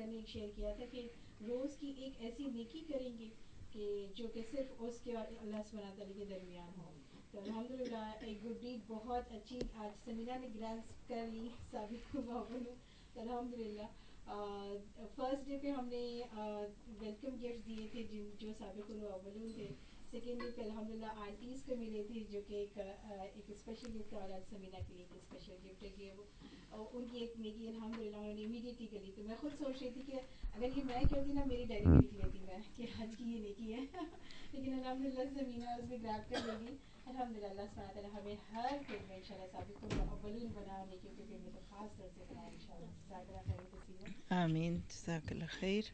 بیٹا نے ایک شیئر کیا تھا کہ روز کی ایک ایسی نیکی کریں گے کہ جو کہ صرف اس کے اور اللہ سبحانہ تعالیٰ کے درمیان ہو. تو الحمدللہ ایک گڈ ڈیڈ بہت اچھی آج سمیرہ نے گراسپ کر لی سابق معاون. تو الحمدللہ فرسٹ ڈے پہ ہم نے ویلکم گفٹ دیے تھے جو سابق الاولون تھے. سیکنڈ ڈے پہ الحمدللہ آنٹیز کو ملے تھے جو کہ ایک اسپیشل گفٹ, اور آج سمیرہ کے لیے ایک اسپیشل گفٹ ہے کہ وہ ان کی ایک نیکی الحمدللہ انہوں نے امیڈیٹلی کری. تو میں خود سوچ رہی تھی کہ اگر یہ میں کرتی نا میری ڈائری میں لکھ لیتی میں کہ آج کی یہ نیکی ہے. لیکن الحمدللہ سمیرہ اس میں گریب کر لے گی. الحمدللہ اللہ سبحانہ تعالیٰ ہمیں ہر فیلڈ میں انشاءاللہ سابق الاولین بنا, نیکیوں کے فیلڈ میں تو خاص طور سے بنا انشاءاللہ. جزاک اللہ خیر کثیرا. آمین. جزاک اللہ خیر.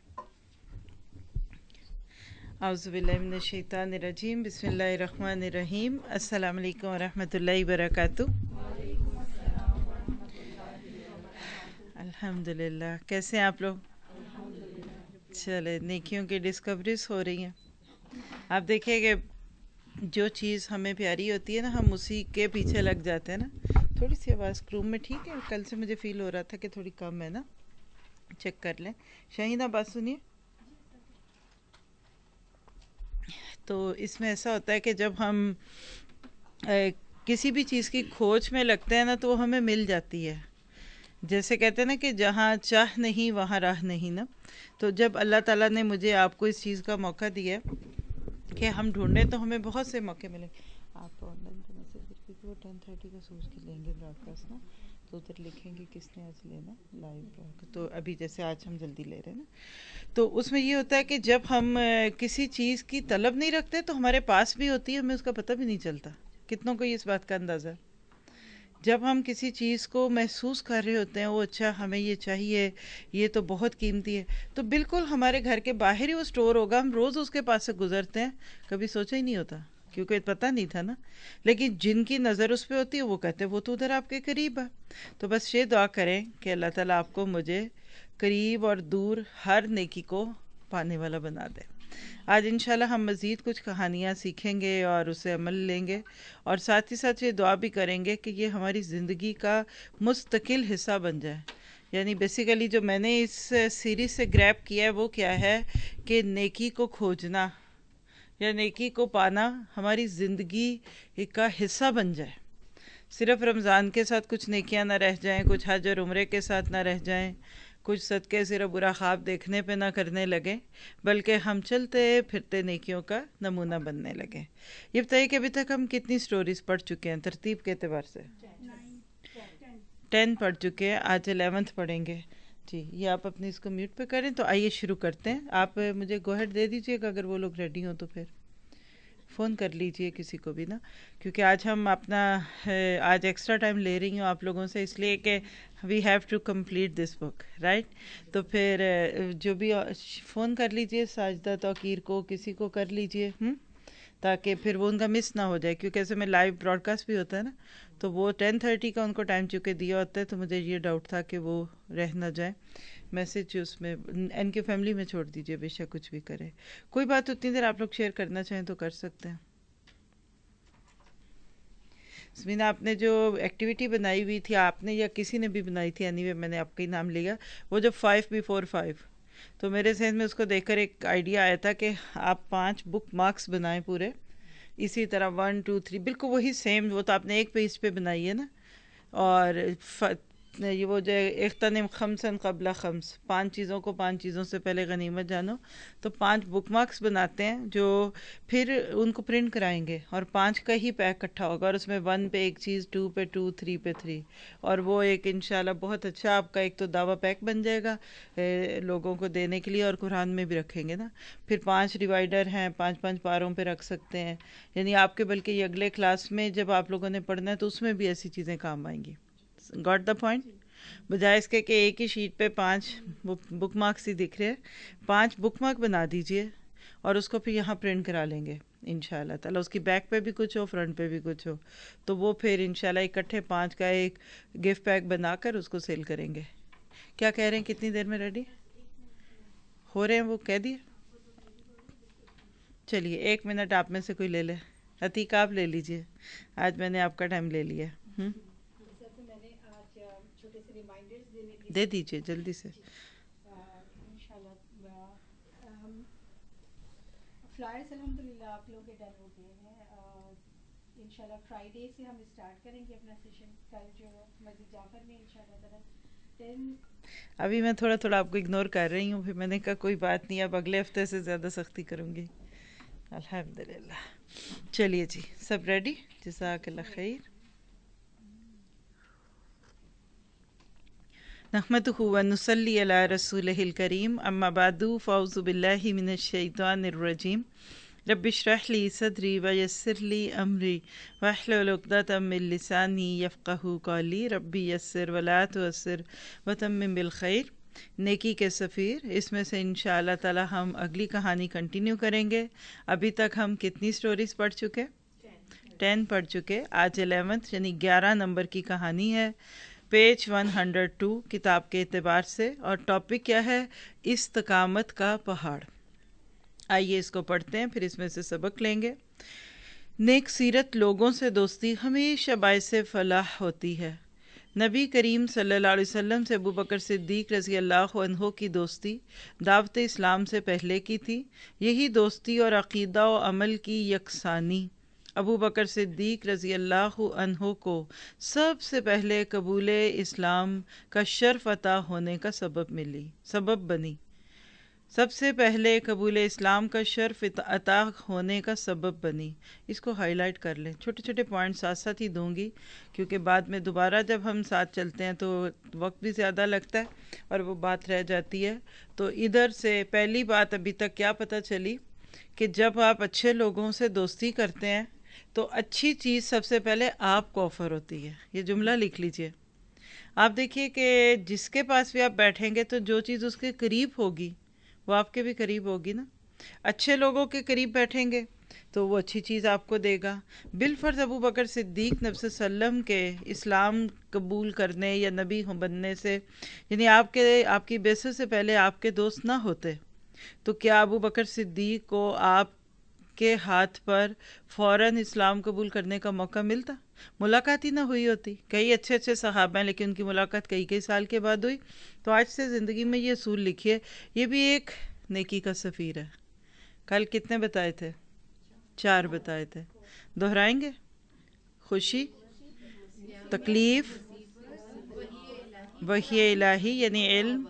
اعوذ باللہ من الشیطان الرجیم. بسم اللہ الرحمن الرحیم. السلام علیکم ورحمۃ اللہ وبرکاتہ. الحمدللہ. کیسے ہیں آپ لوگ؟ چلے نیکیوں کی ڈسکوریز ہو رہی ہیں. آپ دیکھیں کہ جو چیز ہمیں پیاری ہوتی ہے نا, ہم اسی کے پیچھے لگ جاتے ہیں نا. تھوڑی سی آواز روم میں ٹھیک ہے؟ کل سے مجھے فیل ہو رہا تھا کہ تھوڑی کم ہے نا, چیک کر لیں. شاہینہ بات سنیے. تو اس میں ایسا ہوتا ہے کہ جب ہم کسی بھی چیز کی کھوج میں لگتے ہیں نا تو وہ ہمیں مل جاتی ہے. جیسے کہتے ہیں نا کہ جہاں چاہ نہیں وہاں راہ نہیں نا. تو جب اللہ تعالیٰ نے مجھے آپ کو اس چیز کا موقع دیا کہ ہم ڈھونڈیں تو ہمیں بہت سے موقع ملے. آپ آن لائن تو میسج کر کے وہ 10:30 کا سوچ کے لیں گے براڈ کاسٹ نا, تو ادھر لکھیں گے کس نے آج لینا لائیو براڈ. تو ابھی جیسے آج ہم جلدی لے رہے ہیں نا, تو اس میں یہ ہوتا ہے کہ جب ہم کسی چیز کی طلب نہیں رکھتے تو ہمارے پاس بھی ہوتی ہے, ہمیں اس کا پتہ بھی نہیں چلتا. کتنوں کو اس بات کا اندازہ ہے؟ جب ہم کسی چیز کو محسوس کر رہے ہوتے ہیں, وہ اچھا ہمیں یہ چاہیے, یہ تو بہت قیمتی ہے, تو بالکل ہمارے گھر کے باہر ہی وہ سٹور ہوگا, ہم روز اس کے پاس سے گزرتے ہیں, کبھی سوچا ہی نہیں ہوتا کیونکہ پتہ نہیں تھا نا. لیکن جن کی نظر اس پہ ہوتی ہے وہ کہتے ہیں وہ تو ادھر آپ کے قریب ہے. تو بس یہ دعا کریں کہ اللہ تعالیٰ آپ کو مجھے قریب اور دور ہر نیکی کو پانے والا بنا دے. آج انشاءاللہ ہم مزید کچھ کہانیاں سیکھیں گے اور اسے عمل لیں گے, اور ساتھ ہی ساتھ یہ دعا بھی کریں گے کہ یہ ہماری زندگی کا مستقل حصہ بن جائے. یعنی بیسیکلی جو میں نے اس سیریز سے گریب کیا ہے وہ کیا ہے کہ نیکی کو کھوجنا یا نیکی کو پانا ہماری زندگی کا حصہ بن جائے. صرف رمضان کے ساتھ کچھ نیکیاں نہ رہ جائیں, کچھ حج اور عمرے کے ساتھ نہ رہ جائیں, کچھ صدقے صرف برا خواب دیکھنے پہ نہ کرنے لگیں, بلکہ ہم چلتے پھرتے نیکیوں کا نمونہ بننے لگیں. یہ بتائیے کہ ابھی تک ہم کتنی سٹوریز پڑھ چکے ہیں ترتیب کے اعتبار سے؟ 10 پڑھ چکے ہیں, آج 11th پڑھیں گے. جی یہ آپ اپنی اس کو میوٹ پہ کریں. تو آئیے شروع کرتے ہیں. آپ مجھے گو ہیڈ دے دیجئے گا اگر وہ لوگ ریڈی ہوں تو پھر فون کر لیجئے کسی کو بھی نا, کیونکہ آج ہم اپنا آج ایکسٹرا ٹائم لے رہی ہوں آپ لوگوں سے, اس لیے کہ we have to complete this book right. تو پھر جو بھی فون کر لیجئے, ساجدہ توقیر کو کسی کو کر لیجئے, تاکہ پھر وہ ان کا مس نہ ہو جائے, کیونکہ ایسے میں لائیو براڈ کاسٹ بھی ہوتا ہے نا, تو وہ 10:30 کا ان کو ٹائم چکے دیا ہوتا ہے, تو مجھے یہ ڈاؤٹ تھا کہ وہ رہ نہ جائے. میسج اس میں ان کے فیملی میں چھوڑ دیجئے, بے شک کچھ بھی کرے. کوئی بات اتنی دیر آپ لوگ شیئر کرنا چاہیں تو کر سکتے ہیں. سمینا آپ نے جو ایکٹیویٹی بنائی ہوئی تھی, آپ نے یا کسی نے بھی بنائی تھی, اینی وے میں نے آپ کا ہی نام لیا, وہ جو 5 before 5, تو میرے ذہن میں اس کو دیکھ کر ایک آئیڈیا آیا تھا کہ آپ 5 بک مارکس بنائیں پورے اسی طرح 1 2 3 بالکل وہی سیم. وہ تو آپ نے ایک پیج پہ بنائی ہے نا. اور یہ وہ جو اغتنم خمسا قبل خمس, 5 چیزوں کو 5 چیزوں سے پہلے غنیمت جانو, تو 5 بک مارکس بناتے ہیں جو پھر ان کو پرنٹ کرائیں گے, اور 5 کا ہی پیک اکٹھا ہوگا, اور اس میں 1 پہ ایک چیز, 2 پہ 2, 3 پہ 3, اور وہ ایک انشاءاللہ بہت اچھا آپ کا ایک تو دعویٰ پیک بن جائے گا لوگوں کو دینے کے لیے, اور قرآن میں بھی رکھیں گے نا. پھر 5 ڈیوائڈر ہیں, 5 پاروں پہ رکھ سکتے ہیں. یعنی آپ کے بلکہ یہ اگلے کلاس میں جب آپ لوگوں نے پڑھنا ہے تو اس میں بھی ایسی چیزیں کام آئیں گی. Got the point? بجائے اس کے کہ ایک ہی شیٹ پہ 5 بک مارکس ہی دکھ رہے, 5 بک مارک بنا دیجئے اور اس کو پھر یہاں پرنٹ کرا لیں گے انشاءاللہ تعالیٰ. اس کی بیک پہ بھی کچھ ہو, فرنٹ پہ بھی کچھ ہو, تو وہ پھر انشاءاللہ اکٹھے 5 کا ایک گفٹ پیک بنا کر اس کو سیل کریں گے. کیا کہہ رہے ہیں, کتنی دیر میں ریڈی ہو رہے ہیں وہ کہہ دیے؟ چلیے 1 منٹ آپ میں سے کوئی لے لے. عتیق آپ لے لیجئے, آج میں نے آپ کا ٹائم لے لیا. دے دیجئے جلدی سے. فلائرس الحمدللہ آپ لوگ کے ڈن ہو گئے ہیں. انشاءاللہ فرائیڈے سے ہم اسٹارٹ کریں گے اپنا سیشن. کل جو مسجد جعفر میں انشاءاللہ تعالیٰ ابھی میں تھوڑا تھوڑا آپ کو اگنور کر رہی ہوں، پھر میں نے کہا کوئی بات نہیں، اب اگلے ہفتے سے زیادہ سختی کروں گی. الحمدللہ. چلیے جی، سب ریڈی؟ جزاک اللہ خیر. نحمدہ ونصلی علی رسولہ الکریم، اما بعد فاعوذ باللہ من الشیطان الرجیم. رب اشرح لی صدری ویسر لی امری واحلل عقدۃ من لسانی یفقہوا قولی. ربی یسر ولا تعسر وتمم بالخیر. نیکی کے سفیر، اس میں سے انشاءاللہ تعالی ہم اگلی کہانی کنٹینیو کریں گے. ابھی تک ہم کتنی سٹوریز پڑھ چکے؟ 10 پڑھ چکے. آج 11 یعنی 11 نمبر کی کہانی ہے، پیج 102 کتاب کے اعتبار سے، اور ٹاپک کیا ہے؟ استقامت کا پہاڑ. آئیے اس کو پڑھتے ہیں، پھر اس میں سے سبق لیں گے. نیک سیرت لوگوں سے دوستی ہمیشہ باعث فلاح ہوتی ہے. نبی کریم صلی اللہ علیہ وسلم سے ابو بکر صدیق رضی اللہ عنہ کی دوستی دعوت اسلام سے پہلے کی تھی. یہی دوستی اور عقیدہ و عمل کی یکسانی ابو بکر صدیق رضی اللہ عنہ کو سب سے پہلے قبول اسلام کا شرف عطا ہونے کا سبب بنی. سب سے پہلے قبول اسلام کا شرف عطا ہونے کا سبب بنی. اس کو ہائی لائٹ کر لیں، چھوٹے چھوٹے پوائنٹ ساتھ ساتھ ہی دوں گی، کیونکہ بعد میں دوبارہ جب ہم ساتھ چلتے ہیں تو وقت بھی زیادہ لگتا ہے اور وہ بات رہ جاتی ہے. تو ادھر سے پہلی بات ابھی تک کیا پتہ چلی کہ جب آپ اچھے لوگوں سے دوستی کرتے ہیں تو اچھی چیز سب سے پہلے آپ کو آفر ہوتی ہے. یہ جملہ لکھ لیجئے. آپ دیکھیے کہ جس کے پاس بھی آپ بیٹھیں گے تو جو چیز اس کے قریب ہوگی وہ آپ کے بھی قریب ہوگی نا. اچھے لوگوں کے قریب بیٹھیں گے تو وہ اچھی چیز آپ کو دے گا. بالفرض ابو بکر صدیق نبی صلی اللہ علیہ وسلم کے اسلام قبول کرنے یا نبی بننے سے، یعنی آپ کی بعثت سے پہلے آپ کے دوست نہ ہوتے تو کیا ابو بکر صدیق کو آپ کے ہاتھ پر فوراً اسلام قبول کرنے کا موقع ملتا؟ ملاقات ہی نہ ہوئی ہوتی. کئی اچھے اچھے صحابہ ہیں لیکن ان کی ملاقات کئی سال کے بعد ہوئی. تو آج سے زندگی میں یہ اصول لکھیے، یہ بھی ایک نیکی کا سفیر ہے. کل کتنے بتائے تھے؟ 4 بتائے تھے. دہرائیں گے؟ خوشی، تکلیف، وحی الہی یعنی علم،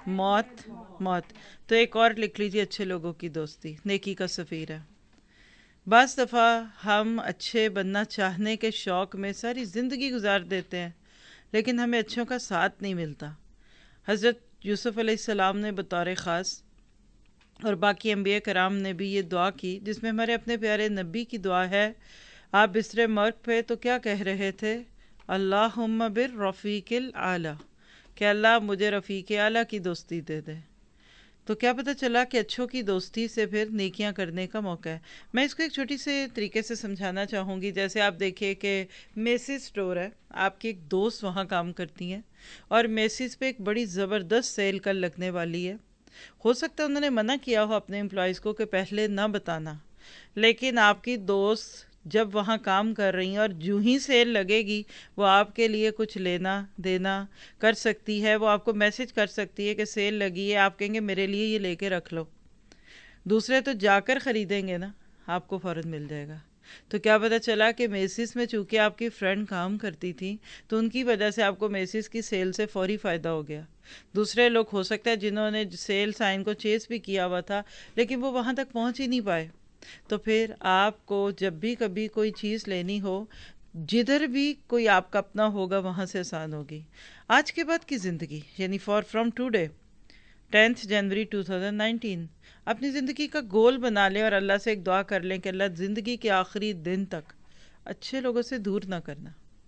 موت. تو ایک اور لکھ لیجیے، اچھے لوگوں کی دوستی نیکی کا سفیر ہے. بعض دفعہ ہم اچھے بننا چاہنے کے شوق میں ساری زندگی گزار دیتے ہیں لیکن ہمیں اچھوں کا ساتھ نہیں ملتا. حضرت یوسف علیہ السلام نے بطور خاص اور باقی انبیاء کرام نے بھی یہ دعا کی جس میں ہمارے اپنے پیارے نبی کی دعا ہے. آپ بستر مرگ پہ تو کیا کہہ رہے تھے؟ اللہم بالرفیق الاعلیٰ، کہ اللہ مجھے رفیق اعلیٰ کی دوستی دے دے. تو کیا پتہ چلا کہ اچھوں کی دوستی سے پھر نیکیاں کرنے کا موقع ہے. میں اس کو ایک چھوٹی سے طریقے سے سمجھانا چاہوں گی. جیسے آپ دیکھیے کہ میسیز سٹور ہے، آپ کی ایک دوست وہاں کام کرتی ہیں اور میسیز پہ ایک بڑی زبردست سیل کل لگنے والی ہے. ہو سکتا ہے انہوں نے منع کیا ہو اپنے امپلائیز کو کہ پہلے نہ بتانا، لیکن آپ کی دوست جب وہاں کام کر رہی ہیں اور جو ہی سیل لگے گی وہ آپ کے لیے کچھ لینا دینا کر سکتی ہے. وہ آپ کو میسج کر سکتی ہے کہ سیل لگی ہے، آپ کہیں گے میرے لیے یہ لے کے رکھ لو. دوسرے تو جا کر خریدیں گے نا، آپ کو فوراً مل جائے گا. تو کیا پتہ چلا کہ میسیز میں چونکہ آپ کی فرینڈ کام کرتی تھی تو ان کی وجہ سے آپ کو میسیز کی سیل سے فوری فائدہ ہو گیا. دوسرے لوگ ہو سکتا ہے جنہوں نے سیل سائن کو چیز بھی کیا ہوا تھا لیکن وہ وہاں تک پہنچ ہی نہیں پائے. تو پھر آپ کو جب بھی کبھی کوئی چیز لینی ہو، جدھر بھی کوئی آپ کا اپنا ہوگا وہاں سے آسان ہوگی. آج کے بعد کی زندگی یعنی فرام ٹوڈے 10 جنوری 2019 اپنی زندگی کا گول بنا لیں اور اللہ سے ایک دعا کر لیں کہ اللہ زندگی کے آخری دن تک اچھے لوگوں سے دور نہ کرنا.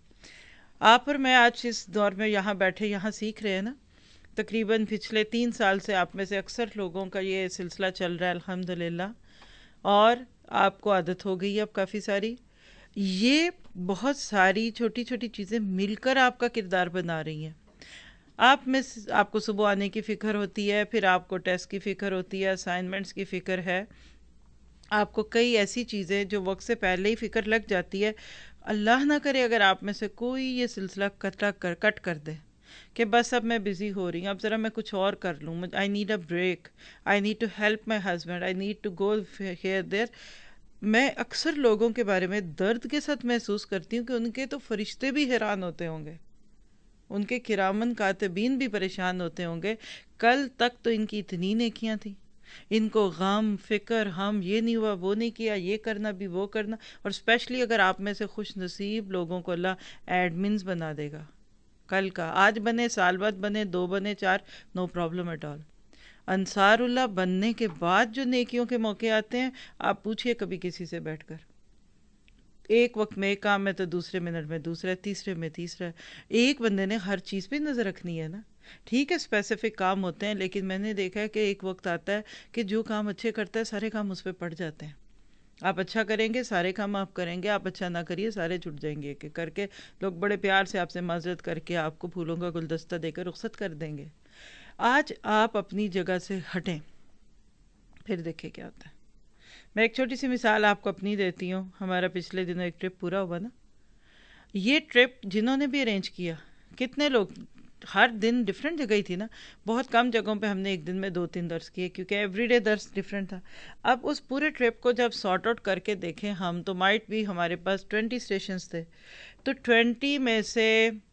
آپ اور میں آج اس دور میں یہاں بیٹھے یہاں سیکھ رہے ہیں نا. تقریباً پچھلے 3 سال سے آپ میں سے اکثر لوگوں کا یہ سلسلہ چل رہا ہے الحمدللہ، اور آپ کو عادت ہو گئی ہے اب کافی ساری. یہ بہت ساری چھوٹی چھوٹی چیزیں مل کر آپ کا کردار بنا رہی ہیں. آپ کو صبح آنے کی فکر ہوتی ہے، پھر آپ کو ٹیسٹ کی فکر ہوتی ہے، اسائنمنٹس کی فکر ہے، آپ کو کئی ایسی چیزیں جو وقت سے پہلے ہی فکر لگ جاتی ہے. اللہ نہ کرے اگر آپ میں سے کوئی یہ سلسلہ کٹ کر دے کہ بس اب میں بزی ہو رہی ہوں, اب ذرا میں کچھ اور کر لوں, I need a break, I need to help my husband, I need to go here there. میں اکثر لوگوں کے بارے میں درد کے ساتھ محسوس کرتی ہوں کہ ان کے تو فرشتے بھی حیران ہوتے ہوں گے, ان کے کرامن کاتبین بھی پریشان ہوتے ہوں گے. کل تک تو ان کی اتنی نیکیاں تھیں, ان کو غم فکر, ہم یہ نہیں ہوا وہ نہیں کیا, یہ کرنا بھی وہ کرنا. اور اسپیشلی اگر آپ میں سے خوش نصیب لوگوں کو اللہ ایڈمنز بنا دے گا, کل کا آج بنے, سال بعد بنے, 2 بنے, 4, نو پرابلم ایٹ آل. انصار اللہ بننے کے بعد جو نیکیوں کے موقع آتے ہیں, آپ پوچھئے کبھی کسی سے بیٹھ کر, ایک وقت میں ایک کام میں تو دوسرے منٹ میں دوسرا, تیسرے میں تیسرا. ایک بندے نے ہر چیز پہ نظر رکھنی ہے نا. ٹھیک ہے اسپیسیفک کام ہوتے ہیں, لیکن میں نے دیکھا ہے کہ ایک وقت آتا ہے کہ جو کام اچھے کرتا ہے سارے کام اس پہ پڑ جاتے ہیں. آپ اچھا کریں گے سارے کام آپ کریں گے, آپ اچھا نہ کریے سارے چھٹ جائیں گے کہ کر کے. لوگ بڑے پیار سے آپ سے معذرت کر کے آپ کو پھولوں کا گلدستہ دے کر رخصت کر دیں گے. آج آپ اپنی جگہ سے ہٹیں, پھر دیکھیں کیا ہوتا ہے. میں ایک چھوٹی سی مثال آپ کو اپنی دیتی ہوں. ہمارا پچھلے دنوں ایک ٹرپ پورا ہوا نا. یہ ٹرپ جنہوں نے بھی ارینج کیا, کتنے لوگ, ہر دن ڈفرینٹ جگہ ہی تھی نا, بہت کم جگہوں پہ ہم نے ایک دن میں 2-3 درس کیے کیونکہ ایوری ڈے درس ڈفرینٹ تھا. اب اس پورے ٹرپ کو جب سارٹ آؤٹ کر کے دیکھیں ہم, تو مائٹ بھی ہمارے پاس 20 اسٹیشنز تھے, تو 20 میں سے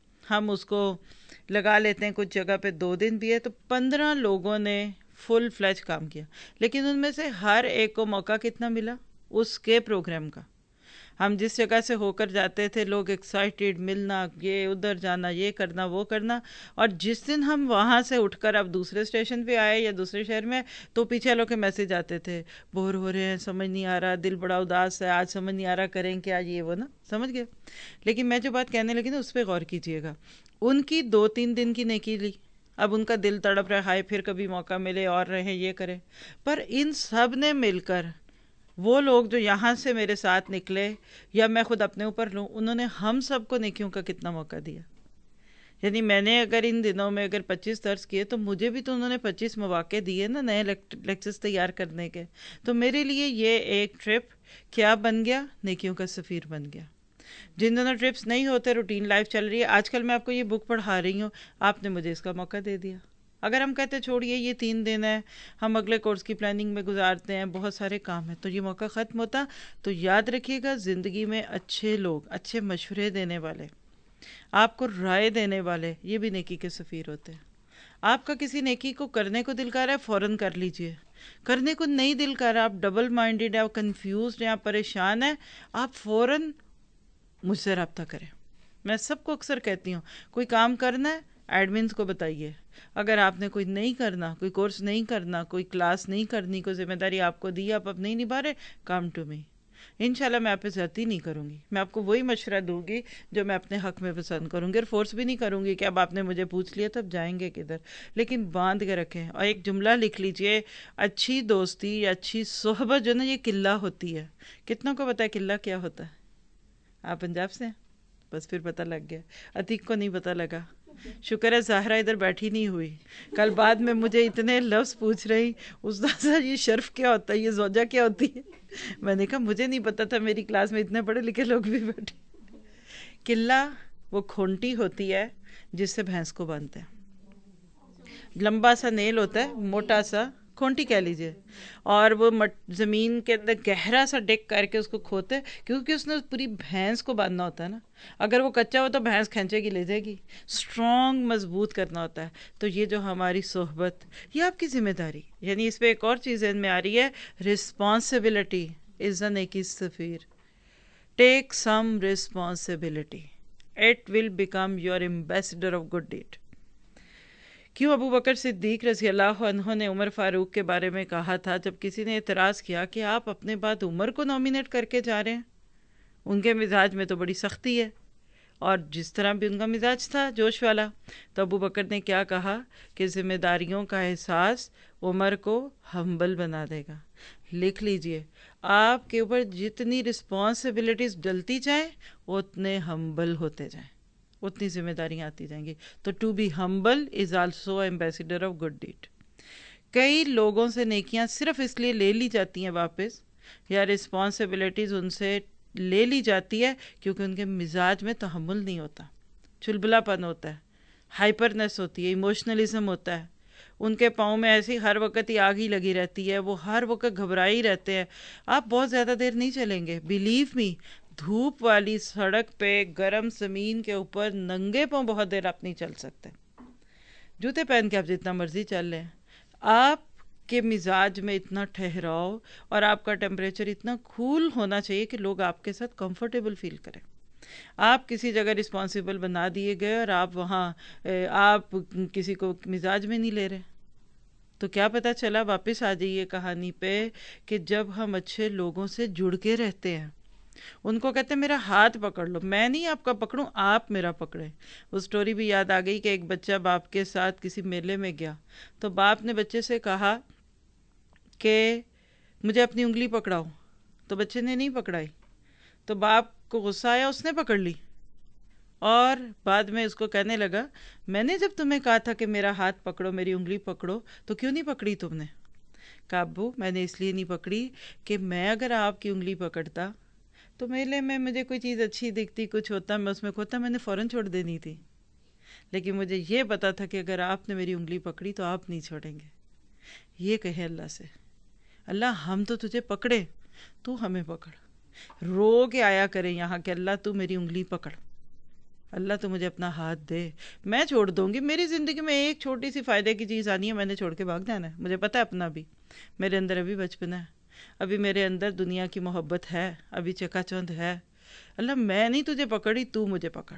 ہم اس کو لگا لیتے ہیں کچھ جگہ پہ 2 دن بھی ہے, تو 15 لوگوں نے فل فلیج کام کیا. لیکن ان میں سے ہر ایک کو موقع کتنا ملا اس کے پروگرام کا. ہم جس جگہ سے ہو کر جاتے تھے لوگ ایکسائٹیڈ, ملنا, یہ ادھر جانا, یہ کرنا وہ کرنا. اور جس دن ہم وہاں سے اٹھ کر اب دوسرے اسٹیشن پہ آئے یا دوسرے شہر میں, تو پیچھے والوں کے میسج آتے تھے, بور ہو رہے ہیں, سمجھ نہیں آ رہا, دل بڑا اداس ہے, آج سمجھ نہیں آ رہا کریں کیا, یہ وہ نا, سمجھ گئے. لیکن میں جو بات کہنے لگی نا اس پہ غور کیجئے گا. ان کی 2-3 دن کی نیکی لی, اب ان کا دل تڑپ رہا ہے پھر کبھی موقع ملے اور رہیں یہ کریں. پر ان سب نے مل کر, وہ لوگ جو یہاں سے میرے ساتھ نکلے یا میں خود اپنے اوپر لوں, انہوں نے ہم سب کو نیکیوں کا کتنا موقع دیا. یعنی میں نے اگر ان دنوں میں اگر 25 درس کیے تو مجھے بھی تو انہوں نے 25 مواقع دیے نا نئے لیکچرز تیار کرنے کے. تو میرے لیے یہ ایک ٹرپ کیا بن گیا, نیکیوں کا سفیر بن گیا. جن دنوں ٹرپس نہیں ہوتے, روٹین لائف چل رہی ہے, آج کل میں آپ کو یہ بک پڑھا رہی ہوں, آپ نے مجھے اس کا موقع دے دیا. اگر ہم کہتے چھوڑیے یہ 3 دن ہے, ہم اگلے کورس کی پلاننگ میں گزارتے ہیں, بہت سارے کام ہیں, تو یہ موقع ختم ہوتا. تو یاد رکھیے گا, زندگی میں اچھے لوگ, اچھے مشورے دینے والے, آپ کو رائے دینے والے, یہ بھی نیکی کے سفیر ہوتے ہیں. آپ کا کسی نیکی کو کرنے کو دل کر رہا ہے, فوراً کر لیجئے. کرنے کو نہیں دل کر رہا, آپ ڈبل مائنڈیڈ ہیں, آپ کنفیوزڈ ہیں, آپ پریشان ہیں, آپ فوراً مجھ سے رابطہ کریں. میں سب کو اکثر کہتی ہوں, کوئی کام کرنا ہے ایڈمنز کو بتائیے. اگر آپ نے کوئی نہیں کرنا, کوئی کورس نہیں کرنا, کوئی کلاس نہیں کرنی, کوئی ذمہ داری آپ کو دی, آپ اب نہیں نبھا رہے, کام ٹو می. انشاءاللہ میں آپ پہ زیادتی نہیں کروں گی, میں آپ کو وہی مشورہ دوں گی جو میں اپنے حق میں پسند کروں گی, اور فورس بھی نہیں کروں گی کہ اب آپ نے مجھے پوچھ لیا تو اب جائیں گے کدھر. لیکن باندھ کے رکھیں. اور ایک جملہ لکھ لیجئے, اچھی دوستی یا اچھی صحبت جو نا یہ قلعہ ہوتی ہے. کتنوں کو پتہ ہے قلعہ کیا ہوتا ہے؟ آپ پنجاب سے ہیں, بس پھر پتہ لگ گیا. عتیق کو نہیں پتہ لگا. شکر ہے زہرا ادھر بیٹھی نہیں ہوئی, کل بعد میں مجھے اتنے لفظ پوچھ رہی, استاذہ یہ شرف کیا ہوتا ہے, یہ زوجہ کیا ہوتی ہے. میں نے کہا مجھے نہیں پتا تھا, میری کلاس میں اتنے پڑھے لکھے لوگ بھی بیٹھے. قلعہ وہ کھونٹی ہوتی ہے جس سے بھینس کو باندھتے ہیں. لمبا سا نیل ہوتا ہے, موٹا سا, کھونٹی کہہ لیجئے, اور وہ زمین کے اندر گہرا سا ڈگ کر کے اس کو کھوتے, کیونکہ اس نے پوری بھینس کو باندھنا ہوتا ہے نا. اگر وہ کچا ہو تو بھینس کھینچے گی, لے جائے گی. اسٹرانگ مضبوط کرنا ہوتا ہے. تو یہ جو ہماری صحبت, یہ آپ کی ذمہ داری. یعنی اس پہ ایک اور چیز ذہن میں آ رہی ہے, رسپانسبلٹی از اے نیکی سفیر. Take some responsibility, it will become your ambassador of good deed. کیوں ابو بکر صدیق رضی اللہ عنہ نے عمر فاروق کے بارے میں کہا تھا, جب کسی نے اعتراض کیا کہ آپ اپنے بعد عمر کو نامینیٹ کر کے جا رہے ہیں, ان کے مزاج میں تو بڑی سختی ہے, اور جس طرح بھی ان کا مزاج تھا جوش والا. تو ابو بکر نے کیا کہا کہ ذمہ داریوں کا احساس عمر کو ہمبل بنا دے گا. لکھ لیجئے, آپ کے اوپر جتنی رسپانسبلٹیز ڈلتی جائیں اتنے ہمبل ہوتے جائیں, اتنی ذمہ داریاں آتی جائیں گی. تو to be humble is also ambassador of good deed. کئی لوگوں سے نیکیاں صرف اس لیے لے لی جاتی ہیں واپس, یا رسپانسبلٹیز ان سے لے لی جاتی ہے کیونکہ ان کے مزاج میں تحمل نہیں ہوتا, چلبلا پن ہوتا ہے, ہائپرنس ہوتی ہے، ایموشنلزم ہوتا ہے، ان کے پاؤں میں ایسی ہر وقت ہی آگ ہی لگی رہتی ہے، وہ ہر وقت گھبرائے ہی رہتے ہیں. آپ بہت زیادہ دیر نہیں چلیں گے، بلیو می. دھوپ والی سڑک پہ گرم زمین کے اوپر ننگے پاؤں بہت دیر آپ نہیں چل سکتے. جوتے پہن کے آپ جتنا مرضی چل لیں. آپ کے مزاج میں اتنا ٹھہراؤ اور آپ کا ٹیمپریچر اتنا کول ہونا چاہیے کہ لوگ آپ کے ساتھ کمفرٹیبل فیل کریں. آپ کسی جگہ رسپانسبل بنا دیے گئے اور آپ وہاں آپ کسی کو مزاج میں نہیں لے رہے، تو کیا پتہ چلا. واپس آ جائیے کہانی پہ کہ جب ہم اچھے لوگوں سے جڑ کے رہتے ہیں، ان کو کہتے ہیں میرا ہاتھ پکڑ لو، میں نہیں آپ کا پکڑوں، آپ میرا پکڑیں. وہ سٹوری بھی یاد آ گئی کہ ایک بچہ باپ کے ساتھ کسی میلے میں گیا، تو باپ نے بچے سے کہا کہ مجھے اپنی انگلی پکڑاؤ، تو بچے نے نہیں پکڑائی. تو باپ کو غصہ آیا، اس نے پکڑ لی اور بعد میں اس کو کہنے لگا میں نے جب تمہیں کہا تھا کہ میرا ہاتھ پکڑو، میری انگلی پکڑو، تو کیوں نہیں پکڑی تم نے؟ کہا ابو میں نے اس لیے نہیں پکڑی کہ میں اگر آپ کی انگلی پکڑتا تو میلے میں مجھے کوئی چیز اچھی دکھتی، کچھ ہوتا، میں اس میں کھوتا، میں نے فوراً چھوڑ دینی تھی. لیکن مجھے یہ پتا تھا کہ اگر آپ نے میری انگلی پکڑی تو آپ نہیں چھوڑیں گے. یہ کہے اللہ سے، اللہ ہم تو تجھے پکڑے، تو ہمیں پکڑ. رو کے آیا کریں یہاں کہ اللہ تو میری انگلی پکڑ، اللہ تو مجھے اپنا ہاتھ دے، میں چھوڑ دوں گی. میری زندگی میں ایک چھوٹی سی فائدے کی چیز آنی ہے، میں نے چھوڑ کے بھاگ جانا ہے. مجھے پتا ہے اپنا بھی، میرے اندر ابھی بچپن ہے، ابھی میرے اندر دنیا کی محبت ہے، ابھی چکا چوند ہے. اللہ میں نہیں تجھے پکڑی، تو مجھے پکڑ.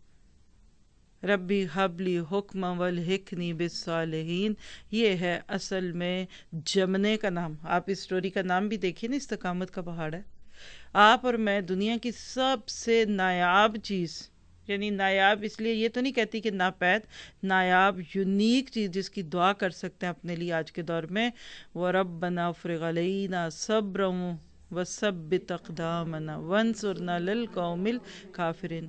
ربی حبلی حکم والحقنی بالصالحین، یہ ہے اصل میں جمنے کا نام. آپ اس سٹوری کا نام بھی دیکھیے نا، استقامت کا پہاڑ ہے. آپ اور میں دنیا کی سب سے نایاب چیز، یعنی نایاب اس لیے یہ تو نہیں کہتی کہ ناپید، نایاب یونیک چیز جس کی دعا کر سکتے ہیں اپنے لیے آج کے دور میں، وَرَبَّنَا افرغ عَلَيْنَا صَبْرًا وَثَبِّتْ أَقْدَامَنَا وَانصُرْنَا لِلْقَوْمِ الْكَافِرِينَ.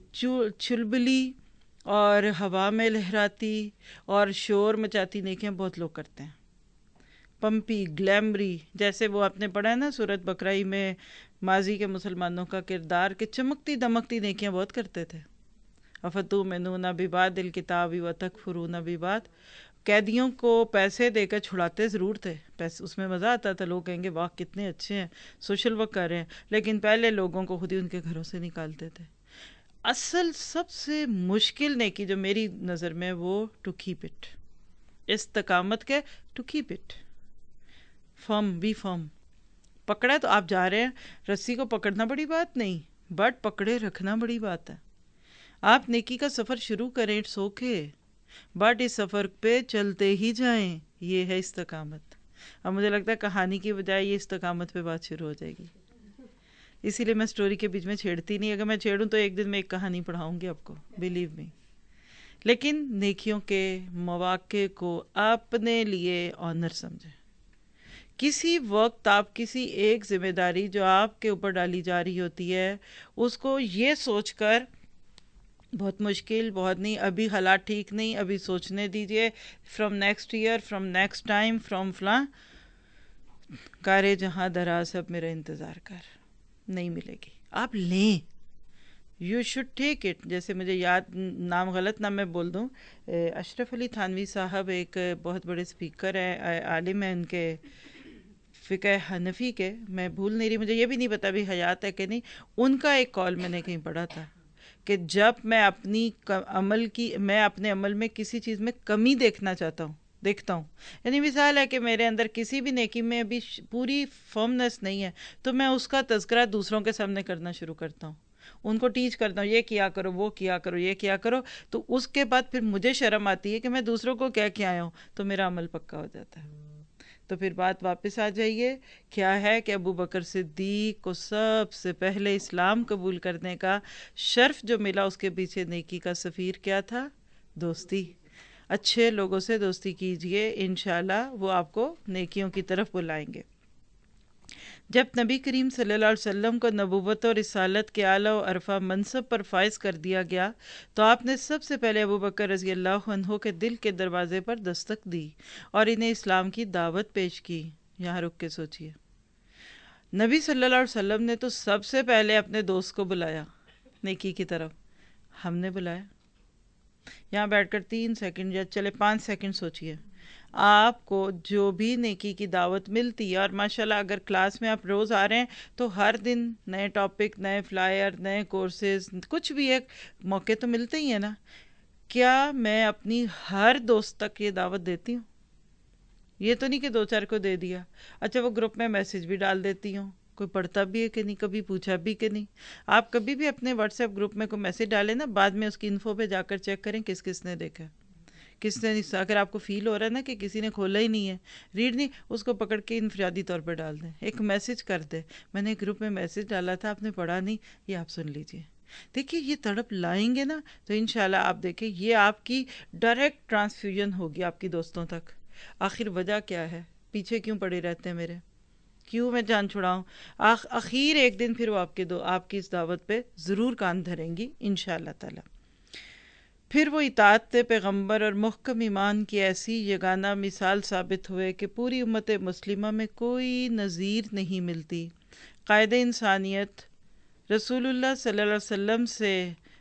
چلبلی اور ہوا میں لہراتی اور شور مچاتی نیکیاں بہت لوگ کرتے ہیں، پمپی گلیمری، جیسے وہ آپ نے پڑھا ہے نا سورۃ بقرہ میں ماضی کے مسلمانوں کا کردار کہ چمکتی دمکتی نیکیاں بہت کرتے تھے. افتؤمنون ببعض الکتاب وتکفرون ببعض. قیدیوں کو پیسے دے کر چھڑاتے ضرور تھے، پیسے اس میں مزہ آتا تھا، لوگ کہیں گے واہ کتنے اچھے ہیں، سوشل ورک کر رہے ہیں، لیکن پہلے لوگوں کو خود ہی ان کے گھروں سے نکالتے تھے. اصل سب سے مشکل نیکی جو میری نظر میں وہ ٹو کیپ اٹ، استقامت کے to keep it firm, be firm. پکڑا تو آپ جا رہے ہیں، رسی کو پکڑنا بڑی بات نہیں، بٹ پکڑے رکھنا بڑی بات ہے. آپ نیکی کا سفر شروع کریں، اٹس اوکے، بٹ اس سفر پہ چلتے ہی جائیں، یہ ہے استقامت. اب مجھے لگتا ہے کہانی کی بجائے یہ استقامت پہ بات شروع ہو جائے گی، اسی لیے میں سٹوری کے بیچ میں چھیڑتی نہیں. اگر میں چھیڑوں تو ایک دن میں ایک کہانی پڑھاؤں گی آپ کو، بلیو می. لیکن نیکیوں کے مواقع کو اپنے لیے آنر سمجھیں. کسی وقت آپ کسی ایک ذمہ داری جو آپ کے اوپر ڈالی جا رہی ہوتی ہے اس کو یہ سوچ کر بہت مشکل، بہت نہیں، ابھی حالات ٹھیک نہیں، ابھی سوچنے دیجئے، from next year, from next time, from فلاں، کارے جہاں دراز اب میرا انتظار کر، نہیں ملے گی. آپ لیں، یو شوڈ ٹیک اٹ. جیسے مجھے یاد، نام غلط نہ میں بول دوں، اشرف علی تھانوی صاحب ایک بہت بڑے اسپیکر ہیں، عالم ہیں، ان کے فقہ حنفی کے، میں بھول نہیں رہی، مجھے یہ بھی نہیں پتا بھی حیات ہے کہ نہیں. ان کا ایک کال میں نے کہیں پڑھا تھا کہ جب میں میں اپنے عمل میں کسی چیز میں کمی دیکھتا ہوں، یعنی مثال ہے کہ میرے اندر کسی بھی نیکی میں ابھی پوری فرمنس نہیں ہے، تو میں اس کا تذکرہ دوسروں کے سامنے کرنا شروع کرتا ہوں، ان کو ٹیچ کرتا ہوں، یہ کیا کرو، وہ کیا کرو، یہ کیا کرو. تو اس کے بعد پھر مجھے شرم آتی ہے کہ میں دوسروں کو کیا کیا آیا ہوں، تو میرا عمل پکا ہو جاتا ہے. تو پھر بات واپس آ جائیے، کیا ہے کہ ابو بکر صدیق کو سب سے پہلے اسلام قبول کرنے کا شرف جو ملا، اس کے پیچھے نیکی کا سفیر کیا تھا؟ دوستی. اچھے لوگوں سے دوستی کیجئے، انشاءاللہ وہ آپ کو نیکیوں کی طرف بلائیں گے. جب نبی کریم صلی اللہ علیہ وسلم کو نبوت اور رسالت کے اعلیٰ و عرفہ منصب پر فائز کر دیا گیا تو آپ نے سب سے پہلے ابو بکر رضی اللہ عنہ کے دل کے دروازے پر دستک دی اور انہیں اسلام کی دعوت پیش کی. یہاں رک کے سوچئے، نبی صلی اللہ علیہ وسلم نے تو سب سے پہلے اپنے دوست کو بلایا نیکی کی طرف، ہم نے بلایا؟ یہاں بیٹھ کر 3 سیکنڈ یا چلے 5 سیکنڈ سوچئے، آپ کو جو بھی نیکی کی دعوت ملتی ہے، اور ماشاءاللہ اگر کلاس میں آپ روز آ رہے ہیں تو ہر دن نئے ٹاپک، نئے فلائر، نئے کورسز، کچھ بھی ایک موقع تو ملتے ہی ہیں نا. کیا میں اپنی ہر دوست تک یہ دعوت دیتی ہوں؟ یہ تو نہیں کہ 2-4 کو دے دیا. اچھا وہ گروپ میں میسج بھی ڈال دیتی ہوں، کوئی پڑھتا بھی ہے کہ نہیں، کبھی پوچھا بھی کہ نہیں. آپ کبھی بھی اپنے واٹس ایپ گروپ میں کوئی میسج ڈالیں نا، بعد میں اس کی انفو پہ جا کر چیک کریں کس کس نے دیکھا، کس نے نہیں. اگر آپ کو فیل ہو رہا ہے نا کہ کسی نے کھولا ہی نہیں ہے، ریڈ نہیں، اس کو پکڑ کے انفرادی طور پہ ڈال دیں، ایک میسج کر دیں، میں نے گروپ میں میسج ڈالا تھا، آپ نے پڑھا نہیں، یہ آپ سن لیجئے. دیکھیے یہ تڑپ لائیں گے نا تو انشاءاللہ آپ دیکھیں یہ آپ کی ڈائریکٹ ٹرانسفیوژن ہوگی آپ کی دوستوں تک. آخر وجہ کیا ہے؟ پیچھے کیوں پڑے رہتے ہیں میرے؟ کیوں میں جان چھڑاؤں؟ اخیر ایک دن پھر وہ آپ کی اس دعوت پہ ضرور کان دھریں گی انشاءاللہ تعالی. پھر وہ اطاعت پیغمبر اور محکم ایمان کی ایسی یگانہ مثال ثابت ہوئے کہ پوری امت مسلمہ میں کوئی نظیر نہیں ملتی. قائد انسانیت رسول اللہ صلی اللہ علیہ وسلم سے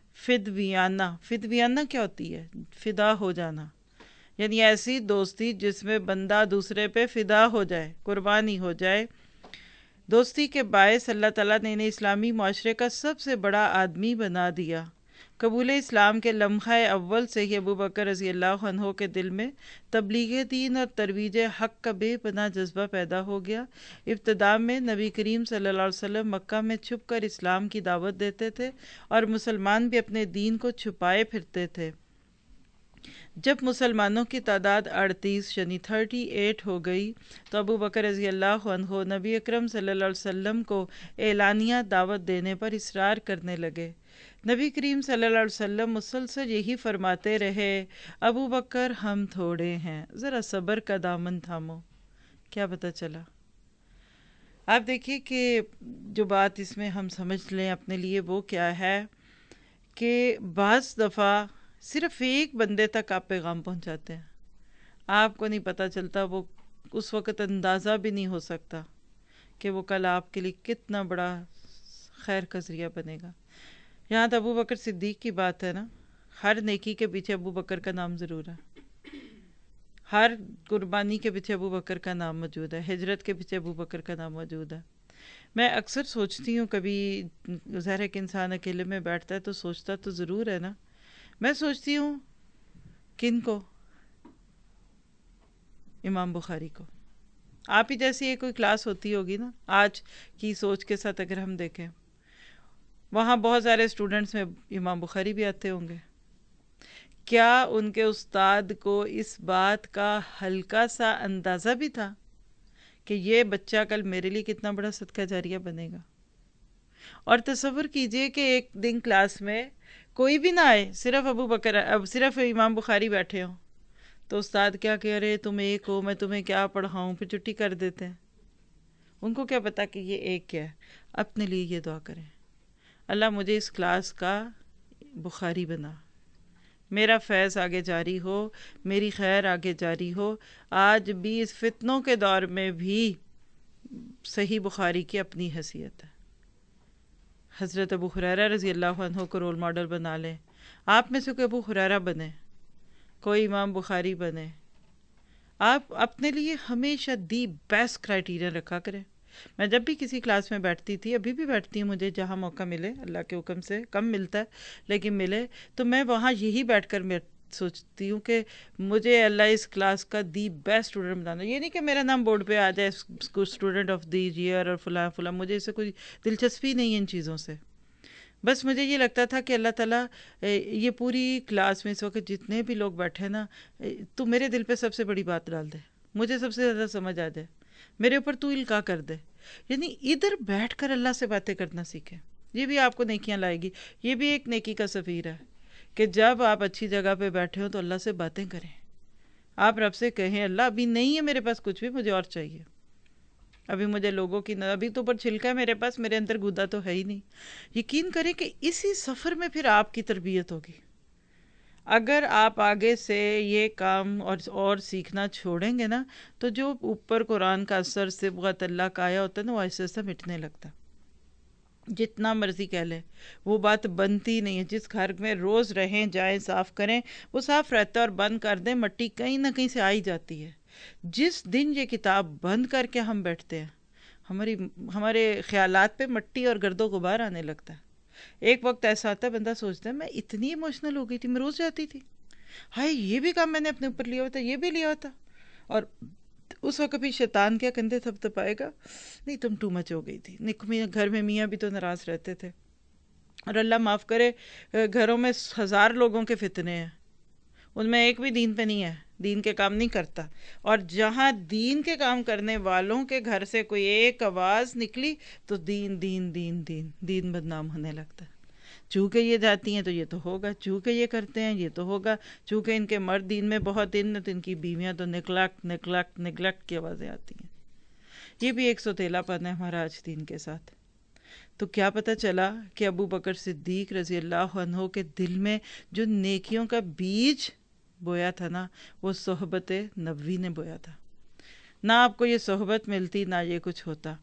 فدویانہ کیا ہوتی ہے؟ فدا ہو جانا، یعنی ایسی دوستی جس میں بندہ دوسرے پہ فدا ہو جائے، قربانی ہو جائے. دوستی کے باعث اللہ تعالیٰ نے انہیں اسلامی معاشرے کا سب سے بڑا آدمی بنا دیا. قبول اسلام کے لمحہ اول سے ہی ابو بکر رضی اللہ عنہ کے دل میں تبلیغ دین اور ترویج حق کا بے پناہ جذبہ پیدا ہو گیا. ابتدا میں نبی کریم صلی اللہ علیہ وسلم مکہ میں چھپ کر اسلام کی دعوت دیتے تھے اور مسلمان بھی اپنے دین کو چھپائے پھرتے تھے. جب مسلمانوں کی تعداد 38 یعنی 38 ہو گئی تو ابو بکر رضی اللہ عنہ نبی اکرم صلی اللہ علیہ وسلم کو اعلانیہ دعوت دینے پر اصرار کرنے لگے. نبی کریم صلی اللہ علیہ وسلم مسلسل یہی فرماتے رہے، ابو بکر ہم تھوڑے ہیں، ذرا صبر کا دامن تھامو. کیا پتہ چلا؟ آپ دیکھیے کہ جو بات اس میں ہم سمجھ لیں اپنے لیے وہ کیا ہے کہ بعض دفعہ صرف ایک بندے تک آپ پیغام پہنچاتے ہیں، آپ کو نہیں پتہ چلتا، وہ اس وقت اندازہ بھی نہیں ہو سکتا کہ وہ کل آپ کے لیے کتنا بڑا خیر کا ذریعہ بنے گا. یہاں تو ابو بکر صدیق کی بات ہے نا، ہر نیکی کے پیچھے ابو بکر کا نام ضرور ہے، ہر قربانی کے پیچھے ابو بکر کا نام موجود ہے، ہجرت کے پیچھے ابو بکر کا نام موجود ہے. میں اکثر سوچتی ہوں، کبھی ظاہر ہے کہ انسان اکیلے میں بیٹھتا ہے تو سوچتا تو ضرور ہے نا. میں سوچتی ہوں کن کو؟ امام بخاری کو. آپ ہی جیسی ایک کوئی کلاس ہوتی ہوگی نا آج کی سوچ کے ساتھ، اگر ہم دیکھیں وہاں بہت سارے اسٹوڈنٹس میں امام بخاری بھی آتے ہوں گے. کیا ان کے استاد کو اس بات کا ہلکا سا اندازہ بھی تھا کہ یہ بچہ کل میرے لیے کتنا بڑا صدقہ جاریہ بنے گا؟ اور تصور کیجئے کہ ایک دن کلاس میں کوئی بھی نہ آئے، صرف امام بخاری بیٹھے ہوں، تو استاد کیا کہہ رہے، تم ایک ہو، میں تمہیں کیا پڑھاؤں، پھر چھٹی کر دیتے ہیں. ان کو کیا پتا کہ یہ ایک کیا ہے. اپنے لیے یہ دعا کریں، اللہ مجھے اس کلاس کا بخاری بنا، میرا فیض آگے جاری ہو، میری خیر آگے جاری ہو. آج بھی اس فتنوں کے دور میں بھی صحیح بخاری کی اپنی حیثیت ہے. حضرت ابو ہریرہ رضی اللہ عنہ کو رول ماڈل بنا لیں. آپ میں سے کوئی ابو ہریرہ بنے، کوئی امام بخاری بنے. آپ اپنے لیے ہمیشہ دی بیسٹ کرائیٹیریا رکھا کریں. میں جب بھی کسی کلاس میں بیٹھتی تھی، ابھی بھی بیٹھتی ہوں، مجھے جہاں موقع ملے، اللہ کے حکم سے کم ملتا ہے لیکن ملے تو میں وہاں یہی بیٹھ کر میں سوچتی ہوں کہ مجھے اللہ اس کلاس کا دی بیسٹ اسٹوڈنٹ بنانا. یہ نہیں کہ میرا نام بورڈ پہ آ جائے اسٹوڈنٹ آف دی ایئر اور فلاں فلاں، مجھے اس سے کوئی دلچسپی نہیں ہے ان چیزوں سے. بس مجھے یہ لگتا تھا کہ اللہ تعالیٰ یہ پوری کلاس میں اس وقت جتنے بھی لوگ بیٹھے نا، تو میرے دل پہ سب سے بڑی بات ڈال دے، مجھے سب سے زیادہ سمجھ آ جائے، میرے اوپر تو القاء کر دے. یعنی ادھر بیٹھ کر اللہ سے باتیں کرنا سیکھیں. یہ بھی آپ کو نیکیاں لائے گی. یہ بھی ایک نیکی کا سفیر ہے کہ جب آپ اچھی جگہ پہ بیٹھے ہو تو اللہ سے باتیں کریں. آپ رب سے کہیں، اللہ ابھی نہیں ہے میرے پاس کچھ بھی، مجھے اور چاہیے. ابھی مجھے لوگوں کی ابھی تو اوپر چھلکا ہے میرے پاس، میرے اندر گودا تو ہے ہی نہیں. یقین کریں کہ اسی سفر میں پھر آپ کی تربیت ہوگی. اگر آپ آگے سے یہ کام اور سیکھنا چھوڑیں گے نا تو جو اوپر قرآن کا اثر صبغت اللہ کا آیا ہوتا ہے نا، وہ ایسے ایسے مٹنے لگتا. جتنا مرضی کہہ لیں وہ بات بنتی نہیں ہے. جس گھر میں روز رہیں جائیں صاف کریں وہ صاف رہتا ہے، اور بند کر دیں مٹی کہیں نہ کہیں سے آئی جاتی ہے. جس دن یہ کتاب بند کر کے ہم بیٹھتے ہیں ہمارے خیالات پہ مٹی اور گرد و غبار آنے لگتا ہے. ایک وقت ایسا آتا ہے بندہ سوچتا ہے میں اتنی ایموشنل ہو گئی تھی، میں روز جاتی تھی، ہائے یہ بھی کام میں نے اپنے اوپر لیا ہوا تھا، یہ بھی لیا ہوا تھا. اور اس وقت کبھی شیطان کیا کندھے تھپتھپائے گا، نہیں تم ٹو مچ ہو گئی تھی. گھر میں میاں بھی تو ناراض رہتے تھے، اور اللہ معاف کرے گھروں میں 1000 لوگوں کے فتنے ہیں، ان میں ایک بھی دین پہ نہیں ہے، دین کے کام نہیں کرتا. اور جہاں دین کے کام کرنے والوں کے گھر سے کوئی ایک آواز نکلی تو دین دین دین دین دین بدنام ہونے لگتا ہے. چونکہ یہ جاتی ہیں تو یہ تو ہوگا، چونکہ یہ کرتے ہیں یہ تو ہوگا، چونکہ ان کے مرد دین میں بہت دن تو ان کی بیویاں تو نگلیکٹ کی آوازیں آتی ہیں. یہ بھی ایک سوتیلا پن ہے ہمارا آج دین کے ساتھ. تو کیا پتہ چلا کہ ابو بکر صدیق رضی اللہ عنہ کے دل میں جو نیکیوں کا بیج بویا تھا نا، وہ صحبت نبوی نے بویا تھا. نہ آپ کو یہ صحبت ملتی نہ یہ کچھ ہوتا.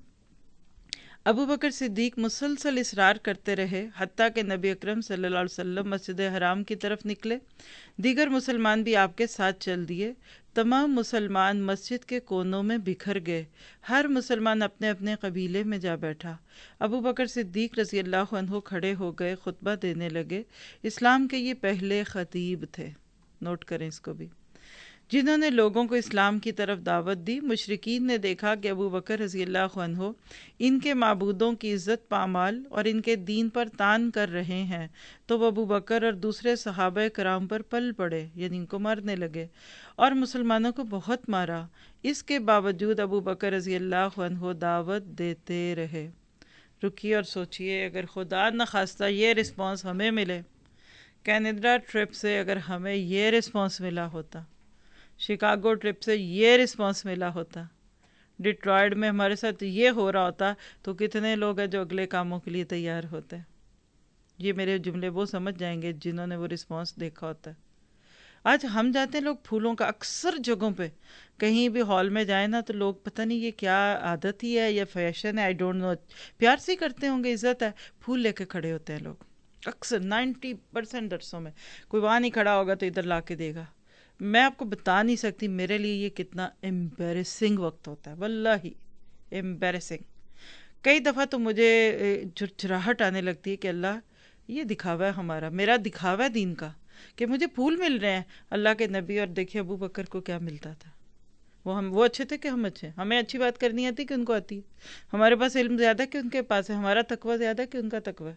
ابو بکر صدیق مسلسل اصرار کرتے رہے حتیٰ کہ نبی اکرم صلی اللہ علیہ وسلم مسجد حرام کی طرف نکلے. دیگر مسلمان بھی آپ کے ساتھ چل دیے. تمام مسلمان مسجد کے کونوں میں بکھر گئے، ہر مسلمان اپنے اپنے قبیلے میں جا بیٹھا. ابو بکر صدیق رضی اللہ عنہ کھڑے ہو گئے، خطبہ دینے لگے. اسلام کے یہ پہلے خطیب تھے، نوٹ کریں اس کو بھی، جنہوں نے لوگوں کو اسلام کی طرف دعوت دی. مشرکین نے دیکھا کہ ابو بکر رضی اللہ عنہ ان کے معبودوں کی عزت پامال اور ان کے دین پر طعن کر رہے ہیں، تو وہ ابو بکر اور دوسرے صحابہ کرام پر پل پڑے، یعنی ان کو مارنے لگے، اور مسلمانوں کو بہت مارا. اس کے باوجود ابو بکر رضی اللہ عنہ دعوت دیتے رہے. رکیے اور سوچئے، اگر خدا نخواستہ یہ رسپانس ہمیں ملے، کینیڈا ٹرپ سے اگر ہمیں یہ رسپانس ملا ہوتا، شکاگو ٹرپ سے یہ رسپانس ملا ہوتا، ڈیٹرائٹ میں ہمارے ساتھ یہ ہو رہا ہوتا، تو کتنے لوگ ہیں جو اگلے کاموں کے لیے تیار ہوتے ہیں. یہ میرے جملے وہ سمجھ جائیں گے جنہوں نے وہ رسپانس دیکھا ہوتا ہے. آج ہم جاتے ہیں لوگ پھولوں کا، اکثر جگہوں پہ کہیں بھی ہال میں جائیں نا تو لوگ پتہ نہیں یہ کیا عادت ہی ہے یا فیشن ہے، آئی ڈونٹ نو، پیار سے کرتے ہوں گے، عزت ہے، پھول لے کے کھڑے ہوتے ہیں لوگ. اکثر 90% درسوں میں کوئی وہاں نہیں کھڑا ہوگا تو ادھر لا کے دے گا. میں آپ کو بتا نہیں سکتی میرے لیے یہ کتنا ایمبیرسنگ وقت ہوتا ہے، واللہ ایمبیرسنگ. کئی دفعہ تو مجھے چرچراہٹ آنے لگتی ہے کہ اللہ یہ دکھاوا ہے ہمارا، میرا دکھاوا ہے دین کا کہ مجھے پھول مل رہے ہیں. اللہ کے نبی اور دیکھیے ابو بکر کو کیا ملتا تھا. وہ اچھے تھے کہ ہم اچھے. ہمیں اچھی بات کرنی آتی کہ ان کو آتی ہے. ہمارے پاس علم زیادہ کہ ان کے پاس ہے. ہمارا تقوی زیادہ کہ ان کا تقوی.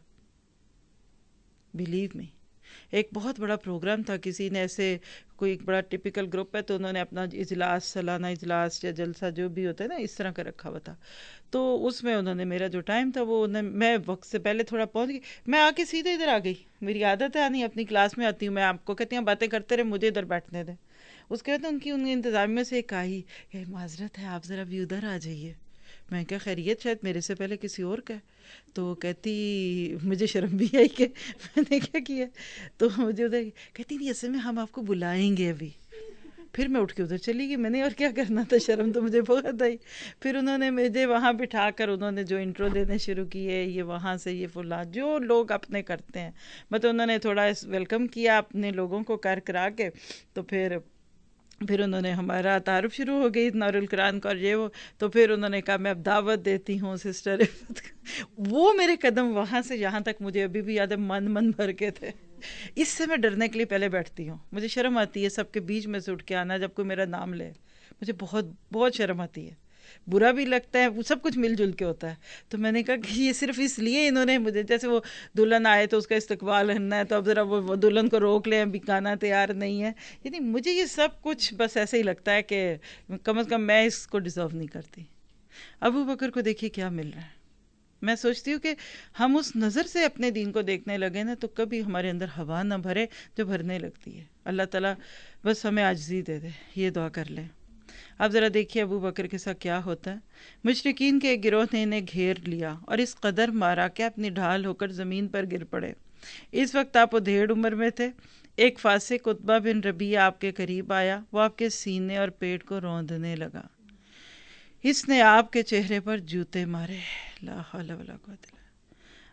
Believe me. ایک بہت بڑا پروگرام تھا، کسی نے ایسے کوئی ایک بڑا ٹپیکل گروپ ہے تو انہوں نے اپنا اجلاس، سالانہ اجلاس یا جلسہ جو بھی ہوتا ہے نا اس طرح کا رکھا ہوا تھا. تو اس میں انہوں نے میرا جو ٹائم تھا وہ میں وقت سے پہلے تھوڑا پہنچ گئی. میں آ کے سیدھے ادھر آ گئی. میری عادت ہے آنی، اپنی کلاس میں آتی ہوں، میں آپ کو کہتی ہوں باتیں کرتے رہے، مجھے ادھر بیٹھنے دیں. اس کے بعد ان کی انتظامیہ سے ایک آئی کہ معذرت ہے آپ ذرا بھی ادھر آ جائیے. میں کہا خیریت، شاید میرے سے پہلے کسی اور کا. تو کہتی مجھے شرم بھی آئی کہ میں نے کیا کیا. تو مجھے ادھر کہتی نہیں اصل میں ہم آپ کو بلائیں گے ابھی. پھر میں اٹھ کے ادھر چلی گئی. میں نے اور کیا کرنا تھا، شرم تو مجھے بہت آئی. پھر انہوں نے مجھے وہاں بٹھا کر انہوں نے جو انٹرو دینے شروع کیے، یہ وہاں سے یہ فلاں جو لوگ اپنے کرتے ہیں، مطلب انہوں نے تھوڑا ویلکم کیا اپنے لوگوں کو کرا کے. تو پھر انہوں نے ہمارا تعارف شروع ہو گئی نور القرآن کا اور یہ وہ. تو پھر انہوں نے کہا میں اب دعوت دیتی ہوں سسٹر. وہ میرے قدم وہاں سے یہاں تک مجھے ابھی بھی یاد ہے، من بھر کے تھے. اس سے میں ڈرنے کے لیے پہلے بیٹھتی ہوں. مجھے شرم آتی ہے سب کے بیچ میں سے اٹھ کے آنا. جب کوئی میرا نام لے مجھے بہت بہت شرم آتی ہے، برا بھی لگتا ہے، سب کچھ مل جل کے ہوتا ہے. تو میں نے کہا کہ یہ صرف اس لیے انہوں نے مجھے، جیسے وہ دلہن آئے تو اس کا استقبال کرنا ہے، تو اب ذرا وہ دلہن کو روک لیں، ابھی گانا تیار نہیں ہے. یعنی مجھے یہ سب کچھ بس ایسے ہی لگتا ہے کہ کم از کم میں اس کو ڈیزرو نہیں کرتی. ابو بکر کو دیکھیے کیا مل رہا ہے. میں سوچتی ہوں کہ ہم اس نظر سے اپنے دین کو دیکھنے لگے نا تو کبھی ہمارے اندر ہوا نہ بھرے جو بھرنے لگتی ہے. اللہ تعالیٰ بس ہمیں عاجزی دے دے، یہ دعا کر لیں. اب ذرا دیکھیے ابو بکر کے ساتھ کیا ہوتا ہے. مشرکین کے ایک گروہ نے انہیں گھیر لیا اور اس قدر مارا کہ اپنی ڈھال ہو کر زمین پر گر پڑے. اس وقت آپ ادھیڑ عمر میں تھے. ایک فاسق عتبہ بن ربیعہ آپ کے قریب آیا. وہ آپ کے سینے اور پیٹ کو روندنے لگا. اس نے آپ کے چہرے پر جوتے مارے. لا حول ولا قوت الا باللہ.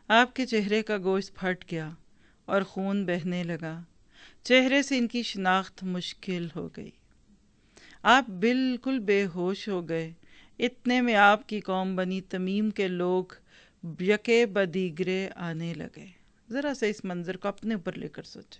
آپ کے چہرے کا گوشت پھٹ گیا اور خون بہنے لگا، چہرے سے ان کی شناخت مشکل ہو گئی، آپ بالکل بے ہوش ہو گئے۔ اتنے میں آپ کی قوم بنی تمیم کے لوگ یکے بدیگرے آنے لگے۔ ذرا سے اس منظر کو اپنے اوپر لے کر سوچیں۔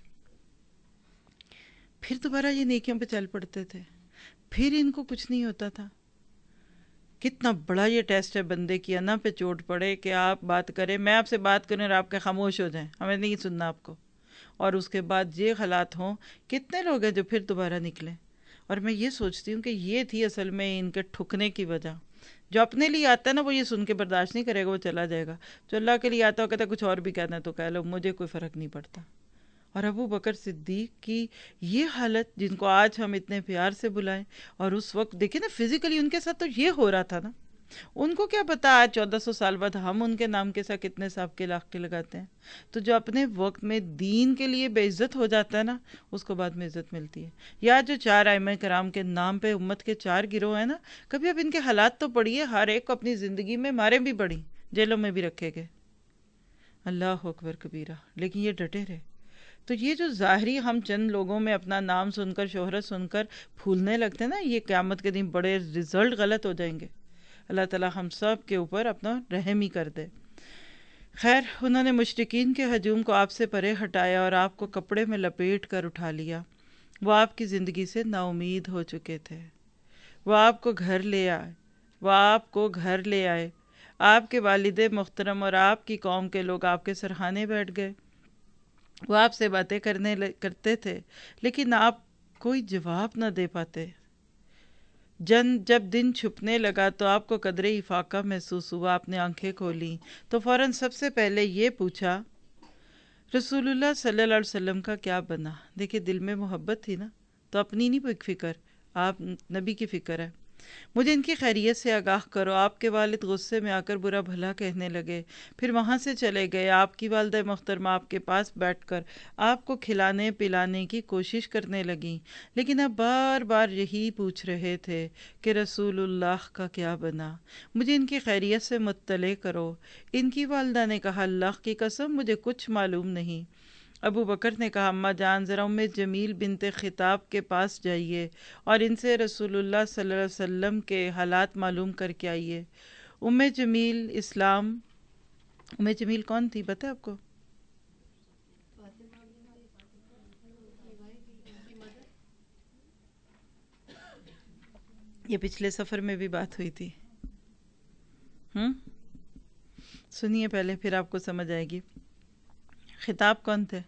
پھر دوبارہ یہ نیکیوں پہ چل پڑتے تھے، پھر ان کو کچھ نہیں ہوتا تھا۔ کتنا بڑا یہ ٹیسٹ ہے بندے کی انا پہ چوٹ پڑے کہ آپ بات کریں، میں آپ سے بات کروں اور آپ کے خاموش ہو جائیں، ہمیں نہیں سننا آپ کو، اور اس کے بعد یہ حالات ہوں۔ کتنے لوگ ہیں جو پھر دوبارہ نکلیں؟ اور میں یہ سوچتی ہوں کہ یہ تھی اصل میں ان کے ٹھکنے کی وجہ۔ جو اپنے لیے آتا ہے نا وہ یہ سن کے برداشت نہیں کرے گا، وہ چلا جائے گا۔ جو اللہ کے لیے آتا ہے وہ کہتا ہے کچھ اور بھی کہنا ہے تو کہہ لو، مجھے کوئی فرق نہیں پڑتا۔ اور ابو بکر صدیق کی یہ حالت، جن کو آج ہم اتنے پیار سے بلائیں، اور اس وقت دیکھیں نا فزیکلی ان کے ساتھ تو یہ ہو رہا تھا نا، ان کو کیا پتا آج 1400 سال بعد ہم ان کے نام کے ساتھ کتنے صاحب کے لاکھ کے لگاتے ہیں۔ تو جو اپنے وقت میں دین کے لیے بے عزت ہو جاتا ہے نا، اس کو بعد میں عزت ملتی ہے۔ یا جو 4 ائمہ کرام کے نام پہ امت کے 4 گروہ ہیں نا، کبھی اب ان کے حالات تو پڑھیے، ہر ایک کو اپنی زندگی میں ماریں بھی پڑی، جیلوں میں بھی رکھے گئے، اللہ اکبر کبیرہ، لیکن یہ ڈٹے رہے۔ تو یہ جو ظاہری ہم چند لوگوں میں اپنا نام سن کر، شہرت سن کر پھولنے لگتے ہیں نا، یہ قیامت کے دن بڑے رزلٹ غلط ہو جائیں گے۔ اللہ تعالی ہم سب کے اوپر اپنا رحم ہی کر دے۔ خیر، انہوں نے مشرکین کے ہجوم کو آپ سے پرے ہٹایا اور آپ کو کپڑے میں لپیٹ کر اٹھا لیا۔ وہ آپ کی زندگی سے نا امید ہو چکے تھے۔ وہ آپ کو گھر لے آئے، آپ کے والد محترم اور آپ کی قوم کے لوگ آپ کے سرہانے بیٹھ گئے۔ وہ آپ سے باتیں کرتے تھے لیکن آپ کوئی جواب نہ دے پاتے۔ جب دن چھپنے لگا تو آپ کو قدرے افاقہ محسوس ہوا۔ آپ نے آنکھیں کھولیں تو فوراً سب سے پہلے یہ پوچھا، رسول اللہ صلی اللہ علیہ وسلم کا کیا بنا؟ دیکھیں دل میں محبت تھی نا، تو اپنی نہیں فکر، آپ نبی کی فکر ہے۔ مجھے ان کی خیریت سے آگاہ کرو۔ آپ کے والد غصے میں آ کر برا بھلا کہنے لگے، پھر وہاں سے چلے گئے۔ آپ کی والدہ محترمہ آپ کے پاس بیٹھ کر آپ کو کھلانے پلانے کی کوشش کرنے لگیں، لیکن آپ بار بار یہی پوچھ رہے تھے کہ رسول اللہ کا کیا بنا، مجھے ان کی خیریت سے مطلع کرو۔ ان کی والدہ نے کہا، اللہ کی قسم مجھے کچھ معلوم نہیں۔ ابو بکر نے کہا، اماں جان ذرا ام جمیل بنت خطاب کے پاس جائیے اور ان سے رسول اللہ صلی اللہ علیہ وسلم کے حالات معلوم کر کے آئیے۔ ام جمیل کون تھی پتہ ہے آپ کو؟ یہ پچھلے سفر میں بھی بات ہوئی تھی، سنیے پہلے پھر آپ کو سمجھ آئے گی۔ خطاب کون تھے؟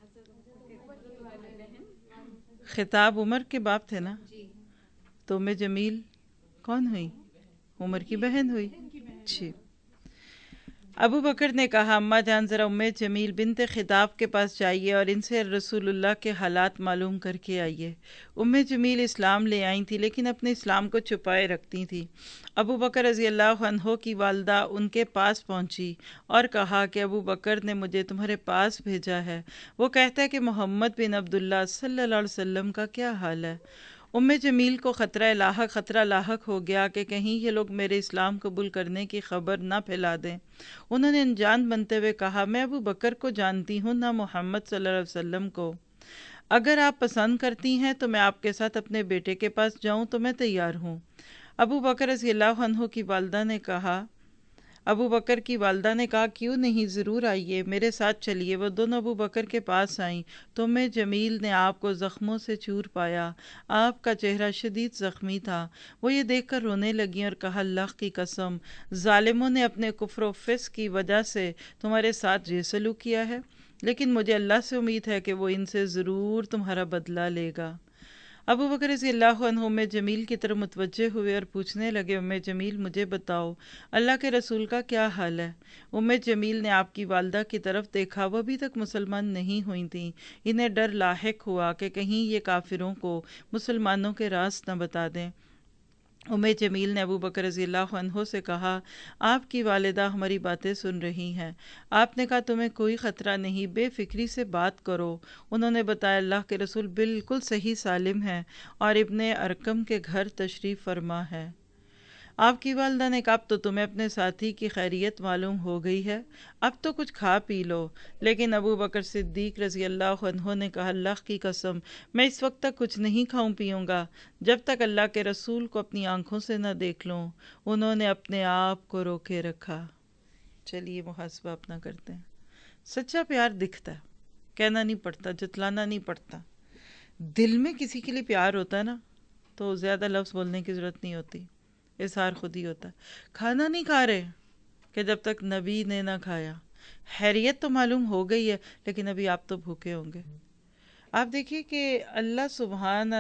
خطاب عمر کے باپ تھے نا، تو ام جمیل کون ہوئی؟ عمر کی بہن ہوئی۔ جی۔ ابو بکر نے کہا، اماں جان ذرا ام جمیل بنت خطاب کے پاس جائیے اور ان سے رسول اللہ کے حالات معلوم کر کے آئیے۔ ام جمیل اسلام لے آئی تھی لیکن اپنے اسلام کو چھپائے رکھتی تھی۔ ابو بکر رضی اللہ عنہ کی والدہ ان کے پاس پہنچی اور کہا کہ ابو بکر نے مجھے تمہارے پاس بھیجا ہے، وہ کہتا ہے کہ محمد بن عبداللہ صلی اللہ علیہ وسلم کا کیا حال ہے۔ ام جمیل کو خطرہ لاحق ہو گیا کہ کہیں یہ لوگ میرے اسلام قبول کرنے کی خبر نہ پھیلا دیں۔ انہوں نے انجان بنتے ہوئے کہا، میں ابو بکر کو جانتی ہوں نہ محمد صلی اللہ علیہ وسلم کو۔ اگر آپ پسند کرتی ہیں تو میں آپ کے ساتھ اپنے بیٹے کے پاس جاؤں تو میں تیار ہوں۔ ابو بکر رضی اللہ عنہ کی والدہ نے کہا، کیوں نہیں، ضرور آئیے، میرے ساتھ چلیے۔ وہ دونوں ابو بکر کے پاس آئیں تو ام جمیل نے آپ کو زخموں سے چور پایا، آپ کا چہرہ شدید زخمی تھا۔ وہ یہ دیکھ کر رونے لگیں اور کہا، اللہ کی قسم، ظالموں نے اپنے کفر و فسق کی وجہ سے تمہارے ساتھ یہ سلوک کیا ہے، لیکن مجھے اللہ سے امید ہے کہ وہ ان سے ضرور تمہارا بدلہ لے گا۔ ابو بکر رضی اللہ عنہ ام جمیل کی طرف متوجہ ہوئے اور پوچھنے لگے، ام جمیل مجھے بتاؤ اللہ کے رسول کا کیا حال ہے؟ ام جمیل نے آپ کی والدہ کی طرف دیکھا، وہ ابھی تک مسلمان نہیں ہوئی تھیں۔ انہیں ڈر لاحق ہوا کہ کہیں یہ کافروں کو مسلمانوں کے راز نہ بتا دیں۔ ام جمیل نے ابو بکر رضی اللہ عنہ سے کہا، آپ کی والدہ ہماری باتیں سن رہی ہیں۔ آپ نے کہا، تمہیں کوئی خطرہ نہیں، بے فکری سے بات کرو۔ انہوں نے بتایا، اللہ کے رسول بالکل صحیح سالم ہیں اور ابن ارقم کے گھر تشریف فرما ہے۔ آپ کی والدہ نے کہا اب تو تمہیں اپنے ساتھی کی خیریت معلوم ہو گئی ہے، اب تو کچھ کھا پی لو۔ لیکن ابو بکر صدیق رضی اللہ عنہ نے کہا اللہ کی قسم میں اس وقت تک کچھ نہیں کھاؤں پیوں گا جب تک اللہ کے رسول کو اپنی آنکھوں سے نہ دیکھ لوں۔ انہوں نے اپنے آپ کو روکے رکھا۔ چلیے محاسبہ اپنا کرتے ہیں۔ سچا پیار دکھتا ہے، کہنا نہیں پڑتا، جتلانا نہیں پڑتا۔ دل میں کسی کے لیے پیار ہوتا ہے نا تو زیادہ لفظ بولنے کی ضرورت نہیں ہوتی، اظہار خود ہی ہوتا ہے۔ کھانا نہیں کھا رہے کہ جب تک نبی نے نہ کھایا، خیریت تو معلوم ہو گئی ہے لیکن ابھی آپ تو بھوکے ہوں گے۔ آپ دیکھیے کہ اللہ سبحانہ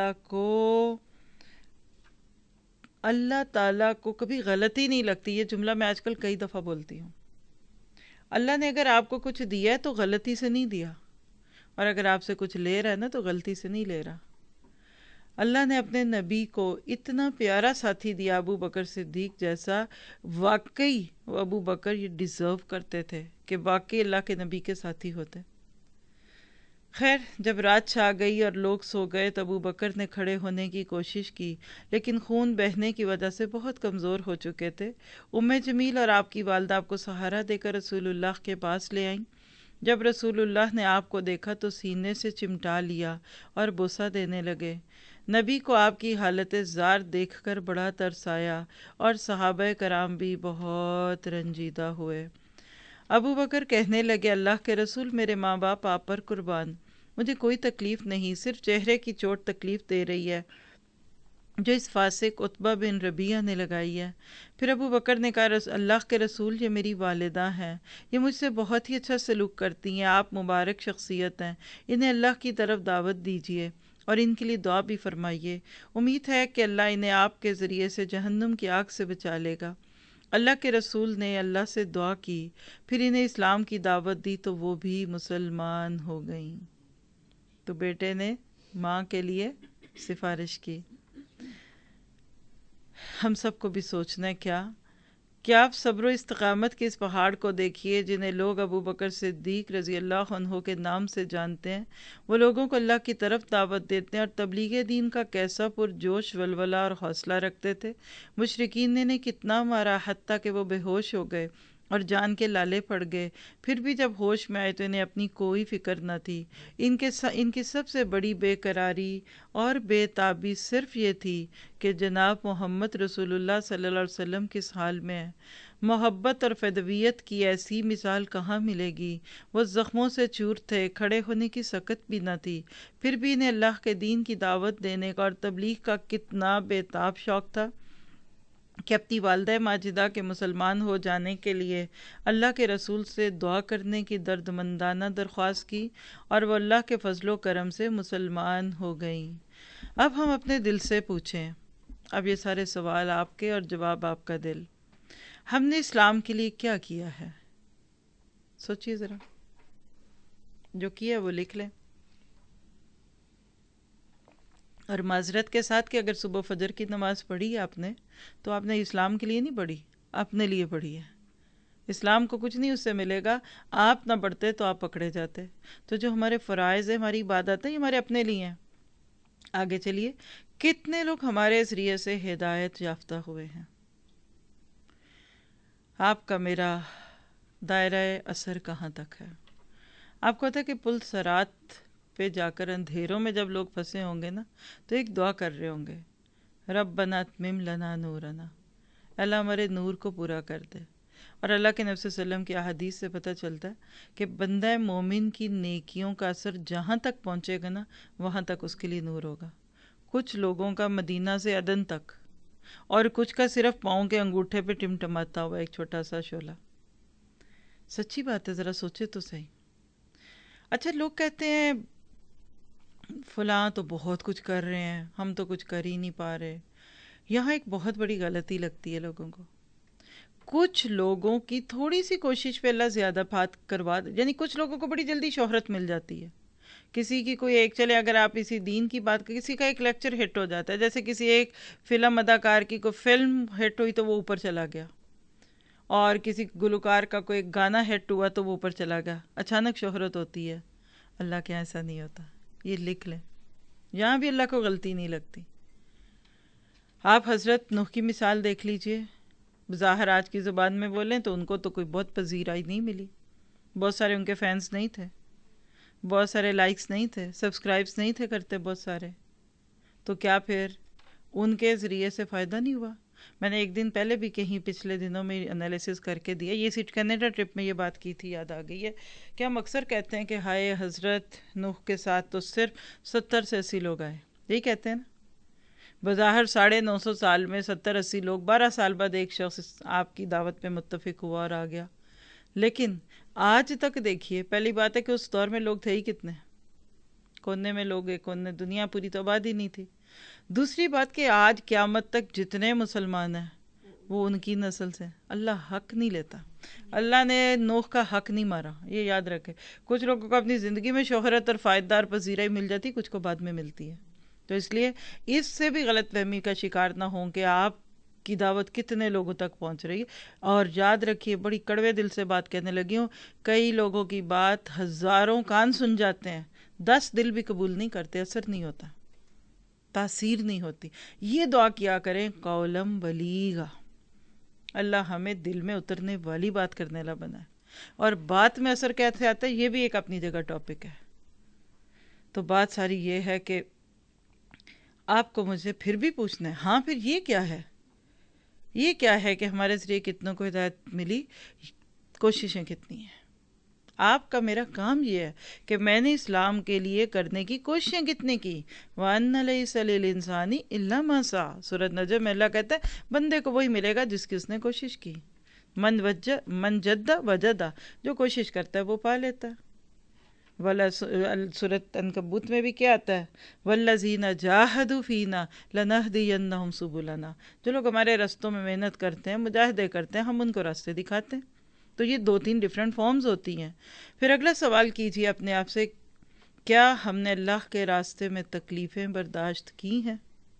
تعالیٰ کو کبھی غلطی نہیں لگتی۔ یہ جملہ میں آج کل کئی دفعہ بولتی ہوں۔ اللہ نے اگر آپ کو کچھ دیا ہے تو غلطی سے نہیں دیا، اور اگر آپ سے کچھ لے رہا ہے نا تو غلطی سے نہیں لے رہا۔ اللہ نے اپنے نبی کو اتنا پیارا ساتھی دیا، ابو بکر صدیق جیسا۔ واقعی وہ ابو بکر یہ ڈیزرو کرتے تھے کہ واقعی اللہ کے نبی کے ساتھی ہوتے۔ خیر جب رات چھا گئی اور لوگ سو گئے تو ابو بکر نے کھڑے ہونے کی کوشش کی، لیکن خون بہنے کی وجہ سے بہت کمزور ہو چکے تھے۔ ام جمیل اور آپ کی والدہ آپ کو سہارا دے کر رسول اللہ کے پاس لے آئیں۔ جب رسول اللہ نے آپ کو دیکھا تو سینے سے چمٹا لیا اور بوسہ دینے لگے۔ نبی کو آپ کی حالت زار دیکھ کر بڑا ترس آیا اور صحابہ کرام بھی بہت رنجیدہ ہوئے۔ ابو بکر کہنے لگے اللہ کے رسول میرے ماں باپ آپ پر قربان، مجھے کوئی تکلیف نہیں، صرف چہرے کی چوٹ تکلیف دے رہی ہے جو اس فاسق عتبہ بن ربیعہ نے لگائی ہے۔ پھر ابو بکر نے کہا اللہ کے رسول یہ میری والدہ ہیں، یہ مجھ سے بہت ہی اچھا سلوک کرتی ہیں، آپ مبارک شخصیت ہیں، انہیں اللہ کی طرف دعوت دیجیے اور ان کے لیے دعا بھی فرمائیے، امید ہے کہ اللہ انہیں آپ کے ذریعے سے جہنم کی آگ سے بچا لے گا۔ اللہ کے رسول نے اللہ سے دعا کی، پھر انہیں اسلام کی دعوت دی تو وہ بھی مسلمان ہو گئیں۔ تو بیٹے نے ماں کے لیے سفارش کی۔ ہم سب کو بھی سوچنا ہے کیا آپ صبر و استقامت کے اس پہاڑ کو دیکھیے جنہیں لوگ ابو بکر صدیق رضی اللہ عنہ کے نام سے جانتے ہیں۔ وہ لوگوں کو اللہ کی طرف دعوت دیتے ہیں اور تبلیغ دین کا کیسا پرجوش ولولہ اور حوصلہ رکھتے تھے۔ مشرکین نے انہیں کتنا مارا حتیٰ کہ وہ بے ہوش ہو گئے اور جان کے لالے پڑ گئے، پھر بھی جب ہوش میں آئے تو انہیں اپنی کوئی فکر نہ تھی۔ ان کی سب سے بڑی بے قراری اور بے تابی صرف یہ تھی کہ جناب محمد رسول اللہ صلی اللہ علیہ وسلم کس حال میں ہے۔ محبت اور فدویت کی ایسی مثال کہاں ملے گی؟ وہ زخموں سے چور تھے، کھڑے ہونے کی سکت بھی نہ تھی، پھر بھی انہیں اللہ کے دین کی دعوت دینے کا اور تبلیغ کا کتنا بے تاب شوق تھا کہ اپنی والدہ ماجدہ کے مسلمان ہو جانے کے لیے اللہ کے رسول سے دعا کرنے کی درد مندانہ درخواست کی، اور وہ اللہ کے فضل و کرم سے مسلمان ہو گئیں۔ اب ہم اپنے دل سے پوچھیں، اب یہ سارے سوال آپ کے اور جواب آپ کا دل، ہم نے اسلام کے لیے کیا کیا ہے؟ سوچیے ذرا، جو کیا وہ لکھ لیں۔ اور معذرت کے ساتھ کہ اگر صبح فجر کی نماز پڑھی ہے آپ نے تو آپ نے اسلام کے لیے نہیں پڑھی، اپنے لیے پڑھی ہے۔ اسلام کو کچھ نہیں اس سے ملے گا، آپ نہ پڑھتے تو آپ پکڑے جاتے۔ تو جو ہمارے فرائض ہیں، ہماری عبادت ہے، یہ ہمارے اپنے لیے ہیں۔ آگے چلیے، کتنے لوگ ہمارے ذریعے سے ہدایت یافتہ ہوئے ہیں؟ آپ کا میرا دائرہ اثر کہاں تک ہے؟ آپ کو پتہ ہے کہ پل صراط پہ جا کر اندھیروں میں جب لوگ پھنسے ہوں گے نا تو ایک دعا کر رہے ہوں گے، ربنا اتمم لنا نورنا، اللہ ہمارے نور کو پورا کر دے۔ اور اللہ کے نبی صلی اللہ علیہ وسلم کی احادیث سے پتہ چلتا ہے کہ بندہ مومن کی نیکیوں کا اثر جہاں تک پہنچے گا نا وہاں تک اس کے لیے نور ہوگا۔ کچھ لوگوں کا مدینہ سے عدن تک، اور کچھ کا صرف پاؤں کے انگوٹھے پہ ٹمٹماتا ہوا ایک چھوٹا سا شعلہ۔ سچی بات ہے، ذرا سوچے تو صحیح۔ اچھا، لوگ کہتے ہیں فلاں تو بہت کچھ کر رہے ہیں، ہم تو کچھ کر ہی نہیں پا رہے۔ یہاں ایک بہت بڑی غلطی لگتی ہے لوگوں کو۔ کچھ لوگوں کی تھوڑی سی کوشش پہ اللہ زیادہ بات کروا دے، یعنی کچھ لوگوں کو بڑی جلدی شہرت مل جاتی ہے۔ کسی کی کوئی ایک، چلے اگر آپ اسی دین کی بات کریں، کسی کا ایک لیکچر ہٹ ہو جاتا ہے، جیسے کسی ایک فلم اداکار کی کوئی فلم ہٹ ہوئی تو وہ اوپر چلا گیا، اور کسی گلوکار کا کوئی گانا ہٹ ہوا تو وہ اوپر چلا گیا، اچانک شہرت ہوتی ہے۔ اللہ کے ایسا نہیں ہوتا، یہ لکھ لیں، یہاں بھی اللہ کو غلطی نہیں لگتی۔ آپ حضرت نوح کی مثال دیکھ لیجئے. بظاہر آج کی زبان میں بولیں تو ان کو تو کوئی بہت پذیرائی نہیں ملی، بہت سارے ان کے فینس نہیں تھے، بہت سارے لائکس نہیں تھے، سبسکرائبس نہیں تھے کرتے بہت سارے. تو کیا پھر ان کے ذریعے سے فائدہ نہیں ہوا؟ میں نے ایک دن پہلے بھی کہیں پچھلے دنوں میں انالیسس کر کے دیا، یہ کینیڈا ٹرپ میں یہ بات کی تھی، یاد آ گئی ہے کہ ہم اکثر کہتے ہیں کہ ہائے حضرت نوح کے ساتھ تو صرف 70 سے 80 لوگ آئے، یہی کہتے ہیں نا. بظاہر 950 سال میں 70-80 لوگ، 12 سال بعد ایک شخص آپ کی دعوت پہ متفق ہوا اور آ گیا. لیکن آج تک دیکھیے، پہلی بات ہے کہ اس دور میں لوگ تھے ہی کتنے، کونے میں لوگ، ایک کونے، دنیا پوری تو آباد ہی نہیں تھی. دوسری بات کہ آج قیامت تک جتنے مسلمان ہیں وہ ان کی نسل سے. اللہ حق نہیں لیتا، اللہ نے نوح کا حق نہیں مارا، یہ یاد رکھے. کچھ لوگوں کو اپنی زندگی میں شہرت اور فائدار پذیرائی مل جاتی، کچھ کو بعد میں ملتی ہے. تو اس لیے اس سے بھی غلط فہمی کا شکار نہ ہوں کہ آپ کی دعوت کتنے لوگوں تک پہنچ رہی ہے. اور یاد رکھیے، بڑی کڑوے دل سے بات کہنے لگی ہوں، کئی لوگوں کی بات ہزاروں کان سن جاتے ہیں، 10 دل بھی قبول نہیں کرتے، اثر نہیں ہوتا، تاثیر نہیں ہوتی. یہ دعا کیا کریں قولم بلیغا، اللہ ہمیں دل میں اترنے والی بات کرنے والا بنائے. اور بات میں اثر کیسے آتا ہے، یہ بھی ایک اپنی جگہ ٹاپک ہے. تو بات ساری یہ ہے کہ آپ کو مجھے پھر بھی پوچھنا ہے، ہاں پھر یہ کیا ہے، یہ کیا ہے کہ ہمارے ذریعے کتنوں کو ہدایت ملی، کوششیں کتنی ہیں. آپ کا میرا کام یہ ہے کہ میں نے اسلام کے لیے کرنے کی کوششیں کتنی کی. وَأَنَّ لَيْسَ لِلْإِنسَانِ إِلَّا مَا سَعَىٰ، سورۃ نجم میں اللہ کہتا ہے بندے کو وہی ملے گا جس کی اس نے کوشش کی. من جد وجد، جو کوشش کرتا ہے وہ پا لیتا ہے. سورۃ عنکبوت میں بھی کیا آتا ہے، وَالَّذِينَ جَاهَدُوا فِينَا لَنَهْدِيَنَّهُمْ سُبُلَنَا، جو لوگ ہمارے رستوں میں محنت کرتے ہیں، مجاہدے کرتے ہیں، ہم ان کو راستے دکھاتے ہیں. تو یہ 2-3 ڈیفرنٹ فارمز ہوتی ہیں. پھر اگلا سوال کیجیے اپنے آپ سے، کیا ہم نے اللہ کے راستے میں تکلیفیں برداشت کی ہیں؟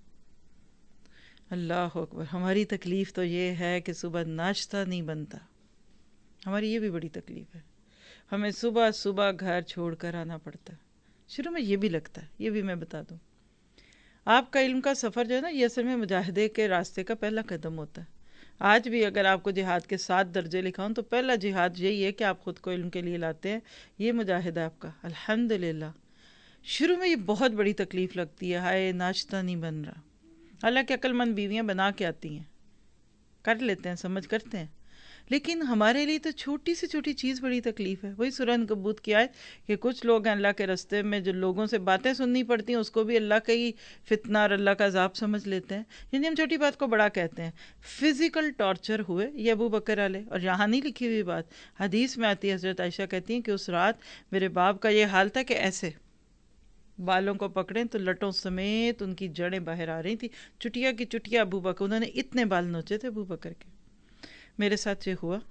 اللہ اکبر. ہماری تکلیف تو یہ ہے کہ صبح ناشتہ نہیں بنتا، ہماری یہ بھی بڑی تکلیف ہے. ہمیں صبح صبح گھر چھوڑ کر آنا پڑتا ہے. شروع میں یہ بھی لگتا ہے، یہ بھی میں بتا دوں، آپ کا علم کا سفر جو ہے نا، یہ اصل میں مجاہدے کے راستے کا پہلا قدم ہوتا ہے. آج بھی اگر آپ کو جہاد کے 7 درجے لکھاؤں تو پہلا جہاد یہی ہے کہ آپ خود کو علم کے لیے لاتے ہیں. یہ مجاہدہ آپ کا الحمدللہ. شروع میں یہ بہت بڑی تکلیف لگتی ہے، ہائے ناشتہ نہیں بن رہا. حالانکہ عقل مند بیویاں بنا کے آتی ہیں، کر لیتے ہیں، سمجھ کرتے ہیں. لیکن ہمارے لیے تو چھوٹی سے چھوٹی چیز بڑی تکلیف ہے. وہی سورہ عنکبوت کی آیت کہ کچھ لوگ ہیں اللہ کے راستے میں جو لوگوں سے باتیں سننی پڑتی ہیں اس کو بھی اللہ کا ہی فتنہ اور اللہ کا عذاب سمجھ لیتے ہیں. یعنی ہم چھوٹی بات کو بڑا کہتے ہیں. فزیکل ٹارچر ہوئے یہ ابو بکر علیہ، اور یہاں نہیں لکھی ہوئی بات، حدیث میں آتی ہے، حضرت عائشہ کہتی ہیں کہ اس رات میرے باپ کا یہ حال تھا کہ ایسے بالوں کو پکڑیں تو لٹوں سمیت ان کی جڑیں باہر آ رہی تھی. چٹیا کی چٹیا ابو بکر، انہوں نے اتنے بال نوچے تھے ابو بکر کے. میرے ساتھ یہ ہوا.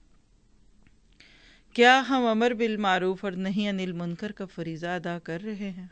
کیا ہم امر بالمعروف اور نہی عن المنکر کا فریضہ ادا کر رہے ہیں؟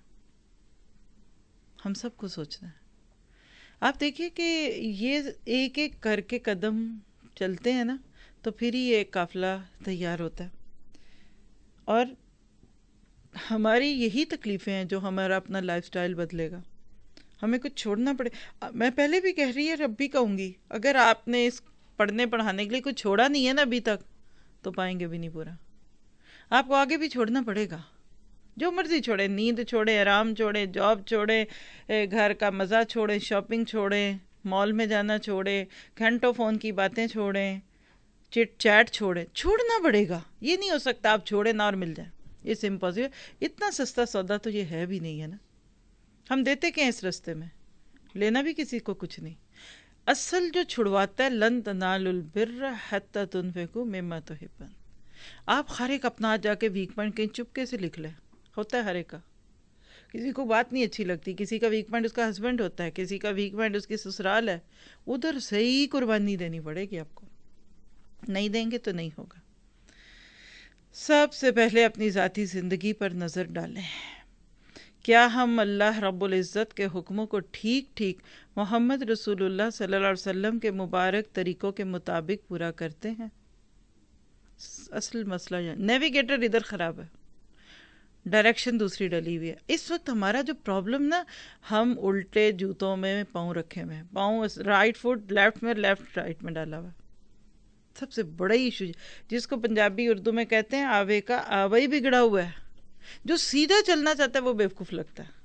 ہم سب کو سوچنا ہے. آپ دیکھیے کہ یہ ایک ایک کر کے قدم چلتے ہیں نا تو پھر ہی ایک قافلہ تیار ہوتا ہے. اور ہماری یہی تکلیفیں ہیں جو ہمارا اپنا لائف سٹائل بدلے گا. ہمیں کچھ چھوڑنا پڑے. میں پہلے بھی کہہ رہی ہے، اب بھی کہوں گی، اگر آپ نے اس پڑھنے پڑھانے کے لیے کچھ چھوڑا نہیں ہے نا ابھی تک تو پائیں گے بھی نہیں پورا. آپ کو آگے بھی چھوڑنا پڑے گا، جو مرضی چھوڑے، نیند چھوڑے، آرام چھوڑے، جاب چھوڑے، گھر کا مزہ چھوڑے، شاپنگ چھوڑے، مال میں جانا چھوڑے، گھنٹوں فون کی باتیں چھوڑیں، چٹ چیٹ چھوڑے. چھوڑنا پڑے گا. یہ نہیں ہو سکتا آپ چھوڑے نہ اور مل جائے، یہ امپاسبل. اتنا سستا سودا تو یہ ہے بھی نہیں ہے نا. ہم دیتے کیا اس رستے میں، لینا بھی کسی کو کچھ نہیں. اصل جو چھڑواتا ہے لن تنالوا البر حتی تنفقوا مما تحبون. آپ ہر ایک اپنا جا کے ویک پوائنٹ کہیں چپکے سے لکھ لیں. ہوتا ہے ہر ایک کا، کسی کو بات نہیں اچھی لگتی، کسی کا ویک پوائنٹ اس کا ہسبینڈ ہوتا ہے، کسی کا ویک پوائنٹ اس کی سسرال ہے. ادھر صحیح قربانی دینی پڑے گی آپ کو. نہیں دیں گے تو نہیں ہوگا. سب سے پہلے اپنی ذاتی زندگی پر نظر ڈالیں. کیا ہم اللہ رب العزت کے حکموں کو ٹھیک ٹھیک محمد رسول اللہ صلی اللہ علیہ وسلم کے مبارک طریقوں کے مطابق پورا کرتے ہیں؟ اصل مسئلہ یہ نیویگیٹر ادھر خراب ہے. ڈائریکشن دوسری ڈلی ہوئی ہے. اس وقت ہمارا جو پرابلم نا، ہم الٹے جوتوں میں پاؤں رکھے ہوئے ہیں، پاؤں رائٹ فٹ لیفٹ میں، لیفٹ رائٹ میں ڈالا ہوا. سب سے بڑا ایشو جس کو پنجابی اردو میں کہتے ہیں آوے کا آوا ہی بگڑا ہوا ہے. جو سیدھا چلنا چاہتا ہے وہ بیوقوف لگتا ہے.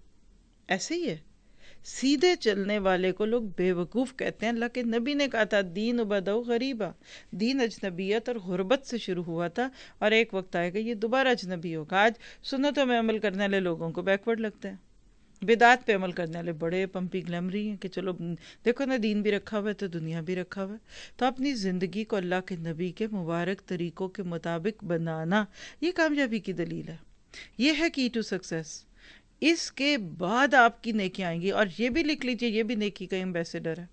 ایسے ہی ہے، سیدھے چلنے والے کو لوگ بے وقوف کہتے ہیں. اللہ کے نبی نے کہا تھا دین بدو غریبا، دین اجنبیت اور غربت سے شروع ہوا تھا، اور ایک وقت آئے گا یہ دوبارہ اجنبی ہوگا. آج سنتوں میں عمل کرنے والے لوگوں کو بیکورڈ لگتے ہیں، بدعات پہ عمل کرنے والے بڑے پمپی گلیمری ہیں کہ چلو دیکھو نا، دین بھی رکھا ہوا ہے تو دنیا بھی رکھا ہوا ہے. تو اپنی زندگی کو اللہ کے نبی کے مبارک طریقوں کے مطابق بنانا، یہ کامیابی کی دلیل ہے. یہ ہے کی ٹو سکسیس. اس کے بعد آپ کی نیکیاں آئیں گی. اور یہ بھی لکھ لیجئے، یہ بھی نیکی کا ایمبیسڈر ہے.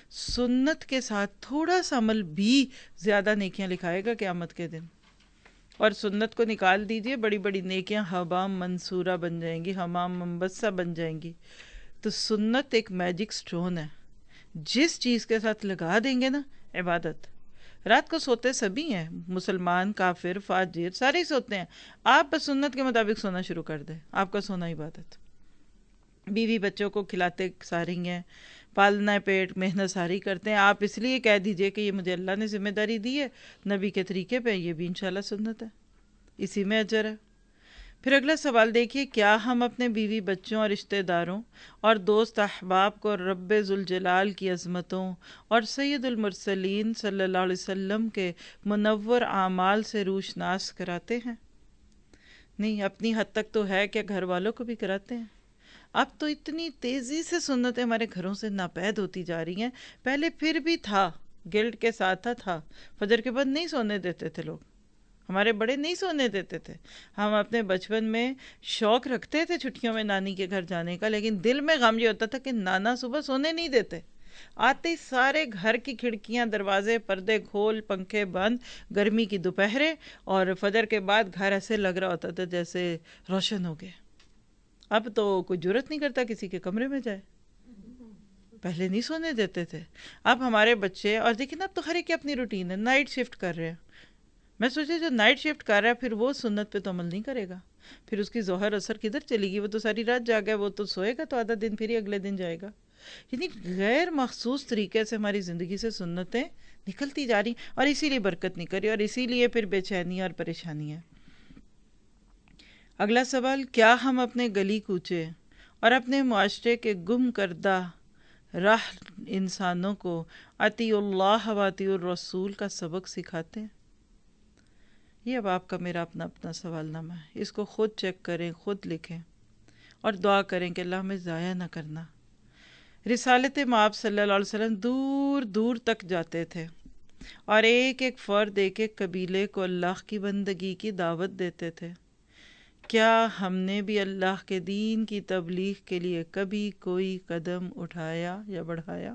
سنت کے ساتھ تھوڑا سا عمل بھی زیادہ نیکیاں لکھائے گا قیامت کے دن. اور سنت کو نکال دیجئے، بڑی بڑی نیکیاں حبام منصورہ بن جائیں گی، حمام منبثہ بن جائیں گی. تو سنت ایک میجک سٹون ہے، جس چیز کے ساتھ لگا دیں گے نا، عبادت. رات کو سوتے سبھی ہیں، مسلمان، کافر، فاجر، سارے ہی سوتے ہیں. آپ بس سنت کے مطابق سونا شروع کر دیں، آپ کا سونا عبادت. بیوی بچوں کو کھلاتے ساری ہیں، پالنا ہے پیٹ، محنت ساری کرتے ہیں. آپ اس لیے کہہ دیجئے کہ یہ مجھے اللہ نے ذمہ داری دی ہے نبی کے طریقے پہ، یہ بھی انشاءاللہ سنت ہے، اسی میں اجر ہے. پھر اگلا سوال دیکھیے، کیا ہم اپنے بیوی بچوں اور رشتہ داروں اور دوست احباب کو رب ذوالجلال کی عظمتوں اور سید المرسلین صلی اللہ علیہ وسلم کے منور اعمال سے روشناس کراتے ہیں؟ نہیں، اپنی حد تک تو ہے، کیا گھر والوں کو بھی کراتے ہیں؟ اب تو اتنی تیزی سے سنتیں ہمارے گھروں سے ناپید ہوتی جا رہی ہیں. پہلے پھر بھی تھا، گلٹ کے ساتھ تھا. فجر کے بعد نہیں سونے دیتے تھے لوگ، ہمارے بڑے نہیں سونے دیتے تھے. ہم اپنے بچپن میں شوق رکھتے تھے چھٹیوں میں نانی کے گھر جانے کا، لیکن دل میں غم یہ ہوتا تھا کہ نانا صبح سونے نہیں دیتے. آتے ہی سارے گھر کی کھڑکیاں، دروازے، پردے کھول، پنکھے بند، گرمی کی دوپہریں، اور فجر کے بعد گھر ایسے لگ رہا ہوتا تھا جیسے روشن ہو گئے. اب تو کوئی جرت نہیں کرتا کسی کے کمرے میں جائے. پہلے نہیں سونے دیتے تھے. اب ہمارے بچے، اور دیکھیں نا، اب تو ہر ایک کی اپنی روٹین ہے، نائٹ شفٹ کر رہے ہیں. میں سوچے جو نائٹ شفٹ کر رہا ہے پھر وہ سنت پہ تو عمل نہیں کرے گا، پھر اس کی ظہر اثر کدھر چلے گی؟ وہ تو ساری رات جاگا ہے، وہ تو سوئے گا تو آدھا دن پھر ہی اگلے دن جائے گا. یعنی غیر مخصوص طریقے سے ہماری زندگی سے سنتیں نکلتی جا رہی، اور اسی لیے برکت نہیں کری، اور اسی لیے پھر بے چینی اور پریشانی ہے. اگلا سوال، کیا ہم اپنے گلی کوچے اور اپنے معاشرے کے گم کردہ راہ انسانوں کو اطیع اللہ و اطیع الرسول کا سبق سکھاتے ہیں؟ یہ اب آپ کا میرا اپنا سوال نامہ ہے. اس کو خود چیک کریں، خود لکھیں، اور دعا کریں کہ اللہ ہمیں ضائع نہ کرنا. رسالت مآب صلی اللہ علیہ وسلم دور دور تک جاتے تھے، اور ایک ایک فرد، ایک ایک قبیلے کو اللہ کی بندگی کی دعوت دیتے تھے. کیا ہم نے بھی اللہ کے دین کی تبلیغ کے لیے کبھی کوئی قدم اٹھایا یا بڑھایا؟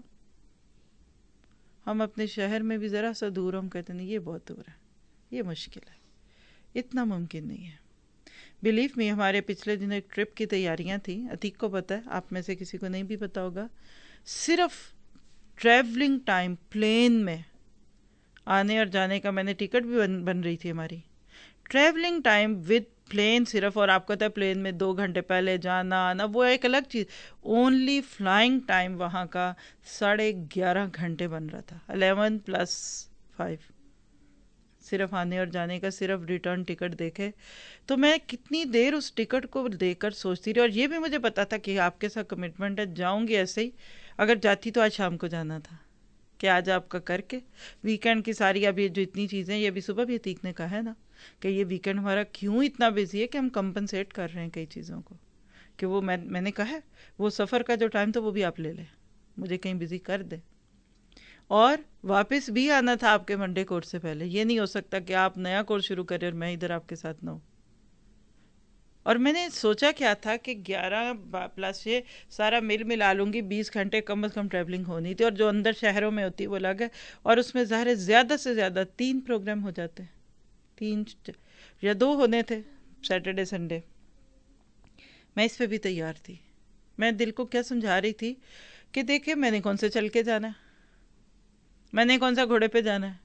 ہم اپنے شہر میں بھی ذرا سا دور، ہم کہتے ہیں یہ بہت دور ہے، یہ مشکل ہے، اتنا ممکن نہیں ہے. بلیو می، ہمارے پچھلے دنوں ایک ٹرپ کی تیاریاں تھیں. عتیق کو پتہ ہے، آپ میں سے کسی کو نہیں بھی پتہ ہوگا. صرف ٹریولنگ ٹائم پلین میں آنے اور جانے کا، میں نے ٹکٹ بھی بن رہی تھی ہماری، ٹریولنگ ٹائم ود پلین صرف، اور آپ کو پتہ ہے پلین میں 2 گھنٹے پہلے جانا آنا، وہ ایک الگ چیز. اونلی فلائنگ ٹائم وہاں کا 11.5 گھنٹے بن رہا تھا، 11 + 5، صرف آنے اور جانے کا. صرف ریٹرن ٹکٹ دیکھے تو میں کتنی دیر اس ٹکٹ کو دیکھ کر سوچتی رہی. اور یہ بھی مجھے پتا تھا کہ آپ کے ساتھ کمٹمنٹ ہے، جاؤں گی ایسے ہی. اگر جاتی تو آج شام کو جانا تھا، کہ آج آپ کا کر کے ویکینڈ کی ساری، اب یہ جو اتنی چیزیں، یہ بھی صبح بھی عتیق نے کہا ہے نا کہ یہ ویکینڈ ہمارا کیوں اتنا بزی ہے، کہ ہم کمپنسیٹ کر رہے ہیں کئی چیزوں کو. کہ وہ میں نے کہا ہے وہ سفر کا جو ٹائم تھا وہ بھی آپ لے لیں، مجھے کہیں بزی کر دے. اور واپس بھی آنا تھا آپ کے منڈے کورس سے پہلے. یہ نہیں ہو سکتا کہ آپ نیا کورس شروع کریں اور میں ادھر آپ کے ساتھ نہ ہوں. اور میں نے سوچا کیا تھا کہ 11+ سارا ملا لوں گی، 20 گھنٹے کم از کم ٹریولنگ ہونی تھی. اور جو اندر شہروں میں ہوتی وہ الگ ہے، اور اس میں ظاہر ہے زیادہ سے زیادہ 3 پروگرام ہو جاتے ہیں، 3 یا 2 ہونے تھے، سیٹرڈے سنڈے. میں اس پہ بھی تیار تھی. میں دل کو کیا سمجھا رہی تھی کہ دیکھیں، میں نے کون سے چل کے جانا ہے، میں نے کون سا گھوڑے پہ جانا ہے،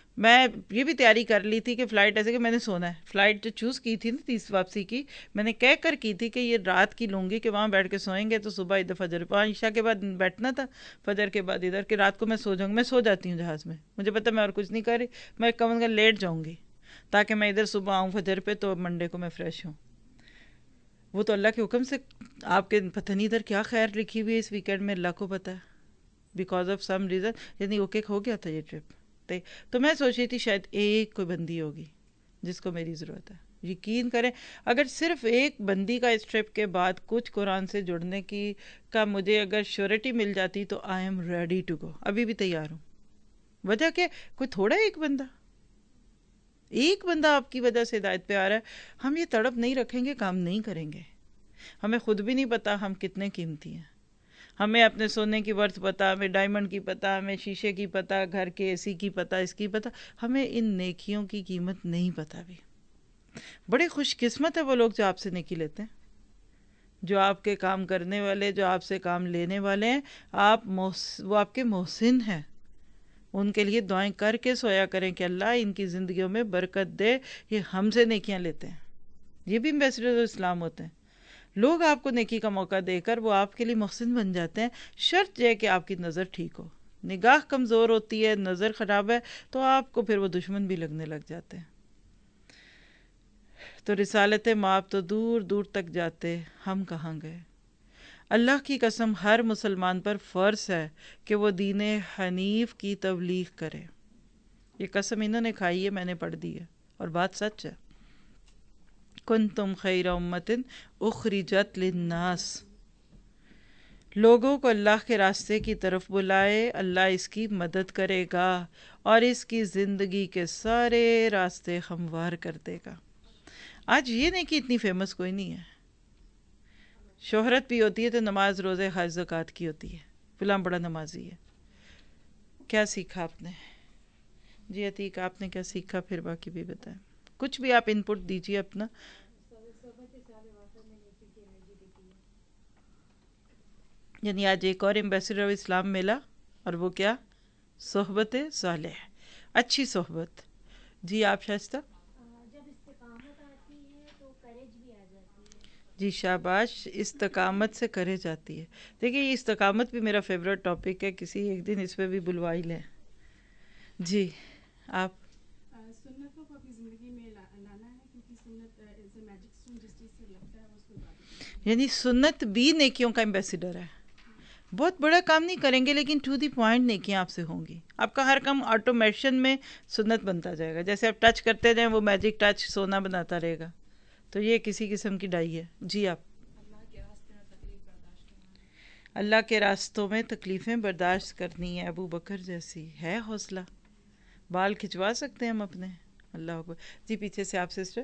میں یہ بھی تیاری کر لی تھی کہ فلائٹ ایسے کہ میں نے سونا ہے. فلائٹ جو چوز کی تھی نا 30 واپسی کی, میں نے کہہ کر کی تھی کہ یہ رات کی لوں گی کہ وہاں بیٹھ کے سوئیں گے تو صبح ادھر فجر, وہاں عشاء کے بعد بیٹھنا تھا, فجر کے بعد ادھر, کہ رات کو میں سو جاؤں گی. میں سو جاتی ہوں جہاز میں, مجھے پتہ میں اور کچھ نہیں کر رہی, میں کم از کم لیٹ جاؤں گی تاکہ میں ادھر صبح آؤں فجر پہ تو منڈے کو میں فریش ہوں. وہ تو اللہ کے حکم سے آپ کے پتہ نہیں ادھر کیا خیر لکھی ہوئی ہے اس ویکینڈ میں, اللہ کو پتہ ہے, بیکاز آف سم ریزن یعنی اوکے ہو گیا تھا یہ ٹرپ. تو میں سوچ رہی تھی شاید ایک کوئی بندی ہوگی جس کو میری ضرورت ہے. یقین کریں اگر صرف ایک بندی کا اس ٹرپ کے بعد کچھ قرآن سے جڑنے کی کا مجھے اگر شیورٹی مل جاتی تو I am ready to go, ابھی بھی تیار ہوں. وجہ کہ کوئی تھوڑا ایک بندہ آپ کی وجہ سے ہدایت پہ آ رہا ہے. ہم یہ تڑپ نہیں رکھیں گے, کام نہیں کریں گے. ہمیں خود بھی نہیں پتا ہم کتنے قیمتی ہیں. ہمیں اپنے سونے کی ورتھ پتا, ہمیں ڈائمنڈ کی پتا, ہمیں شیشے کی پتا, گھر کے اے سی کی پتا, اس کی پتا, ہمیں ان نیکیوں کی قیمت نہیں پتا بھی. بڑے خوش قسمت ہے وہ لوگ جو آپ سے نیکی لیتے ہیں, جو آپ کے کام کرنے والے, جو آپ سے کام لینے والے ہیں. وہ آپ کے محسن ہیں. ان کے لیے دعائیں کر کے سویا کریں کہ اللہ ان کی زندگیوں میں برکت دے, یہ ہم سے نیکیاں لیتے ہیں. یہ بھی ایمبیسڈر اسلام ہوتے ہیں. لوگ آپ کو نیکی کا موقع دے کر وہ آپ کے لیے محسن بن جاتے ہیں, شرط یہ کہ آپ کی نظر ٹھیک ہو. نگاہ کمزور ہوتی ہے, نظر خراب ہے تو آپ کو پھر وہ دشمن بھی لگنے لگ جاتے ہیں. تو رسالت مآب تو دور دور تک جاتے, ہم کہاں گئے. اللہ کی قسم ہر مسلمان پر فرض ہے کہ وہ دین حنیف کی تبلیغ کرے. یہ قسم انہوں نے کھائی ہے, میں نے پڑھ دی ہے, اور بات سچ ہے. کنتم خیر امت اخرجت للناس, لوگوں کو اللہ کے راستے کی طرف بلائے, اللہ اس کی مدد کرے گا اور اس کی زندگی کے سارے راستے ہموار کر دے گا. آج یہ نہیں کہ اتنی فیمس کوئی نہیں ہے, شہرت بھی ہوتی ہے تو نماز روزے حج زکوٰۃ کی ہوتی ہے, فلاں بڑا نمازی ہے. کیا سیکھا آپ نے؟ جی عتیق آپ نے کیا سیکھا, پھر باقی بھی بتائیں. کچھ بھی آپ ان پٹ دیجیے اپنا. یعنی آج ایک اور ایمبیسڈر آف اسلام ملا, اور وہ کیا؟ صحبت صالح, اچھی صحبت. جی آپ شائستہ. جب استقامت آتی ہے تو کریج بھی آ جاتی ہے. جی شاباش, استقامت سے کریج آتی ہے. دیکھیے یہ استقامت بھی میرا فیوریٹ ٹاپک ہے, کسی ایک دن اس پہ بھی بلوائی لیں. جی آپ. سنتوں کو اپنی زندگی میں لانا ہے, کیونکہ سنت از اے میجک اسٹون, جس چیز سے لگتا ہے اس کو یعنی سنت بھی نیکیوں کا ایمبیسڈر ہے. بہت بڑا کام نہیں کریں گے لیکن ٹو دی پوائنٹ نیکیاں آپ سے ہوں گی. آپ کا ہر کام آٹومیشن میں سنت بنتا جائے گا, جیسے آپ ٹچ کرتے جائیں وہ میجک ٹچ سونا بناتا رہے گا. تو یہ کسی قسم کی ڈائی ہے. جی آپ. اللہ کے راستوں میں تکلیفیں برداشت کرنی ہے. ابو بکر جیسی ہے حوصلہ, بال کھچوا سکتے ہیں ہم اپنے. اللہ اکبر. جی پیچھے سے آپ سسٹر.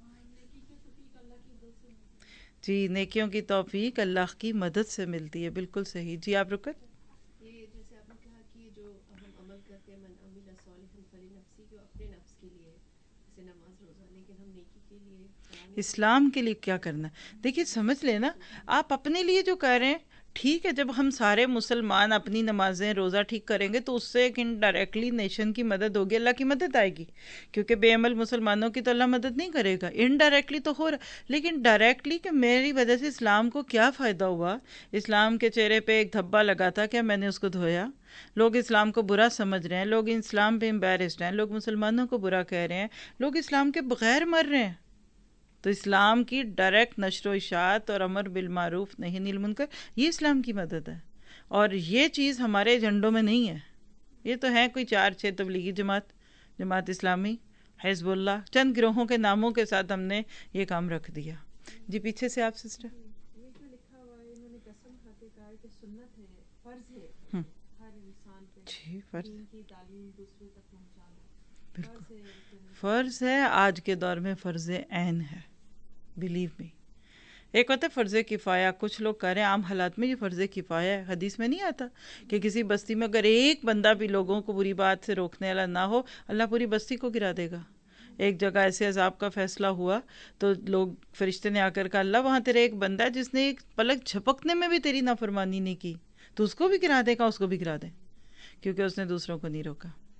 جی نیکیوں کی توفیق اللہ کی مدد سے ملتی ہے, بالکل صحیح. جی آپ رکت. یہ جیسے آپ نے کہا کہ جو ہم عمل کرتے ہیں من عمل صالحا فلنفسہ, جو اپنے نفس کے لیے, جیسے نماز روزہ, لیکن ہم نیکی کے لیے, اسلام کے لیے کیا کرنا ہے. دیکھیے سمجھ لینا, آپ اپنے لیے جو کر رہے ہیں ٹھیک ہے. جب ہم سارے مسلمان اپنی نمازیں روزہ ٹھیک کریں گے تو اس سے ایک انڈائریکٹلی نیشن کی مدد ہوگی, اللہ کی مدد آئے گی, کیونکہ بے عمل مسلمانوں کی تو اللہ مدد نہیں کرے گا. انڈائریکٹلی تو ہو رہا, لیکن ڈائریکٹلی کہ میری وجہ سے اسلام کو کیا فائدہ ہوا. اسلام کے چہرے پہ ایک دھبا لگا تھا, کیا میں نے اس کو دھویا؟ لوگ اسلام کو برا سمجھ رہے ہیں, لوگ اسلام پہ امبیرسڈ ہیں, لوگ مسلمانوں کو برا کہہ رہے ہیں, لوگ اسلام کے بغیر مر رہے ہیں. تو اسلام کی ڈائریکٹ نشر و اشاعت اور امر بالمعروف نہی عن المنکر, یہ اسلام کی مدد ہے. اور یہ چیز ہمارے ایجنڈوں میں نہیں ہے. یہ تو ہے کوئی 4-6 تبلیغی جماعت اسلامی, حزب اللہ, چند گروہوں کے ناموں کے ساتھ ہم نے یہ کام رکھ دیا. جی پیچھے سے آپ سسٹر. یہ جو لکھا ہوا ہے, انہوں نے قسم کھا کے کہا کہ سنت ہے, فرض ہے ہر انسان پہ, جی فرض, دین کی تعلیم دوسروں تک پہنچانا بالکل فرض ہے. فرض ہے, آج کے دور میں فرض عین ہے, بلیو می. ایک ہوتا ہے فرض کفایہ, کچھ لوگ کہہ رہے ہیں عام حالات میں یہ فرض کفایہ ہے. حدیث میں نہیں آتا کہ کسی بستی میں اگر ایک بندہ بھی لوگوں کو بری بات سے روکنے والا نہ ہو, اللہ پوری بستی کو گرا دے گا. ایک جگہ ایسے عذاب کا فیصلہ ہوا تو لوگ, فرشتے نے آ کر کہا اللہ وہاں تیرے ایک بندہ ہے جس نے ایک پلک جھپکنے میں بھی تیری نافرمانی نہیں کی, تو اس کو بھی گرا دے گا. اس کو بھی گرا دیں, کیونکہ اس نے دوسروں کو نہیں روکا.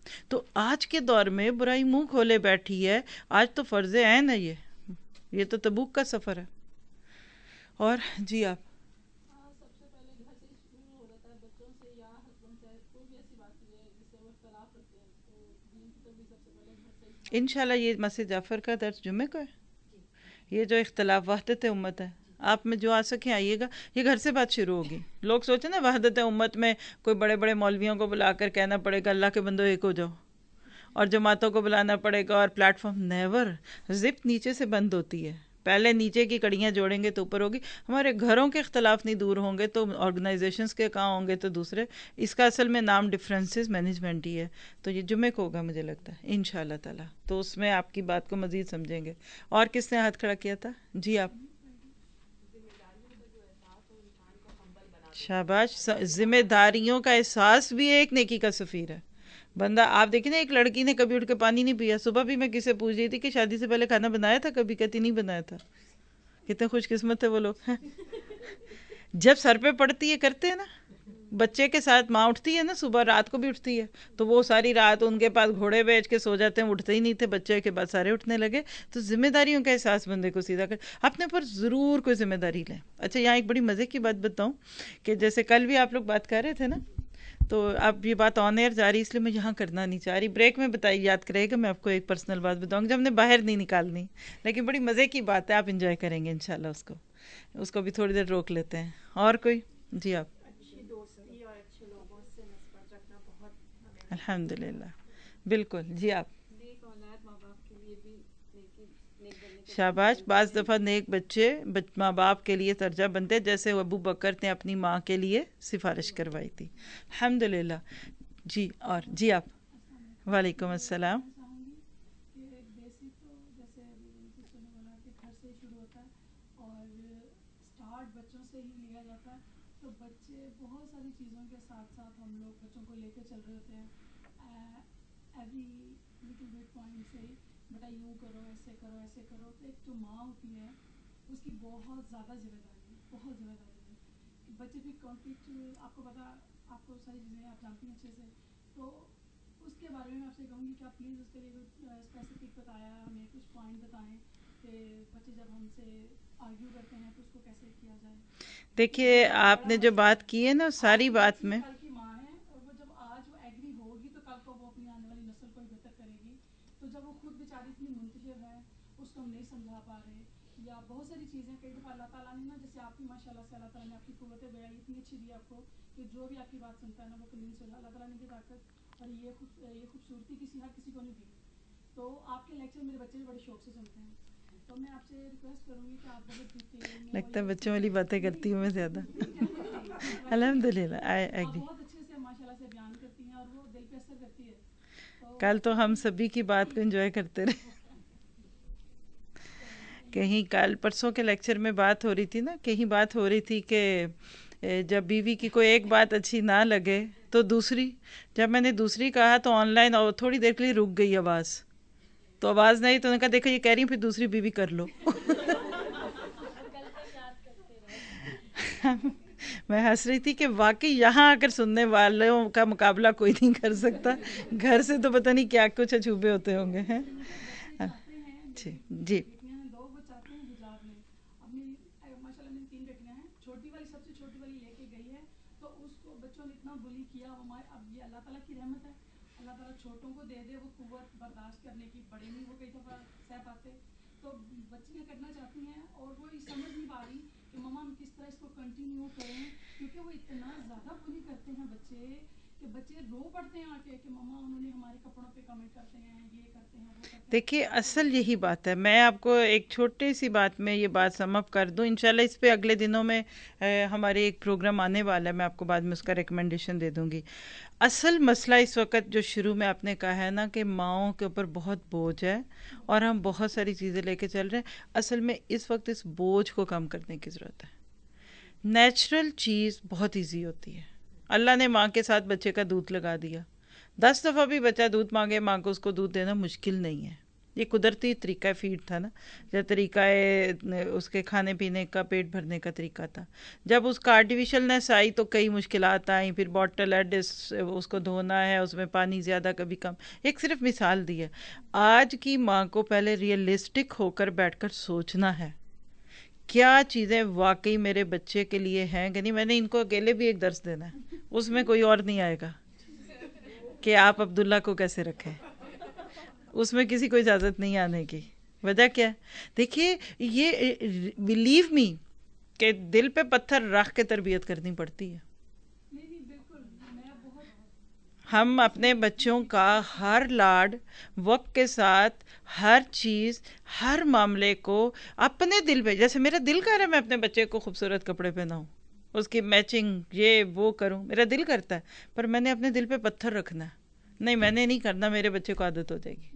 تو آج کے دور میں برائی منہ کھولے بیٹھی ہے. آج تو فرض عین ہے یہ تو تبوک کا سفر ہے. اور جی آپ. سب سے پہلے گھر سے شروع ہو جاتا ہے، بچوں سے یا ہسبینڈ سے، کوئی بھی ایسی بات ہے جس سے وہ اختلاف رکھتے ہیں، تو دین کی تربیت سب سے پہلے گھر سے. انشاءاللہ یہ مسجد جعفر کا درس جمعہ کو ہے. یہ جو اختلاف وحدت امت ہے، آپ میں جو آ سکیں آئیے گا. یہ گھر سے بات شروع ہوگی. لوگ سوچیں نا وحدت امت میں کوئی بڑے بڑے مولویوں کو بلا کر کہنا پڑے گا اللہ کے بندو ایک ہو جاؤ، اور جماعتوں کو بلانا پڑے گا اور پلیٹ فارم. نیور. زپ نیچے سے بند ہوتی ہے. پہلے نیچے کی کڑیاں جوڑیں گے تو اوپر ہوگی. ہمارے گھروں کے اختلاف نہیں دور ہوں گے تو آرگنائزیشنز کے کہاں ہوں گے تو دوسرے. اس کا اصل میں نام ڈفرینسز مینجمنٹ ہی ہے. تو یہ جمعے کو ہوگا مجھے لگتا ہے انشاءاللہ تعالیٰ. تو اس میں آپ کی بات کو مزید سمجھیں گے. اور کس نے ہاتھ کھڑا کیا تھا؟ جی آپ. شاباش. ذمہ داریوں کا احساس بھی ایک نیکی کا سفیر ہے. بندہ آپ دیکھیں نا، ایک لڑکی نے کبھی اٹھ کے پانی نہیں پیا. صبح بھی میں کسی سے پوچھ رہی تھی کہ شادی سے پہلے کھانا بنایا تھا کبھی، کہتی نہیں بنایا تھا. کتنے خوش قسمت ہے وہ لوگ. جب سر پہ پڑتی ہے کرتے ہیں نا. بچے کے ساتھ ماں اٹھتی ہے نا، صبح رات کو بھی اٹھتی ہے، تو وہ ساری رات ان کے پاس گھوڑے بیچ کے سو جاتے ہیں، اٹھتے ہی نہیں تھے. بچے کے بعد سارے اٹھنے لگے. تو ذمہ داریوں کا احساس بندے کو سیدھا کر اپنے پر ضرور کوئی ذمہ داری لیں. اچھا، یہاں ایک بڑی مزے کی بات بتاؤں کہ جیسے کل بھی آپ لوگ بات کر رہے تھے نا، تو اب یہ بات آن ایئر جا رہی، اس لیے میں یہاں کرنا نہیں چاہ رہی. بریک میں بتائی یاد کرے گا. میں آپ کو ایک پرسنل بات بتاؤں گی جو ہم نے باہر نہیں نکالنی، لیکن بڑی مزے کی بات ہے. آپ انجوائے کریں گے انشاءاللہ. اس کو بھی تھوڑی دیر روک لیتے ہیں. اور کوئی؟ جی آپ. الحمد للہ. بالکل. جی آپ. شاباش. بعض دفعہ نیک بچے ماں باپ کے لیے درجہ بنتے، جیسے ابو بکر نے اپنی ماں کے لیے سفارش کروائی تھی. الحمد للہ. جی. اور جی آپ. وعلیکم السلام. بچوں سے ہی لیا جاتا ہے، تو بچے بہت ساری چیزوں کے ساتھ ساتھ ہم لوگ بچوں کو لے کے چل رہے ہوتے ہیں. ایوری لٹل بٹ پوائنٹ سے بیٹا یوں کرو، ایسے کرو، ایسے کرو. تو ایک جو ماں ہوتی ہے اس کی بہت زیادہ ذمہ داری ہے، بہت ذمہ داری ہے. بچے بھی کانفلکٹ، آپ کو پتا، آپ کو ساری چیزیں آپ جانتی ہیں اچھے سے. تو اس کے بارے میں آپ سے کہوں گی کہ آپ پلیز اس کے لیے اسپیسیفک بتایا ہمیں، کچھ پوائنٹ بتائیں کہ بچے جب ہم سے آرگیو کرتے ہیں تو اس کو کیسے کیا جائے. دیکھیے آپ نے جو بات کی ہے نا، ساری بات میں کل کی ماں ہے، اور وہ جب آج وہ ایگری ہوگی تو کل کو وہ اپنی آنے والی نسل کو بہتر کرے گی. تو جب وہ خود بیچاری اتنی منتشر ہے، اس کو ہم نہیں سمجھا پا رہے، یا بہت ساری چیزیں. کئی دفعہ اللہ تعالیٰ نے نا، جیسے آپ کی ماشاء اللہ سے اللہ تعالیٰ نے آپ کی قوت بیان اتنی اچھی دی آپ کو کہ جو بھی آپ کی بات سنتا ہے نا وہ کنوینس ہو جائے. اللہ تعالیٰ نے دی طاقت اور یہ خوبصورتی ہر کسی کو نہیں دی. تو آپ کے لیکچر میرے بچے بھی بڑے شوق سے سنتے ہیں. تو میں آپ سے ریکویسٹ کروں گی کہ آپ بہت ڈیٹیل میں، لگتا ہے بچوں والی باتیں کرتی ہوں میں زیادہ. الحمد للہ. آپ بہت اچھے سے ماشاء اللہ سے بیان کرتی ہیں اور وہ دل پہ اثر کرتی ہے. کل تو ہم سبھی کی بات کو انجوائے کرتے رہے. کہیں کل پرسوں کے لیکچر میں بات ہو رہی تھی نا، کہیں بات ہو رہی تھی کہ جب بیوی کی کوئی ایک بات اچھی نہ لگے تو دوسری، جب میں نے دوسری کہا تو آن لائن اور تھوڑی دیر کے لیے رک گئی آواز. تو آواز نہیں تو نے کہا دیکھو یہ کہہ رہی ہوں پھر دوسری بیوی کر لو. میں ہنس رہی تھی کہ واقعی یہاں آ کر سننے والوں کا مقابلہ کوئی نہیں کر سکتا. گھر سے تو پتہ نہیں کیا کچھ اچھوبے ہوتے ہوں گے. ہیں جی. جی. چھوٹی والی سب سے چھوٹی والی لے کے گئی ہے تو اس کو بچوں نے اتنا بلی کیا. اب یہ اللہ تعالیٰ کی رحمت ہے، اللہ تعالیٰ چھوٹوں کو دے دے وہ قوت برداشت کرنے کی. بڑے نہیں وہ کئی دفعہ سہ پاتے، تو بچیاں کرنا چاہتی ہیں اور وہ سمجھ نہیں پا رہی کہ مما ہم کس طرح اس کو کنٹینیو کریں، کیونکہ وہ اتنا زیادہ بلی کرتے ہیں بچے کہ بچے رو پڑتے ہیں آ کے کہ مما انہوں نے ہمارے کپڑوں پہ کمنٹ کرتے ہیں، یہ کرتے ہیں، وہ کرتے ہیں. دیکھیے اصل یہی بات ہے. میں آپ کو ایک چھوٹی سی بات میں یہ بات سم اپ کر دوں. انشاءاللہ اس پہ اگلے دنوں میں ہمارے ایک پروگرام آنے والا ہے، میں آپ کو بعد میں اس کا ریکمنڈیشن دے دوں گی. اصل مسئلہ اس وقت جو شروع میں آپ نے کہا ہے نا کہ ماؤں کے اوپر بہت بوجھ ہے اور ہم بہت ساری چیزیں لے کے چل رہے ہیں، اصل میں اس وقت اس بوجھ کو کم کرنے کی ضرورت ہے. نیچرل چیز بہت ایزی ہوتی ہے. اللہ نے ماں کے ساتھ بچے کا دودھ لگا دیا. 10 دفعہ بھی بچہ دودھ مانگے ماں کو اس کو دودھ دینا مشکل نہیں ہے. یہ قدرتی طریقہ فیڈ تھا نا، یا طریقہ اس کے کھانے پینے کا، پیٹ بھرنے کا طریقہ تھا. جب اس کا آرٹیفیشلنس آئی تو کئی مشکلات آئیں، پھر بوٹل ایڈس اس کو دھونا ہے، اس میں پانی زیادہ کبھی کم. ایک صرف مثال دی ہے. آج کی ماں کو پہلے ریئلسٹک ہو کر بیٹھ کر سوچنا ہے کیا چیزیں واقعی میرے بچے کے لیے ہیں کہ نہیں. میں نے ان کو اکیلے بھی ایک درس دینا ہے، اس میں کوئی اور نہیں آئے گا کہ آپ عبداللہ کو کیسے رکھیں، اس میں کسی کو اجازت نہیں آنے کی. وجہ کیا ہے؟ دیکھیے یہ بلیو می کہ دل پہ پتھر رکھ کے تربیت کرنی پڑتی ہے. ہم اپنے بچوں کا ہر لاڈ وقت کے ساتھ ہر چیز ہر معاملے کو اپنے دل پہ، جیسے میرا دل کر رہا ہے میں اپنے بچے کو خوبصورت کپڑے پہناؤں، اس کی میچنگ یہ وہ کروں، میرا دل کرتا ہے، پر میں نے اپنے دل پہ پتھر رکھنا ہے. نہیں میں نے نہیں کرنا، میرے بچے کو عادت ہو جائے گی.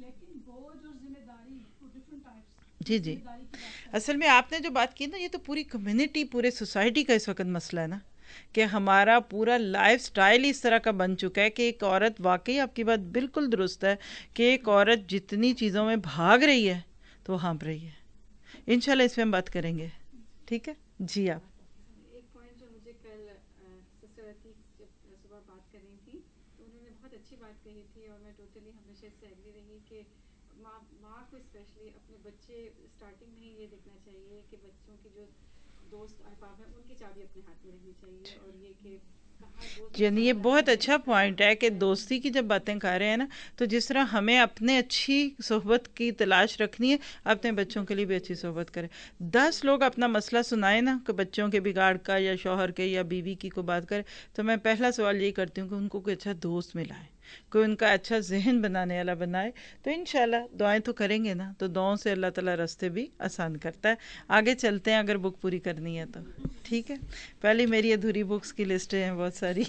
جی جی اصل میں آپ نے جو بات کی نا، یہ تو پوری کمیونٹی، پورے سوسائٹی کا اس وقت مسئلہ ہے نا، کہ ہمارا پورا لائف سٹائل اس طرح کا بن چکا ہے کہ ایک عورت، واقعی آپ کی بات بالکل درست ہے، کہ ایک عورت جتنی چیزوں میں بھاگ رہی ہے تو وہ ہانپ رہی ہے. انشاءاللہ اس پہ ہم بات کریں گے. ٹھیک ہے جی. آپ ایک پوائنٹ جو مجھے کل سسٹر عتیق جب صبح بات کر رہی تھی تو انہوں نے بہت اچھی بات کہی تھی، اور میں ٹوٹلی ہمیشہ اس سے ایگری رہی کہ ماں کو اسپیشلی اپنے بچے اسٹارٹنگ میں ہی یہ دیکھنا چاہیے کہ بچوں کی جو دوست احباب ہیں ان کی چابی اپنے ہاتھ میں رہنی چاہیے، اور یہ کہ یعنی یہ بہت اچھا پوائنٹ ہے کہ دوستی کی جب باتیں کر رہے ہیں نا، تو جس طرح ہمیں اپنے اچھی صحبت کی تلاش رکھنی ہے، اپنے بچوں کے لیے بھی اچھی صحبت کریں. 10 لوگ اپنا مسئلہ سنائیں نا، کہ بچوں کے بگاڑ کا یا شوہر کے یا بیوی کی کو بات کرے، تو میں پہلا سوال یہی کرتی ہوں کہ ان کو کوئی اچھا دوست ملا ہے، کوئی ان کا اچھا ذہن بنانے والا بنائے. تو انشاءاللہ دعائیں تو کریں گے نا، تو دعاؤں سے اللہ تعالیٰ راستے بھی آسان کرتا ہے. آگے چلتے ہیں اگر بک پوری کرنی ہے تو. ٹھیک ہے، پہلے میری ادھوری بکس کی لسٹیں ہیں بہت ساری،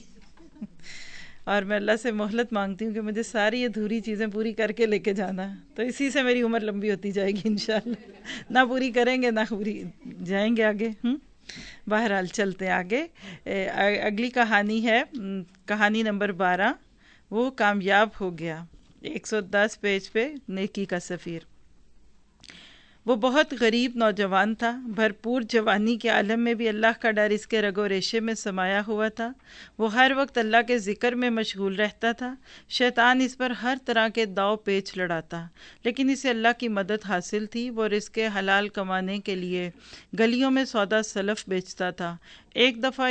اور میں اللہ سے مہلت مانگتی ہوں کہ مجھے ساری ادھوری چیزیں پوری کر کے لے کے جانا ہے، تو اسی سے میری عمر لمبی ہوتی جائے گی انشاءاللہ. نہ پوری کریں گے نہ پوری جائیں گے آگے. بہرحال چلتے ہیں آگے. اگلی کہانی ہے کہانی نمبر 12، وہ کامیاب ہو گیا. 110 پیج پہ نیکی کا سفیر. وہ بہت غریب نوجوان تھا، بھرپور جوانی کے عالم میں بھی اللہ کا ڈر اس کے رگ و ریشے میں سمایا ہوا تھا. وہ ہر وقت اللہ کے ذکر میں مشغول رہتا تھا. شیطان اس پر ہر طرح کے داؤ پیچ لڑاتا، لیکن اسے اللہ کی مدد حاصل تھی. وہ رزق حلال کمانے کے لیے گلیوں میں سودا سلف بیچتا تھا. ایک دفعہ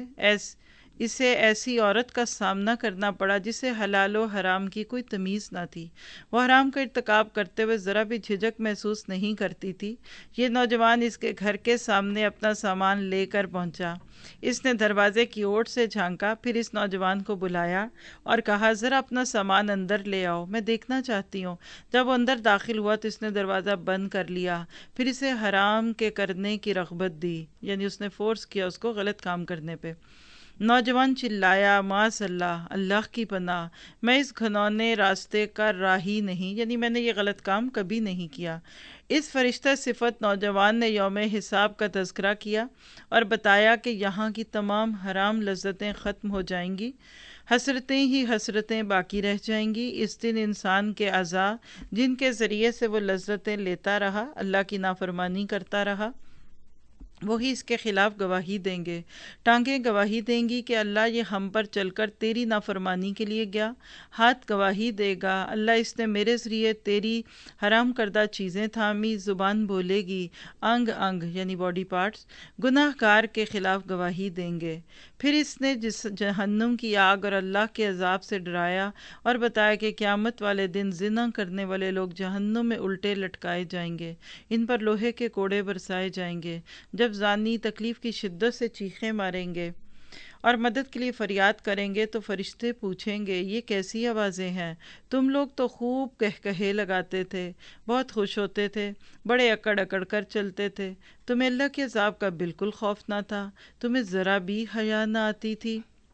اسے ایسی عورت کا سامنا کرنا پڑا جسے حلال و حرام کی کوئی تمیز نہ تھی. وہ حرام کا ارتکاب کرتے ہوئے ذرا بھی جھجک محسوس نہیں کرتی تھی. یہ نوجوان اس کے گھر کے سامنے اپنا سامان لے کر پہنچا. اس نے دروازے کی اوٹ سے جھانکا، پھر اس نوجوان کو بلایا اور کہا ذرا اپنا سامان اندر لے آؤ، میں دیکھنا چاہتی ہوں. جب وہ اندر داخل ہوا تو اس نے دروازہ بند کر لیا، پھر اسے حرام کے کرنے کی رغبت دی، یعنی اس نے فورس کیا اس کو غلط کام کرنے پہ. نوجوان چلایا معاذ اللہ، اللہ کی پناہ، میں اس گھنونے راستے کا راہی نہیں، یعنی میں نے یہ غلط کام کبھی نہیں کیا. اس فرشتہ صفت نوجوان نے یوم حساب کا تذکرہ کیا اور بتایا کہ یہاں کی تمام حرام لذتیں ختم ہو جائیں گی، حسرتیں ہی حسرتیں باقی رہ جائیں گی. اس دن انسان کے اعضاء جن کے ذریعے سے وہ لذتیں لیتا رہا، اللہ کی نافرمانی کرتا رہا، وہی اس کے خلاف گواہی دیں گے. ٹانگیں گواہی دیں گی کہ اللہ یہ ہم پر چل کر تیری نافرمانی کے لیے گیا. ہاتھ گواہی دے گا، اللہ اس نے میرے ذریعے تیری حرام کردہ چیزیں تھامی. زبان بولے گی، انگ انگ یعنی باڈی پارٹس گناہ گار کے خلاف گواہی دیں گے. پھر اس نے جہنم کی آگ اور اللہ کے عذاب سے ڈرایا اور بتایا کہ قیامت والے دن زنا کرنے والے لوگ جہنم میں الٹے لٹکائے جائیں گے، ان پر لوہے کے کوڑے برسائے جائیں گے. جب زانی تکلیف کی شدت سے چیخیں ماریں گے اور مدد کے لیے فریاد کریں گے تو فرشتے پوچھیں گے یہ کیسی آوازیں ہیں؟ تم لوگ تو خوب کہے لگاتے تھے، بہت خوش ہوتے تھے، بڑے اکڑ اکڑ کر چلتے تھے، تمہیں اللہ کے عذاب کا بالکل خوف نہ تھا، تمہیں ذرا بھی حیا نہ آتی تھی.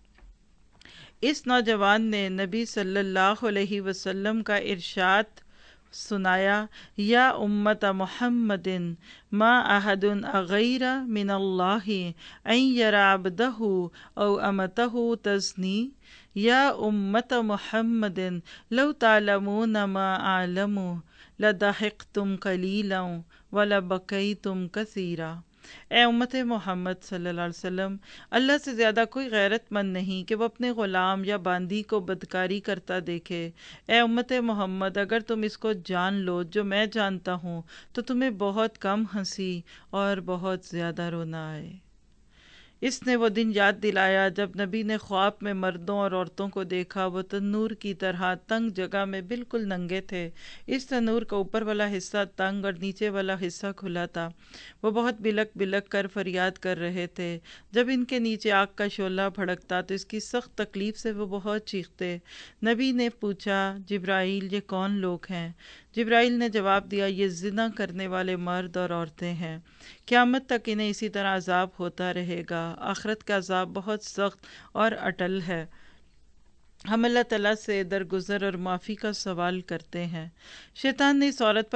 اس نوجوان نے نبی صلی اللہ علیہ وسلم کا ارشاد سنایا، یا امت محمد ما احد اغیر من اللہ ان یری عبدہ او امتہ تزنی. یا امت محمد لو تعلمون ما اعلم لضحکتم قلیلا ولبکیتم کثیرا۔ اے امت محمد صلی اللہ علیہ وسلم، اللہ سے زیادہ کوئی غیرت مند نہیں کہ وہ اپنے غلام یا باندی کو بدکاری کرتا دیکھے۔ اے امت محمد، اگر تم اس کو جان لو جو میں جانتا ہوں تو تمہیں بہت کم ہنسی اور بہت زیادہ رونا آئے۔ اس نے وہ دن یاد دلایا جب نبی نے خواب میں مردوں اور عورتوں کو دیکھا، وہ تنور کی طرح تنگ جگہ میں بالکل ننگے تھے۔ اس تنور کا اوپر والا حصہ تنگ اور نیچے والا حصہ کھلا تھا۔ وہ بہت بلک بلک کر فریاد کر رہے تھے۔ جب ان کے نیچے آگ کا شعلہ بھڑکتا تو اس کی سخت تکلیف سے وہ بہت چیختے۔ نبی نے پوچھا، جبرائیل یہ کون لوگ ہیں؟ جبرائیل نے جواب دیا، یہ زنا کرنے والے مرد اور عورتیں ہیں۔ قیامت تک انہیں اسی طرح عذاب ہوتا رہے گا۔ آخرت کا عذاب بہت سخت اور اٹل ہے۔ ہم اللہ تعالیٰ سے درگزر اور معافی کا سوال کرتے ہیں۔ شیطان نے اس عورت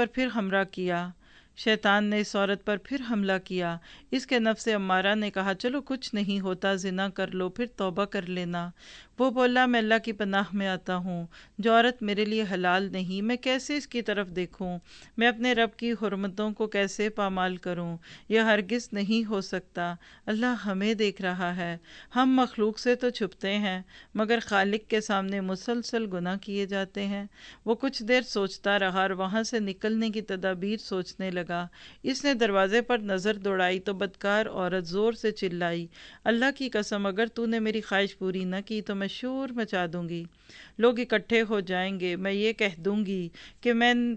پر پھر حملہ کیا۔ اس کے نفس امارہ نے کہا، چلو کچھ نہیں ہوتا، زنا کر لو، پھر توبہ کر لینا۔ وہ بولا، میں اللہ کی پناہ میں آتا ہوں، جو عورت میرے لیے حلال نہیں، میں کیسے اس کی طرف دیکھوں؟ میں اپنے رب کی حرمتوں کو کیسے پامال کروں؟ یہ ہرگز نہیں ہو سکتا۔ اللہ ہمیں دیکھ رہا ہے۔ ہم مخلوق سے تو چھپتے ہیں مگر خالق کے سامنے مسلسل گناہ کیے جاتے ہیں۔ وہ کچھ دیر سوچتا رہا اور وہاں سے نکلنے کی تدابیر سوچنے لگا۔ اس نے دروازے پر نظر دوڑائی تو بدکار عورت زور سے چلائی، اللہ کی قسم اگر تو نے میری خواہش پوری نہ کی تو میں شور مچا دوں گی، لوگ اکٹھے ہو جائیں گے، میں یہ کہہ دوں گی کہ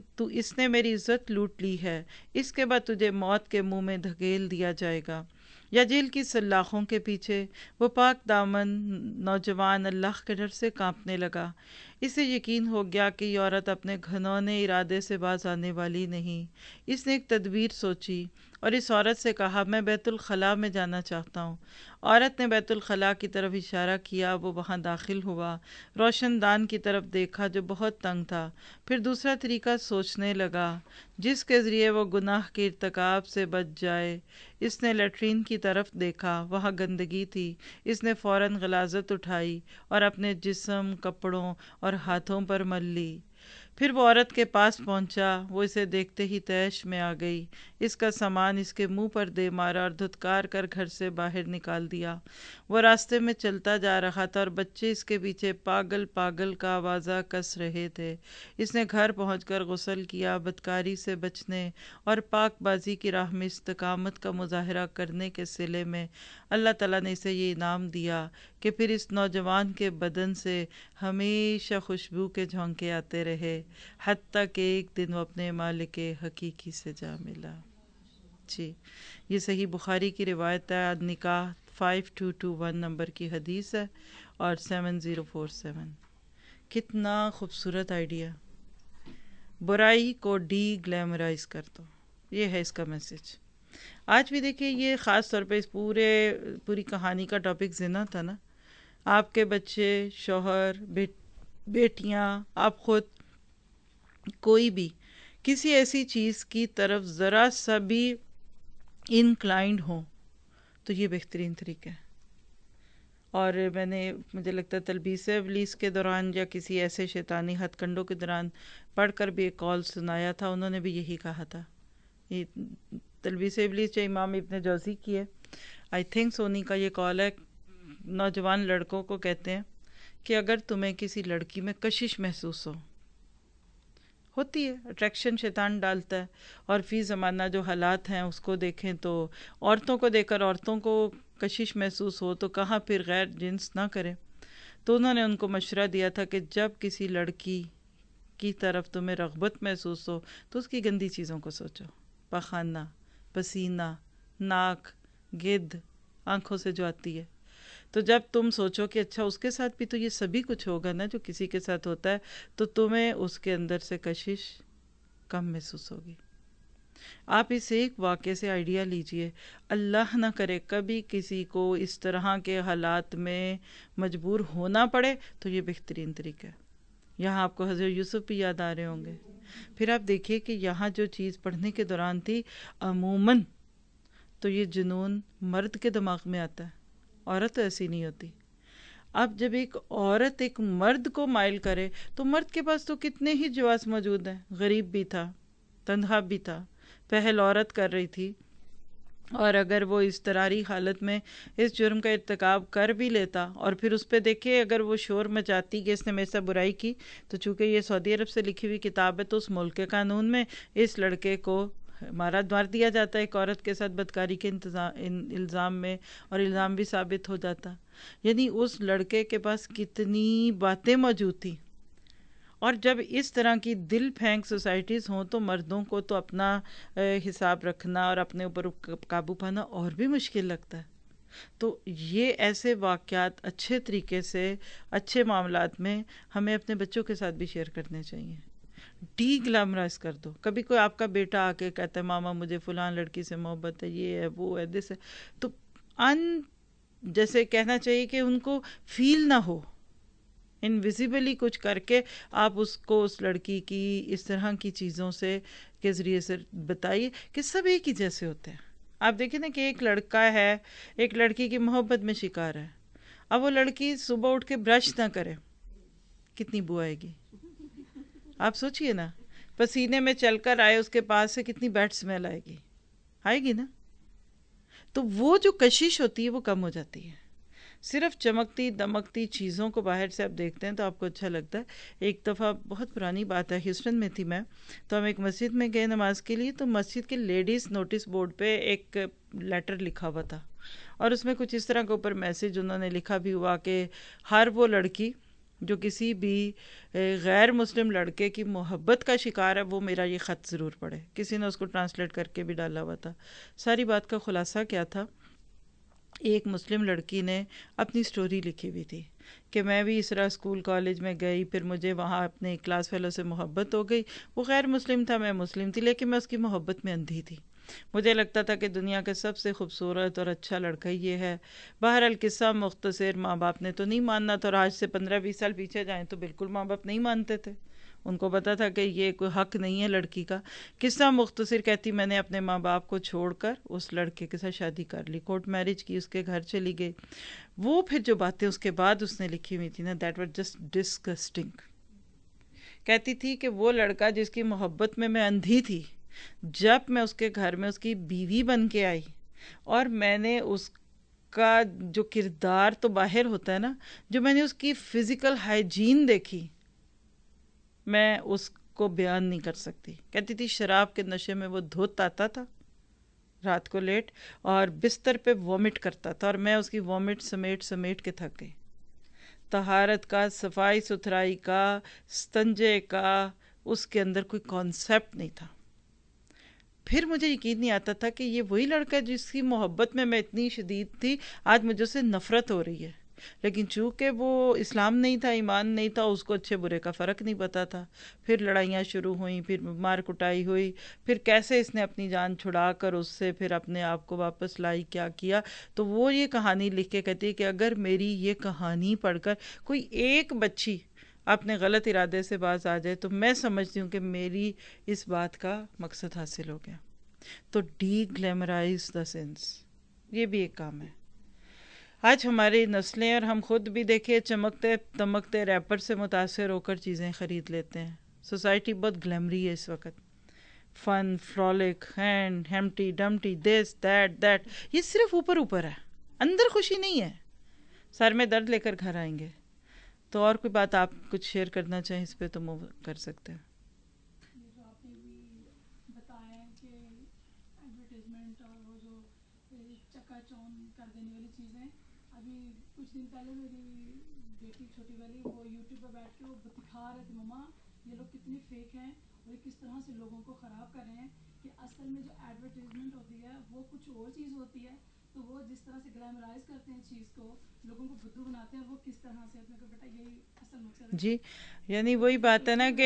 اس نے میری عزت لوٹ لی ہے، اس کے بعد تجھے موت کے منہ میں دھکیل دیا جائے گا یا جیل کی سلاخوں کے پیچھے۔ وہ پاک دامن نوجوان اللہ کے ڈر سے کانپنے لگا۔ اسے یقین ہو گیا کہ یہ عورت اپنے گھنونے ارادے سے باز آنے والی نہیں۔ اس نے ایک تدبیر سوچی اور اس عورت سے کہا، میں بیت الخلاء میں جانا چاہتا ہوں۔ عورت نے بیت الخلاء کی طرف اشارہ کیا۔ وہ وہاں داخل ہوا، روشن دان کی طرف دیکھا جو بہت تنگ تھا، پھر دوسرا طریقہ سوچنے لگا جس کے ذریعے وہ گناہ کے ارتکاب سے بچ جائے۔ اس نے لیٹرین کی طرف دیکھا، وہاں گندگی تھی۔ اس نے فوراً غلاظت اٹھائی اور اپنے جسم، کپڑوں اور ہاتھوں پر مل لی۔ پھر وہ عورت کے پاس پہنچا، وہ اسے دیکھتے ہی تیش میں آ گئی، اس کا سامان اس کے منہ پر دے مارا اور دھتکار کر گھر سے باہر نکال دیا۔ وہ راستے میں چلتا جا رہا تھا اور بچے اس کے پیچھے پاگل پاگل کا آوازہ کس رہے تھے۔ اس نے گھر پہنچ کر غسل کیا، بدکاری سے بچنے اور پاک بازی کی راہ میں استقامت کا مظاہرہ کرنے کے صلے میں اللہ تعالیٰ نے اسے یہ انعام دیا کہ پھر اس نوجوان کے بدن سے ہمیشہ خوشبو کے جھونکے آتے رہے، حتیٰ کہ ایک دن وہ اپنے مالک حقیقی سے جا ملا۔ جی، یہ صحیح بخاری کی روایت ہے، نکاح 5221 نمبر کی حدیث ہے اور 7047۔ کتنا خوبصورت آئیڈیا، برائی کو ڈی گلیمرائز کر دو، یہ ہے اس کا میسج۔ آج بھی دیکھیے، یہ خاص طور پہ اس پوری کہانی کا ٹاپک زنا تھا نا۔ آپ کے بچے، شوہر، بیٹیاں، آپ خود، کوئی بھی کسی ایسی چیز کی طرف ذرا سا بھی انکلائنڈ ہوں تو یہ بہترین طریقہ ہے۔ اور مجھے لگتا ہے تلبیس ابلیس کے دوران یا کسی ایسے شیطانی ہتھ کنڈوں کے دوران پڑھ کر بھی ایک کال سنایا تھا، انہوں نے بھی یہی کہا تھا۔ یہ تلبیس ابلیس جو امام ابن جوزی کی ہے، آئی تھنک سونی کا یہ کال ہے، نوجوان لڑکوں کو کہتے ہیں کہ اگر تمہیں کسی لڑکی میں کشش محسوس ہوتی ہے، اٹریکشن شیطان ڈالتا ہے، اور فی زمانہ جو حالات ہیں اس کو دیکھیں تو عورتوں کو دیکھ کر عورتوں کو کشش محسوس ہو تو کہاں پھر غیر جنس نہ کریں۔ تو انہوں نے ان کو مشورہ دیا تھا کہ جب کسی لڑکی کی طرف تمہیں رغبت محسوس ہو تو اس کی گندی چیزوں کو سوچو، پخانہ، پسینہ، ناک، گدھ، آنکھوں سے جو آتی ہے۔ تو جب تم سوچو کہ اچھا اس کے ساتھ بھی تو یہ سبھی کچھ ہوگا نا جو کسی کے ساتھ ہوتا ہے، تو تمہیں اس کے اندر سے کشش کم محسوس ہوگی۔ آپ اس ایک واقعے سے آئیڈیا لیجئے، اللہ نہ کرے کبھی کسی کو اس طرح کے حالات میں مجبور ہونا پڑے تو یہ بہترین طریقہ ہے۔ یہاں آپ کو حضرت یوسف بھی یاد آ رہے ہوں گے۔ پھر آپ دیکھیے کہ یہاں جو چیز پڑھنے کے دوران تھی، عموماً تو یہ جنون مرد کے دماغ میں آتا ہے، عورت ایسی نہیں ہوتی۔ اب جب ایک عورت ایک مرد کو مائل کرے تو مرد کے پاس تو کتنے ہی جواز موجود ہیں، غریب بھی تھا، تنہا بھی تھا، پہل عورت کر رہی تھی، اور اگر وہ اضطراری حالت میں اس جرم کا ارتکاب کر بھی لیتا اور پھر اس پہ دیکھے اگر وہ شور مچاتی کہ اس نے میرے ساتھ برائی کی، تو چونکہ یہ سعودی عرب سے لکھی ہوئی کتاب ہے تو اس ملک کے قانون میں اس لڑکے کو مار دیا جاتا ہے ایک عورت کے ساتھ بدکاری کے الزام میں، اور الزام بھی ثابت ہو جاتا. یعنی اس لڑکے کے پاس کتنی باتیں موجود تھیں. اور جب اس طرح کی دل پھینک سوسائٹیز ہوں تو مردوں کو تو اپنا حساب رکھنا اور اپنے اوپر قابو پانا اور بھی مشکل لگتا ہے. تو یہ ایسے واقعات اچھے طریقے سے اچھے معاملات میں ہمیں اپنے بچوں کے ساتھ بھی شیئر کرنے چاہیے. ڈی گلیمرائز کر دو. کبھی کوئی آپ کا بیٹا آ کے کہتا ہے ماما مجھے فلان لڑکی سے محبت ہے، یہ ہے وہ ہے دس ہے، تو جیسے کہنا چاہیے کہ ان کو فیل نہ ہو، انویزیبلی کچھ کر کے آپ اس کو اس لڑکی کی اس طرح کی چیزوں سے کے ذریعے سے بتائیے کہ سب ایک ہی جیسے ہوتے ہیں. آپ دیکھیں نا کہ ایک لڑکا ہے ایک لڑکی کی محبت میں شکار ہے، اب وہ لڑکی صبح اٹھ کے برش نہ کرے، کتنی بو آئے گی. آپ سوچئے نا، پسینے میں چل کر آئے اس کے پاس سے کتنی بیڈ اسمیل آئے گی نا. تو وہ جو کشش ہوتی ہے وہ کم ہو جاتی ہے. صرف چمکتی دمکتی چیزوں کو باہر سے آپ دیکھتے ہیں تو آپ کو اچھا لگتا ہے. ایک دفعہ بہت پرانی بات ہے، ہیوسٹن میں تھی میں، تو ہم ایک مسجد میں گئے نماز کے لیے، تو مسجد کے لیڈیز نوٹس بورڈ پہ ایک لیٹر لکھا ہوا تھا، اور اس میں کچھ اس طرح کے اوپر میسج انہوں نے لکھا بھی ہوا کہ ہر وہ لڑکی جو کسی بھی غیر مسلم لڑکے کی محبت کا شکار ہے وہ میرا یہ خط ضرور پڑھے. کسی نے اس کو ٹرانسلیٹ کر کے بھی ڈالا ہوا تھا. ساری بات کا خلاصہ کیا تھا، ایک مسلم لڑکی نے اپنی سٹوری لکھی ہوئی تھی کہ میں بھی اس طرح اسکول کالج میں گئی، پھر مجھے وہاں اپنے کلاس فیلو سے محبت ہو گئی. وہ غیر مسلم تھا، میں مسلم تھی، لیکن میں اس کی محبت میں اندھی تھی. مجھے لگتا تھا کہ دنیا کا سب سے خوبصورت اور اچھا لڑکا یہ ہے. بہرحال قصہ مختصر، ماں باپ نے تو نہیں ماننا تھا، اور آج سے 15-20 سال پیچھے جائیں تو بالکل ماں باپ نہیں مانتے تھے. ان کو پتا تھا کہ یہ کوئی حق نہیں ہے لڑکی کا. قصہ مختصر کہتی میں نے اپنے ماں باپ کو چھوڑ کر اس لڑکے کے ساتھ شادی کر لی، کورٹ میرج کی، اس کے گھر چلی گئی. وہ پھر جو باتیں اس کے بعد اس نے لکھی ہوئی تھی نا، دیٹ واز جسٹ ڈسگسٹنگ. کہتی تھی کہ وہ لڑکا جس کی محبت میں اندھی تھی، جب میں اس کے گھر میں اس کی بیوی بن کے آئی اور میں نے اس کا جو کردار تو باہر ہوتا ہے نا، جو میں نے اس کی فزیکل ہائیجین دیکھی، میں اس کو بیان نہیں کر سکتی. کہتی تھی شراب کے نشے میں وہ دھوت آتا تھا رات کو لیٹ اور بستر پہ وومٹ کرتا تھا، اور میں اس کی وومٹ سمیٹ کے تھک گئی. طہارت کا، صفائی ستھرائی کا، استنجے کا اس کے اندر کوئی کانسیپٹ نہیں تھا. پھر مجھے یقین نہیں آتا تھا کہ یہ وہی لڑکا جس کی محبت میں اتنی شدید تھی، آج مجھے سے نفرت ہو رہی ہے. لیکن چونکہ وہ اسلام نہیں تھا، ایمان نہیں تھا، اس کو اچھے برے کا فرق نہیں پتا تھا. پھر لڑائیاں شروع ہوئیں، پھر مار کٹائی ہوئی، پھر کیسے اس نے اپنی جان چھڑا کر اس سے پھر اپنے آپ کو واپس لائی، کیا کیا. تو وہ یہ کہانی لکھ کے کہتی ہے کہ اگر میری یہ کہانی پڑھ کر کوئی ایک بچی اپنے غلط ارادے سے باز آ جائے تو میں سمجھتی ہوں کہ میری اس بات کا مقصد حاصل ہو گیا. تو ڈی گلیمرائز دا سینس، یہ بھی ایک کام ہے. آج ہماری نسلیں اور ہم خود بھی دیکھیں چمکتے دمکتے ریپر سے متاثر ہو کر چیزیں خرید لیتے ہیں. سوسائٹی بہت گلیمری ہے اس وقت، فن، فرولک، ہینڈ، ہیمٹی ڈمٹی، دس دیٹ، یہ صرف اوپر ہے، اندر خوشی نہیں ہے. سر میں درد لے کر گھر آئیں گے. تو اور کوئی بات آپ کچھ شیئر کرنا چاہیں اس پہ تو موو کر سکتے ہیں. یہ جو آپ نے بھی بتایا ہے کہ ایڈورٹیزمنٹ اور وہ جو چکا چون کر دینے والی چیزیں، ابھی کچھ دن پہلے میری بیٹی چھوٹی والی وہ یوٹیوب پہ بیٹھ کے وہ دکھا رہے تھے مما یہ لوگ کتنے فیک ہیں اور یہ کس طرح سے لوگوں کو خراب کر رہے ہیں، کہ اصل میں جو ایڈورٹیزمنٹ ہوتی ہے وہ کچھ اور چیز ہوتی ہے. تو وہ جس طرح سے گلیمرائز کرتے ہیں چیز کو، لوگوں کو بدھو بناتے ہیں، وہ کس طرح سے اپنے کو بیٹا یہی اصل مقصد ہے. جی یعنی وہی بات ہے نا کہ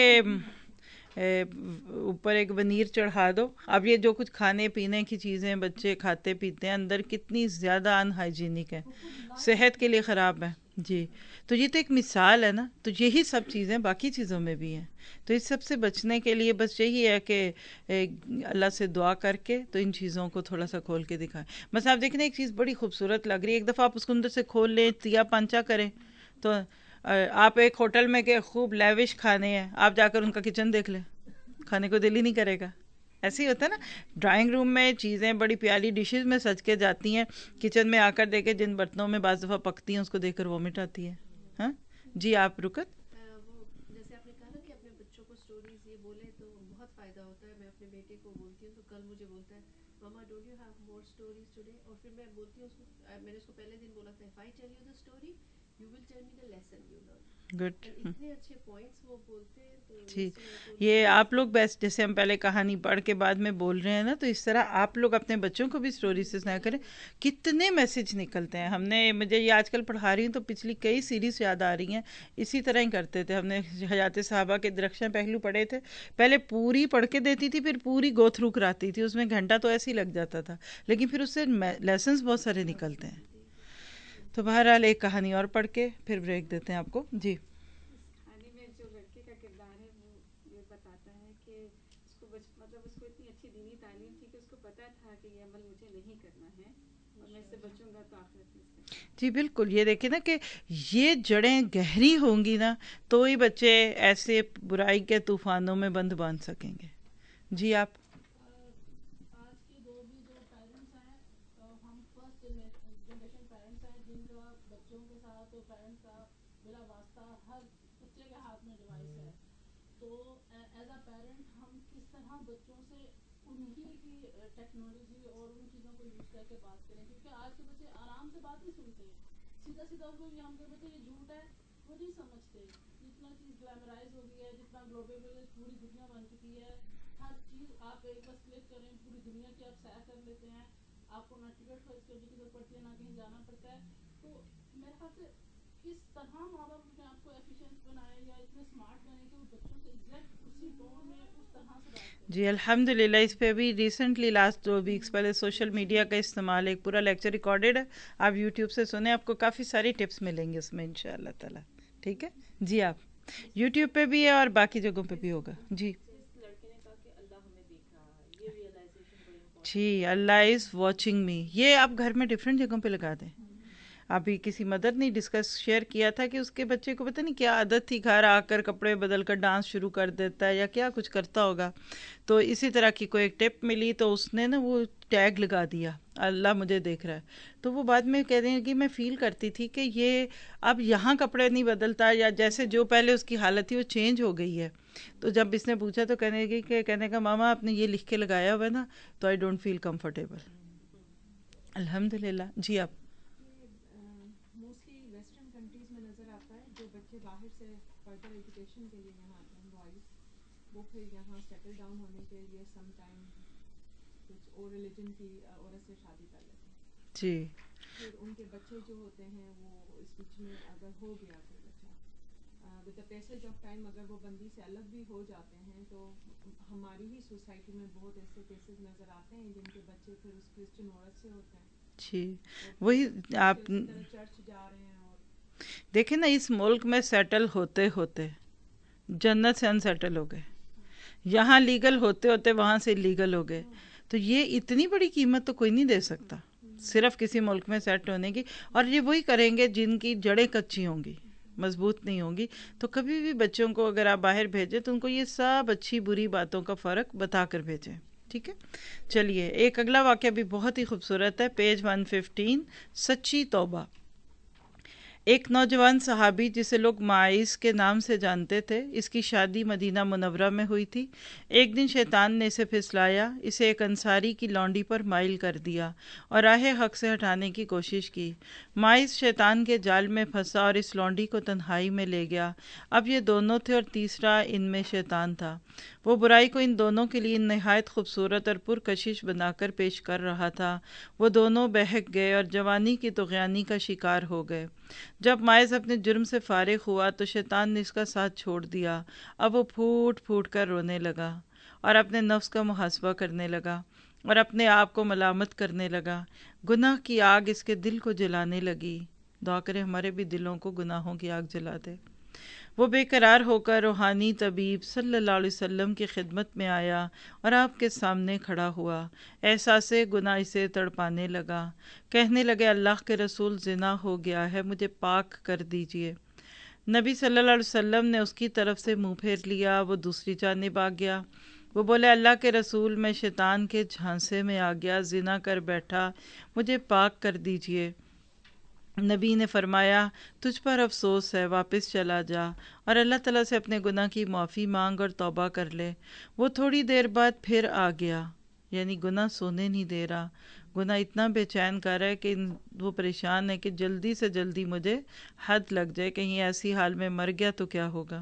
اوپر ایک ونیر چڑھا دو. اب یہ جو کچھ کھانے پینے کی چیزیں بچے کھاتے پیتے ہیں اندر کتنی زیادہ ان ہائیجینک ہے، صحت کے لیے خراب ہے. جی تو یہ تو ایک مثال ہے نا. تو یہی سب چیزیں باقی چیزوں میں بھی ہیں. تو اس سب سے بچنے کے لیے بس یہی ہے کہ اللہ سے دعا کر کے تو ان چیزوں کو تھوڑا سا کھول کے دکھائیں. بس آپ دیکھیں ایک چیز بڑی خوبصورت لگ رہی ہے، ایک دفعہ آپ اس کو اندر سے کھول لیں، تیا پانچا کریں تو آپ ایک ہوٹل میں کہ خوب لیوش کھانے ہیں، آپ جا کر ان کا کچن دیکھ لیں، کھانے کو دل ہی نہیں کرے گا. ایسے ہی ہوتا ہے نا، ڈرائنگ روم میں چیزیں بڑی پیاری ڈشز میں سج کے جاتی ہیں، کچن میں آ کر دیکھے جن برتنوں میں بعض دفعہ پکتی ہیں اس کو دیکھ کر وامٹ آتی ہے. ہاں جی آپ رکت. وہ جیسے آپ نے کہا نا کہ اپنے بچوں کو اسٹوریز یہ بولے تو بہت فائدہ ہوتا ہے. میں اپنے بیٹے کو بولتی ہوں تو کل مجھے بولتا ہے mama don't you have more stories today, اور پھر میں بولتی ہوں اس کو، میں نے اس کو پہلے دن بولا تھا if I tell you the story you will tell me the lesson you learn. Good. اتنے اچھے پوائنٹس وہ بولتے ہیں. تو جی یہ آپ لوگ بیسٹ، جیسے ہم پہلے کہانی پڑھ کے بعد میں بول رہے ہیں نا، تو اس طرح آپ لوگ اپنے بچوں کو بھی اسٹوری سے سنا کریں. کتنے میسج نکلتے ہیں. ہم نے، مجھے یہ آج کل پڑھا رہی ہوں تو پچھلی کئی سیریز یاد آ رہی ہیں. اسی طرح ہی کرتے تھے. ہم نے حیات صحابہ کے درخشاں پہلو پڑھے تھے، پہلے پوری پڑھ کے دیتی تھی، پھر پوری گو تھرو کراتی تھی. اس میں گھنٹہ تو ایسے ہی لگ جاتا تھا، لیکن پھر اس سے لیسنس بہت سارے نکلتے ہیں. تو بہرحال ایک کہانی اور پڑھ کے پھر بریک دیتے ہیں آپ کو. جی کہانی میں جو لڑکے کا کردار ہے وہ یہ بتاتا ہے کہ اس کو مطلب اس کو اتنی اچھی دینی تعلیم تھی کہ اس کو پتہ تھا کہ یہ عمل مجھے نہیں کرنا ہے اور میں اس سے بچوں گا تو آخرت میں اس سے. جی بالکل. یہ دیکھیں نا کہ یہ جڑیں گہری ہوں گی نا تو ہی بچے ایسے برائی کے طوفانوں میں بند باندھ سکیں گے. جی آپ. آج کے دور میں جو پیرنٹس ہیں، ہم فرسٹ جنریشن پیرنٹس ہیں جن کا بچوں کے ساتھ پیرنٹس کا بلا واسطہ ہر بچے کے ہاتھ میں ڈیوائس ہے. تو ایز اے پیرنٹ ہم کس طرح بچوں سے انہی کی ٹیکنالوجی اور ان چیزوں کو یوز کر کے بات کریں، کیونکہ آج کے بچے آرام سے بات نہیں سنتے. سیدھا سیدھا ان کو یہ ہم کہتے بچے یہ جھوٹ ہے، وہ نہیں سمجھتے. جتنا چیز گلیمرائز ہو گئی ہے، جتنا گلوبل پوری دنیا بن چکی ہے، ہر چیز آپ ایک بس کلک کریں پوری دنیا کی آپ سیر کر لیتے ہیں. آپ کو نہ ٹکٹ خرچ کرنے کی ضرورت پڑتی ہے، نہ کہیں جانا پڑتا ہے. تو میرے خیال سے کس طرح ماں باپ اپنے آپ کو ایفیشینٹ بنائے یا اتنے اسمارٹ بنے کہ وہ بچوں سے ایگزیکٹ اسی ٹون میں اس طرح سے بات کریں. جی الحمد للہ. اس پہ ابھی ریسنٹلی لاسٹ 2 ویکس پہلے سوشل میڈیا کا استعمال، ایک پورا لیکچر ریکارڈیڈ ہے، آپ یوٹیوب سے سنیں، آپ کو کافی ساری ٹپس ملیں گے اس میں ان شاء اللہ تعالیٰ. ٹھیک ہے جی. آپ یوٹیوب پہ بھی ہے اور باقی جگہوں پہ بھی ہوگا. جی لڑکے نے کہا کہ اللہ ہمیں دیکھ رہا ہے، یہ ریئلائزیشن بڑی important. G Allah is watching me, یہ آپ گھر میں ڈفرینٹ جگہوں پہ لگا دیں. ابھی کسی مدر نے ڈسکس شیئر کیا تھا کہ اس کے بچے کو پتہ نہیں کیا عادت تھی، گھر آ کر کپڑے بدل کر ڈانس شروع کر دیتا ہے یا کیا کچھ کرتا ہوگا. تو اسی طرح کی کوئی ایک ٹپ ملی تو اس نے نا وہ ٹیگ لگا دیا اللہ مجھے دیکھ رہا ہے. تو وہ بعد میں کہہ رہی ہیں کہ میں فیل کرتی تھی کہ یہ اب یہاں کپڑے نہیں بدلتا، یا جیسے جو پہلے اس کی حالت تھی وہ چینج ہو گئی ہے. تو جب اس نے پوچھا تو کہنے کا ماما آپ نے یہ لکھ کے لگایا ہوا ہے نا تو آئی ڈونٹ فیل کمفرٹیبل. الحمد للہ. جی آپ. موسٹلی ویسٹرن کنٹریز میں نظر آتا ہے جو بچے باہر سے فردر ایجوکیشن کے لیے یہاں آتے ہیں بوائز، وہ پھر یہاں سیٹل ڈاؤن ہونے کے لیے سم ٹائم کچھ اور ریلیجن کی عورت سے شادی کر لیتے ہیں. جی پھر ان کے بچے جو ہوتے ہیں وہ اس بیچ میں اگر ہو گیا کوئی بچہ with the passage of time اگر وہ بندی سے الگ بھی ہو جاتے ہیں تو ہماری ہی سوسائٹی میں بہت ایسے کیسز نظر آتے ہیں جن کے بچے پھر اس کرسچن عورت سے ہوتے ہیں. جی وہی آپ چرچ جا رہے ہیں. اور دیکھیں نا اس ملک میں سیٹل ہوتے ہوتے جنت سے انسیٹل ہو گئے، یہاں لیگل ہوتے ہوتے وہاں سے لیگل ہو گئے. تو یہ اتنی بڑی قیمت تو کوئی نہیں دے سکتا صرف کسی ملک میں سیٹ ہونے کی. اور یہ وہی کریں گے جن کی جڑیں کچی ہوں گی، مضبوط نہیں ہوں گی. تو کبھی بھی بچوں کو اگر آپ باہر بھیجیں تو ان کو یہ سب اچھی بری باتوں کا فرق بتا کر بھیجیں. ٹھیک ہے چلیے ایک اگلا واقعہ بھی بہت ہی خوبصورت ہے، پیج 115. سچی توبہ. ایک نوجوان صحابی جسے لوگ معیز کے نام سے جانتے تھے، اس کی شادی مدینہ منورہ میں ہوئی تھی. ایک دن شیطان نے اسے پھسلایا، اسے ایک انصاری کی لونڈی پر مائل کر دیا اور راہ حق سے ہٹانے کی کوشش کی. معیز شیطان کے جال میں پھنسا اور اس لونڈی کو تنہائی میں لے گیا. اب یہ دونوں تھے اور تیسرا ان میں شیطان تھا. وہ برائی کو ان دونوں کے لیے نہایت خوبصورت اور پرکشش بنا کر پیش کر رہا تھا. وہ دونوں بہک گئے اور جوانی کی طغیانی کا شکار ہو گئے. جب معیز اپنے جرم سے فارغ ہوا تو شیطان نے اس کا ساتھ چھوڑ دیا. اب وہ پھوٹ پھوٹ کر رونے لگا اور اپنے نفس کا محاسبہ کرنے لگا اور اپنے آپ کو ملامت کرنے لگا. گناہ کی آگ اس کے دل کو جلانے لگی. دعا کرے ہمارے بھی دلوں کو گناہوں کی آگ جلا دے. وہ بے قرار ہو کر روحانی طبیب صلی اللہ علیہ وسلم کی خدمت میں آیا اور آپ کے سامنے کھڑا ہوا. احساس گناہ اسے تڑپانے لگا. کہنے لگے اللہ کے رسول زنا ہو گیا ہے، مجھے پاک کر دیجئے. نبی صلی اللہ علیہ وسلم نے اس کی طرف سے منہ پھیر لیا، وہ دوسری جانب آ گیا۔ وہ بولے اللہ کے رسول، میں شیطان کے جھانسے میں آ گیا، زنا کر بیٹھا، مجھے پاک کر دیجئے۔ نبی نے فرمایا تجھ پر افسوس ہے، واپس چلا جا اور اللہ تعالیٰ سے اپنے گناہ کی معافی مانگ اور توبہ کر لے۔ وہ تھوڑی دیر بعد پھر آ گیا، یعنی گناہ سونے نہیں دے رہا، گناہ اتنا بے چین کر رہا ہے کہ وہ پریشان ہے کہ جلدی سے جلدی مجھے حد لگ جائے، کہیں ایسی حال میں مر گیا تو کیا ہوگا۔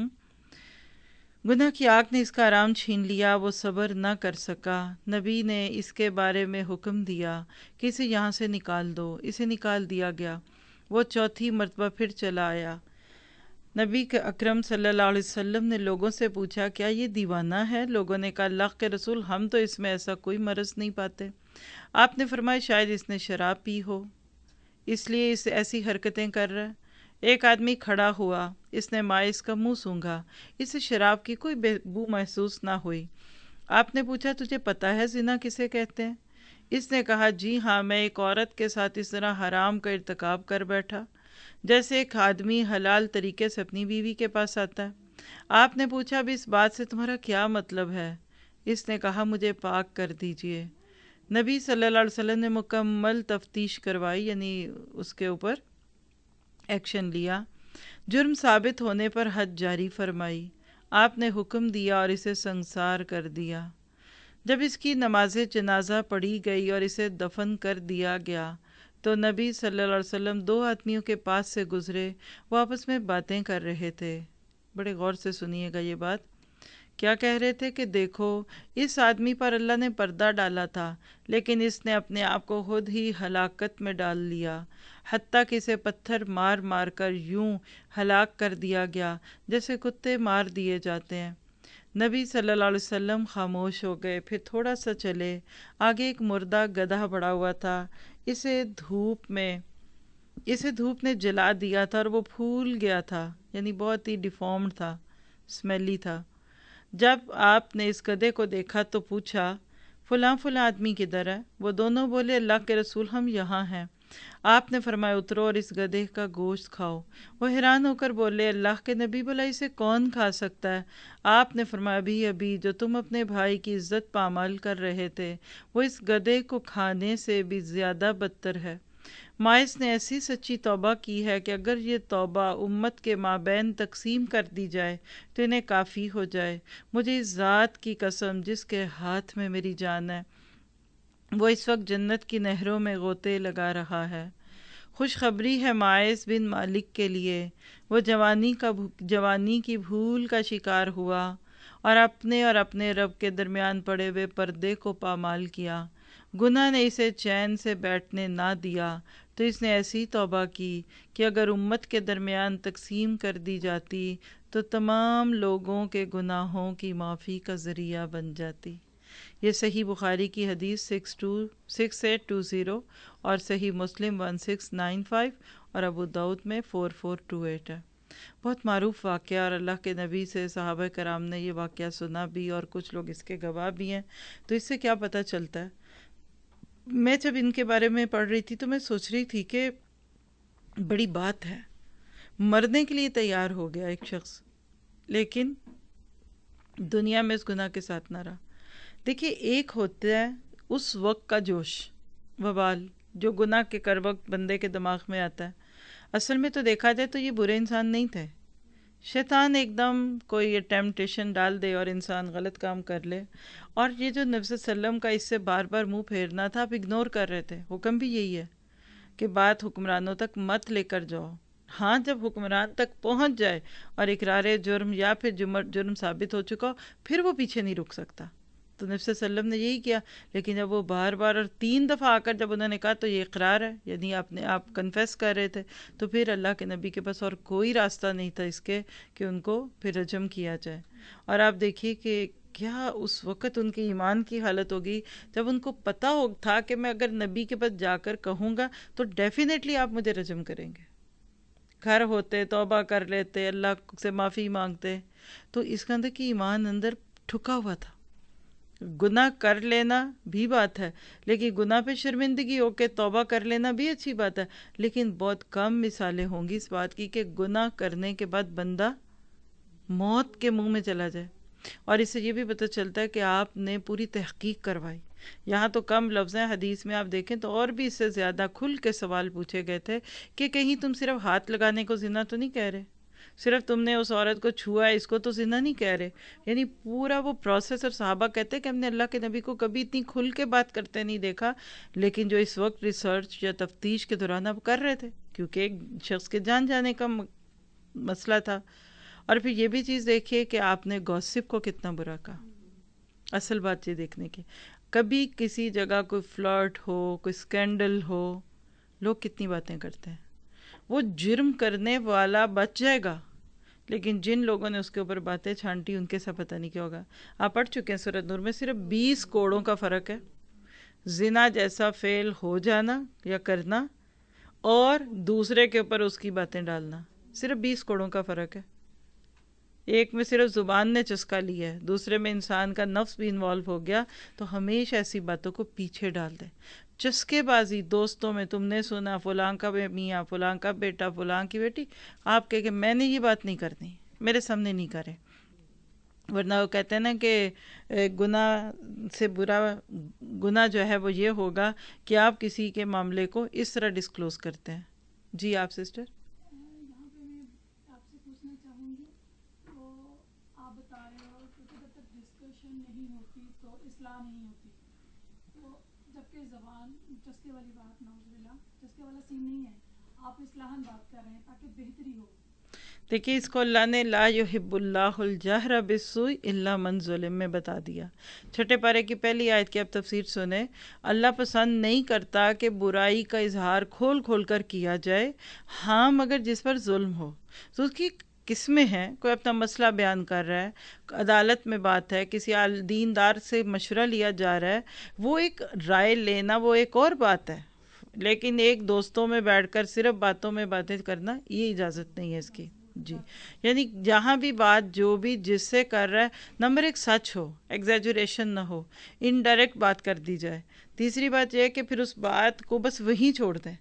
گناہ کی آگ نے اس کا آرام چھین لیا، وہ صبر نہ کر سکا۔ نبی نے اس کے بارے میں حکم دیا کہ اسے یہاں سے نکال دو۔ اسے نکال دیا گیا۔ وہ چوتھی مرتبہ پھر چلا آیا۔ نبی کے اکرم صلی اللہ علیہ وسلم نے لوگوں سے پوچھا کیا یہ دیوانہ ہے؟ لوگوں نے کہا اللہ کے رسول ہم تو اس میں ایسا کوئی مرض نہیں پاتے۔ آپ نے فرمایا شاید اس نے شراب پی ہو، اس لیے اس ایسی حرکتیں کر رہا ہے۔ ایک آدمی کھڑا ہوا، اس نے مائز کا منہ سونگھا، اسے شراب کی کوئی بو محسوس نہ ہوئی۔ آپ نے پوچھا تجھے پتہ ہے زنا کسے کہتے ہیں؟ اس نے کہا جی ہاں، میں ایک عورت کے ساتھ اس طرح حرام کا ارتکاب کر بیٹھا جیسے ایک آدمی حلال طریقے سے اپنی بیوی کے پاس آتا ہے۔ آپ نے پوچھا اب اس بات سے تمہارا کیا مطلب ہے؟ اس نے کہا مجھے پاک کر دیجئے۔ نبی صلی اللہ علیہ وسلم نے مکمل تفتیش کروائی، یعنی اس کے اوپر ایکشن لیا۔ جرم ثابت ہونے پر حد جاری فرمائی۔ آپ نے حکم دیا اور اسے سنسار کر دیا۔ جب اس کی نماز جنازہ پڑھی گئی اور اسے دفن کر دیا گیا تو نبی صلی اللہ علیہ وسلم دو آدمیوں کے پاس سے گزرے، وہ آپس میں باتیں کر رہے تھے۔ بڑے غور سے سنیے گا یہ بات۔ کیا کہہ رہے تھے کہ دیکھو اس آدمی پر اللہ نے پردہ ڈالا تھا، لیکن اس نے اپنے آپ کو خود ہی ہلاکت میں ڈال لیا، حتیٰ کہ اسے پتھر مار مار کر یوں ہلاک کر دیا گیا جیسے کتے مار دیے جاتے ہیں۔ نبی صلی اللہ علیہ وسلم خاموش ہو گئے، پھر تھوڑا سا چلے۔ آگے ایک مردہ گدھا پڑا ہوا تھا، اسے دھوپ نے جلا دیا تھا اور وہ پھول گیا تھا، یعنی بہت ہی ڈیفارمڈ تھا، اسمیلی تھا۔ جب آپ نے اس گدھے کو دیکھا تو پوچھا فلاں فلاں آدمی کدھر ہے؟ وہ دونوں بولے اللہ کے رسول ہم یہاں ہیں۔ آپ نے فرمایا اترو اور اس گدھے کا گوشت کھاؤ۔ وہ حیران ہو کر بولے اللہ کے نبی بھلا اسے کون کھا سکتا ہے؟ آپ نے فرمایا ابھی جو تم اپنے بھائی کی عزت پامال کر رہے تھے وہ اس گدھے کو کھانے سے بھی زیادہ بدتر ہے۔ مائز نے ایسی سچی توبہ کی ہے کہ اگر یہ توبہ امت کے مابین تقسیم کر دی جائے تو انہیں کافی ہو جائے۔ مجھے اس ذات کی قسم جس کے ہاتھ میں میری جان ہے، وہ اس وقت جنت کی نہروں میں غوطے لگا رہا ہے۔ خوشخبری ہے مائز بن مالک کے لیے، وہ جوانی کی بھول کا شکار ہوا اور اپنے رب کے درمیان پڑے ہوئے پردے کو پامال کیا۔ گناہ نے اسے چین سے بیٹھنے نہ دیا تو اس نے ایسی توبہ کی کہ اگر امت کے درمیان تقسیم کر دی جاتی تو تمام لوگوں کے گناہوں کی معافی کا ذریعہ بن جاتی۔ یہ صحیح بخاری کی حدیث 6820 اور صحیح مسلم 1695 اور ابو داؤد میں 4428 ہے۔ بہت معروف واقعہ، اور اللہ کے نبی سے صحابہ کرام نے یہ واقعہ سنا بھی اور کچھ لوگ اس کے گواہ بھی ہیں۔ تو اس سے کیا پتہ چلتا ہے؟ میں جب ان کے بارے میں پڑھ رہی تھی تو میں سوچ رہی تھی کہ بڑی بات ہے، مرنے کے لیے تیار ہو گیا ایک شخص، لیکن دنیا میں اس گناہ کے ساتھ نہ رہا۔ دیکھیے ایک ہوتا ہے اس وقت کا جوش وبال جو گناہ کے کر وقت بندے کے دماغ میں آتا ہے۔ اصل میں تو دیکھا جائے تو یہ برے انسان نہیں تھے، شیطان ایک دم کوئی ٹیمپٹیشن ڈال دے اور انسان غلط کام کر لے، اور یہ جو نبی صلی اللہ علیہ وسلم کا اس سے بار بار منہ پھیرنا تھا، آپ اگنور کر رہے تھے۔ حکم بھی یہی ہے کہ بات حکمرانوں تک مت لے کر جاؤ۔ ہاں جب حکمران تک پہنچ جائے اور اقرار جرم یا پھر جرم ثابت ہو چکا ہو پھر وہ پیچھے نہیں رک سکتا۔ تو نبی صلی اللہ علیہ وسلم نے یہی کیا، لیکن جب وہ بار بار اور 3 دفعہ آ کر جب انہوں نے کہا تو یہ اقرار ہے، یعنی آپ کنفیس کر رہے تھے، تو پھر اللہ کے نبی کے پاس اور کوئی راستہ نہیں تھا اس کے کہ ان کو پھر رجم کیا جائے۔ اور آپ دیکھیے کہ کیا اس وقت ان کے ایمان کی حالت ہوگی جب ان کو پتہ تھا کہ میں اگر نبی کے پاس جا کر کہوں گا تو ڈیفینیٹلی آپ مجھے رجم کریں گے۔ گھر ہوتے، توبہ کر لیتے، اللہ سے معافی مانگتے، تو اس کے اندر کی ایمان اندر ٹھکا ہوا تھا۔ गुनाह कर लेना भी बात है, लेकिन गुनाह पे शर्मिंदगी हो के तौबा कर लेना भी अच्छी बात है, लेकिन बहुत कम मिसालें होंगी इस बात की कि गुनाह करने के बाद बंदा मौत के मुंह में चला जाए। और इससे ये भी पता चलता है कि आपने पूरी तहकीक करवाई। यहाँ तो कम लफ्ज़ हैं, हदीस में आप देखें तो और भी इससे ज़्यादा खुल के सवाल पूछे गए थे कि कहीं तुम सिर्फ हाथ लगाने को ज़िना तो नहीं कह रहे, सिर्फ तुमने उस औरत को छुआ है इसको तो ज़िना नहीं कह रहे। यानी पूरा वो प्रोसेस। और सहाबा कहते हैं कि हमने अल्लाह के नबी को कभी इतनी खुल के बात करते नहीं देखा, लेकिन जो इस वक्त रिसर्च या तफ्तीश के दौरान अब कर रहे थे, क्योंकि एक शख्स के जान जाने का मसला था। और फिर ये भी चीज़ देखिए कि आपने गॉसिप को कितना बुरा कहा। असल बात ये देखने की, कभी किसी जगह कोई फ्लर्ट हो, कोई स्कैंडल हो, लोग कितनी बातें करते हैं। वो जुर्म करने वाला बच जाएगा, लेकिन जिन लोगों ने उसके ऊपर बातें छांटी उनके साथ पता नहीं क्या होगा। आप पढ़ चुके हैं सूरत नूर में, सिर्फ 20 कोड़ों का फ़र्क है जिना जैसा फेल हो जाना या करना और दूसरे के ऊपर उसकी बातें डालना। सिर्फ 20 कोड़ों का फ़र्क है। एक में सिर्फ ज़ुबान ने चस्का लिया है, दूसरे में इंसान का नफ्स भी इन्वॉल्व हो गया। तो हमेशा ऐसी बातों को पीछे डाल दें। चस्केबाजी दोस्तों में, तुमने सुना फलां का मियाँ, फलां का बेटा, फलां की बेटी, आप कहे कि मैंने ये बात नहीं करनी, मेरे सामने नहीं करे। वरना वो कहते हैं ना कि गुनाह से बुरा गुनाह जो है वो ये होगा कि आप किसी के मामले को इस तरह डिस्क्लोज़ करते हैं। जी आप सिस्टर। यहाँ पे मैं आपसे पूछना चाहूँगी, तो आप बता रहे हो कि जब तक डिस्कशन नहीं होती तो इस्लाह नहीं होती, तो जबकि ज़बान चस्के वाली बात, नाउज़ुबिल्लाह, चस्के वाला सीन नहीं है, आप इस्लाहन बात कर रहे हैं ताकि बेहतरी हो। देखिए, इसको अल्लाह ने ला युहिब्बुल्लाहुल जहरा बिस्सुई इल्ला मन ज़ुलिम में बता दिया। छठे पारे की पहली आयत की आप तफसीर सुने। अल्लाह पसंद नहीं करता कि बुराई का इजहार खोल खोल कर किया जाए, हाँ मगर जिस पर जुल्म हो। तो उसकी किस्में हैं, कोई अपना मसला बयान कर रहा है, अदालत में बात है, किसी दीनदार से मशवरा लिया जा रहा है, वो एक राय लेना वो एक और बात है, लेकिन एक दोस्तों में बैठकर सिर्फ बातों में बातें करना ये इजाज़त नहीं है इसकी। जी, यानी जहाँ भी बात जो भी जिससे कर रहा है, नंबर एक सच हो, एग्जैजुरेशन ना हो, इनडायरेक्ट बात कर दी जाए। तीसरी बात यह है कि फिर उस बात को बस वहीं छोड़ दें।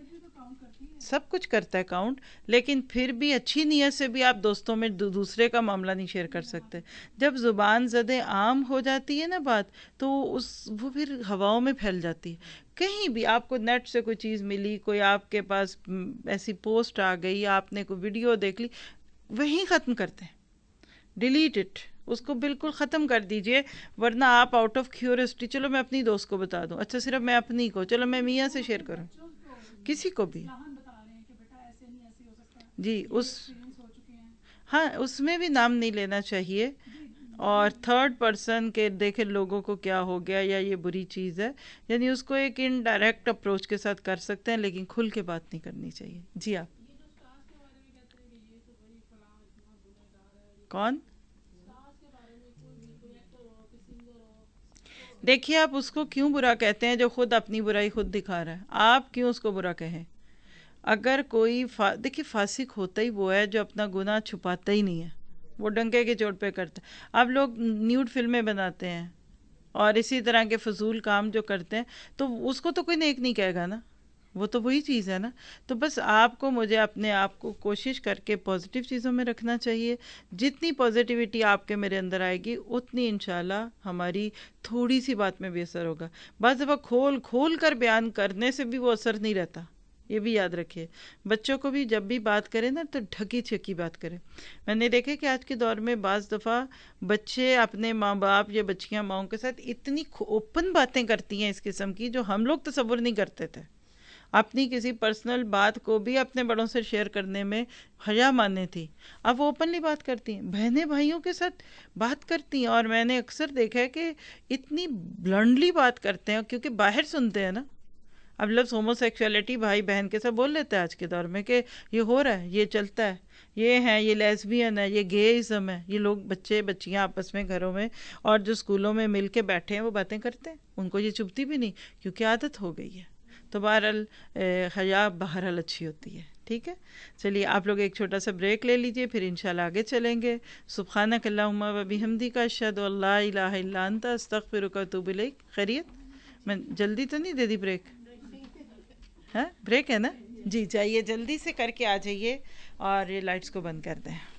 सब कुछ करता है काउंट, लेकिन फिर भी अच्छी नीयत से भी आप दोस्तों में दूसरे का मामला नहीं शेयर कर सकते। जब ज़ुबान ज़दे आम हो जाती है ना बात, तो वो फिर हवाओं में फैल जाती है। कहीं भी आपको नेट से कोई चीज़ मिली, कोई आपके पास ऐसी पोस्ट आ गई, आपने कोई वीडियो देख ली, वहीं ख़त्म करते हैं, डिलीट इट, उसको बिल्कुल ख़त्म कर दीजिए। वरना आप आउट ऑफ क्यूरियोसिटी, चलो मैं अपनी दोस्त को बता दूं, अच्छा सिर्फ मैं अपनी को, चलो मैं मियाँ से शेयर करूं, किसी को भी। जी, हाँ, उसमें भी नाम नहीं लेना चाहिए। और थर्ड पर्सन के देखे लोगों को क्या हो गया या ये बुरी चीज़ है, यानी उसको एक इनडायरेक्ट अप्रोच के साथ कर सकते हैं, लेकिन खुल के बात नहीं करनी चाहिए। जी आप कौन? देखिए, आप उसको क्यों बुरा कहते हैं जो खुद अपनी बुराई खुद दिखा रहा है? आप क्यों उसको बुरा कहें? अगर कोई देखिए, फासिक होता ही वो है जो अपना गुनाह छुपाता ही नहीं है, वो डंके के चोट पे करता है। अब लोग न्यूड फिल्में बनाते हैं और इसी तरह के फजूल काम जो करते हैं, तो उसको तो कोई नेक नहीं कहेगा ना, वो तो वही चीज़ है ना। तो बस आपको मुझे अपने आप को कोशिश करके पॉजिटिव चीज़ों में रखना चाहिए। जितनी पॉजिटिविटी आपके मेरे अंदर आएगी, उतनी इंशाल्लाह हमारी थोड़ी सी बात में भी असर होगा। बाज़ दफ़ा खोल खोल कर बयान करने से भी वो असर नहीं रहता, ये भी याद रखिए। बच्चों को भी जब भी बात करें ना, तो ढकी छिकी बात करें। मैंने देखा कि आज के दौर में बाज़ दफ़ा बच्चे अपने माँ बाप या बच्चियाँ माँओं के साथ इतनी ओपन बातें करती हैं इस किस्म की, जो हम लोग तसव्वुर नहीं करते थे। अपनी किसी पर्सनल बात को भी अपने बड़ों से शेयर करने में हया माने थी, अब वो ओपनली बात करती हैं, बहनें भाइयों के साथ बात करती हैं। और मैंने अक्सर देखा है कि इतनी ब्लंडली बात करते हैं, क्योंकि बाहर सुनते हैं ना। अब लफ्ज़ होमोसेक्सुअलिटी भाई बहन के साथ बोल लेते हैं आज के दौर में कि ये हो रहा है, ये चलता है, ये है, ये लेस्बियन है, ये गेइज़म है। ये लोग बच्चे बच्चियां आपस में घरों में और जो स्कूलों में मिल के बैठे हैं वो बातें करते हैं, उनको ये चुभती भी नहीं, क्योंकि आदत हो गई है। तो बहरहाल हया बहरहाल अच्छी होती है। ٹھیک ہے. چلیے آپ لوگ ایک چھوٹا سا بریک لے لیجئے، پھر انشاءاللہ آگے چلیں گے. سبحانک اللہم و بحمدک اشہد ان لا الہ الا انت استغفرک و اتوب الیک. خیریت؟ میں جلدی تو نہیں دے دی بریک؟ ہاں بریک ہے نا جی. جائیے جلدی سے کر کے آ جائیے اور یہ لائٹس کو بند کر دیں.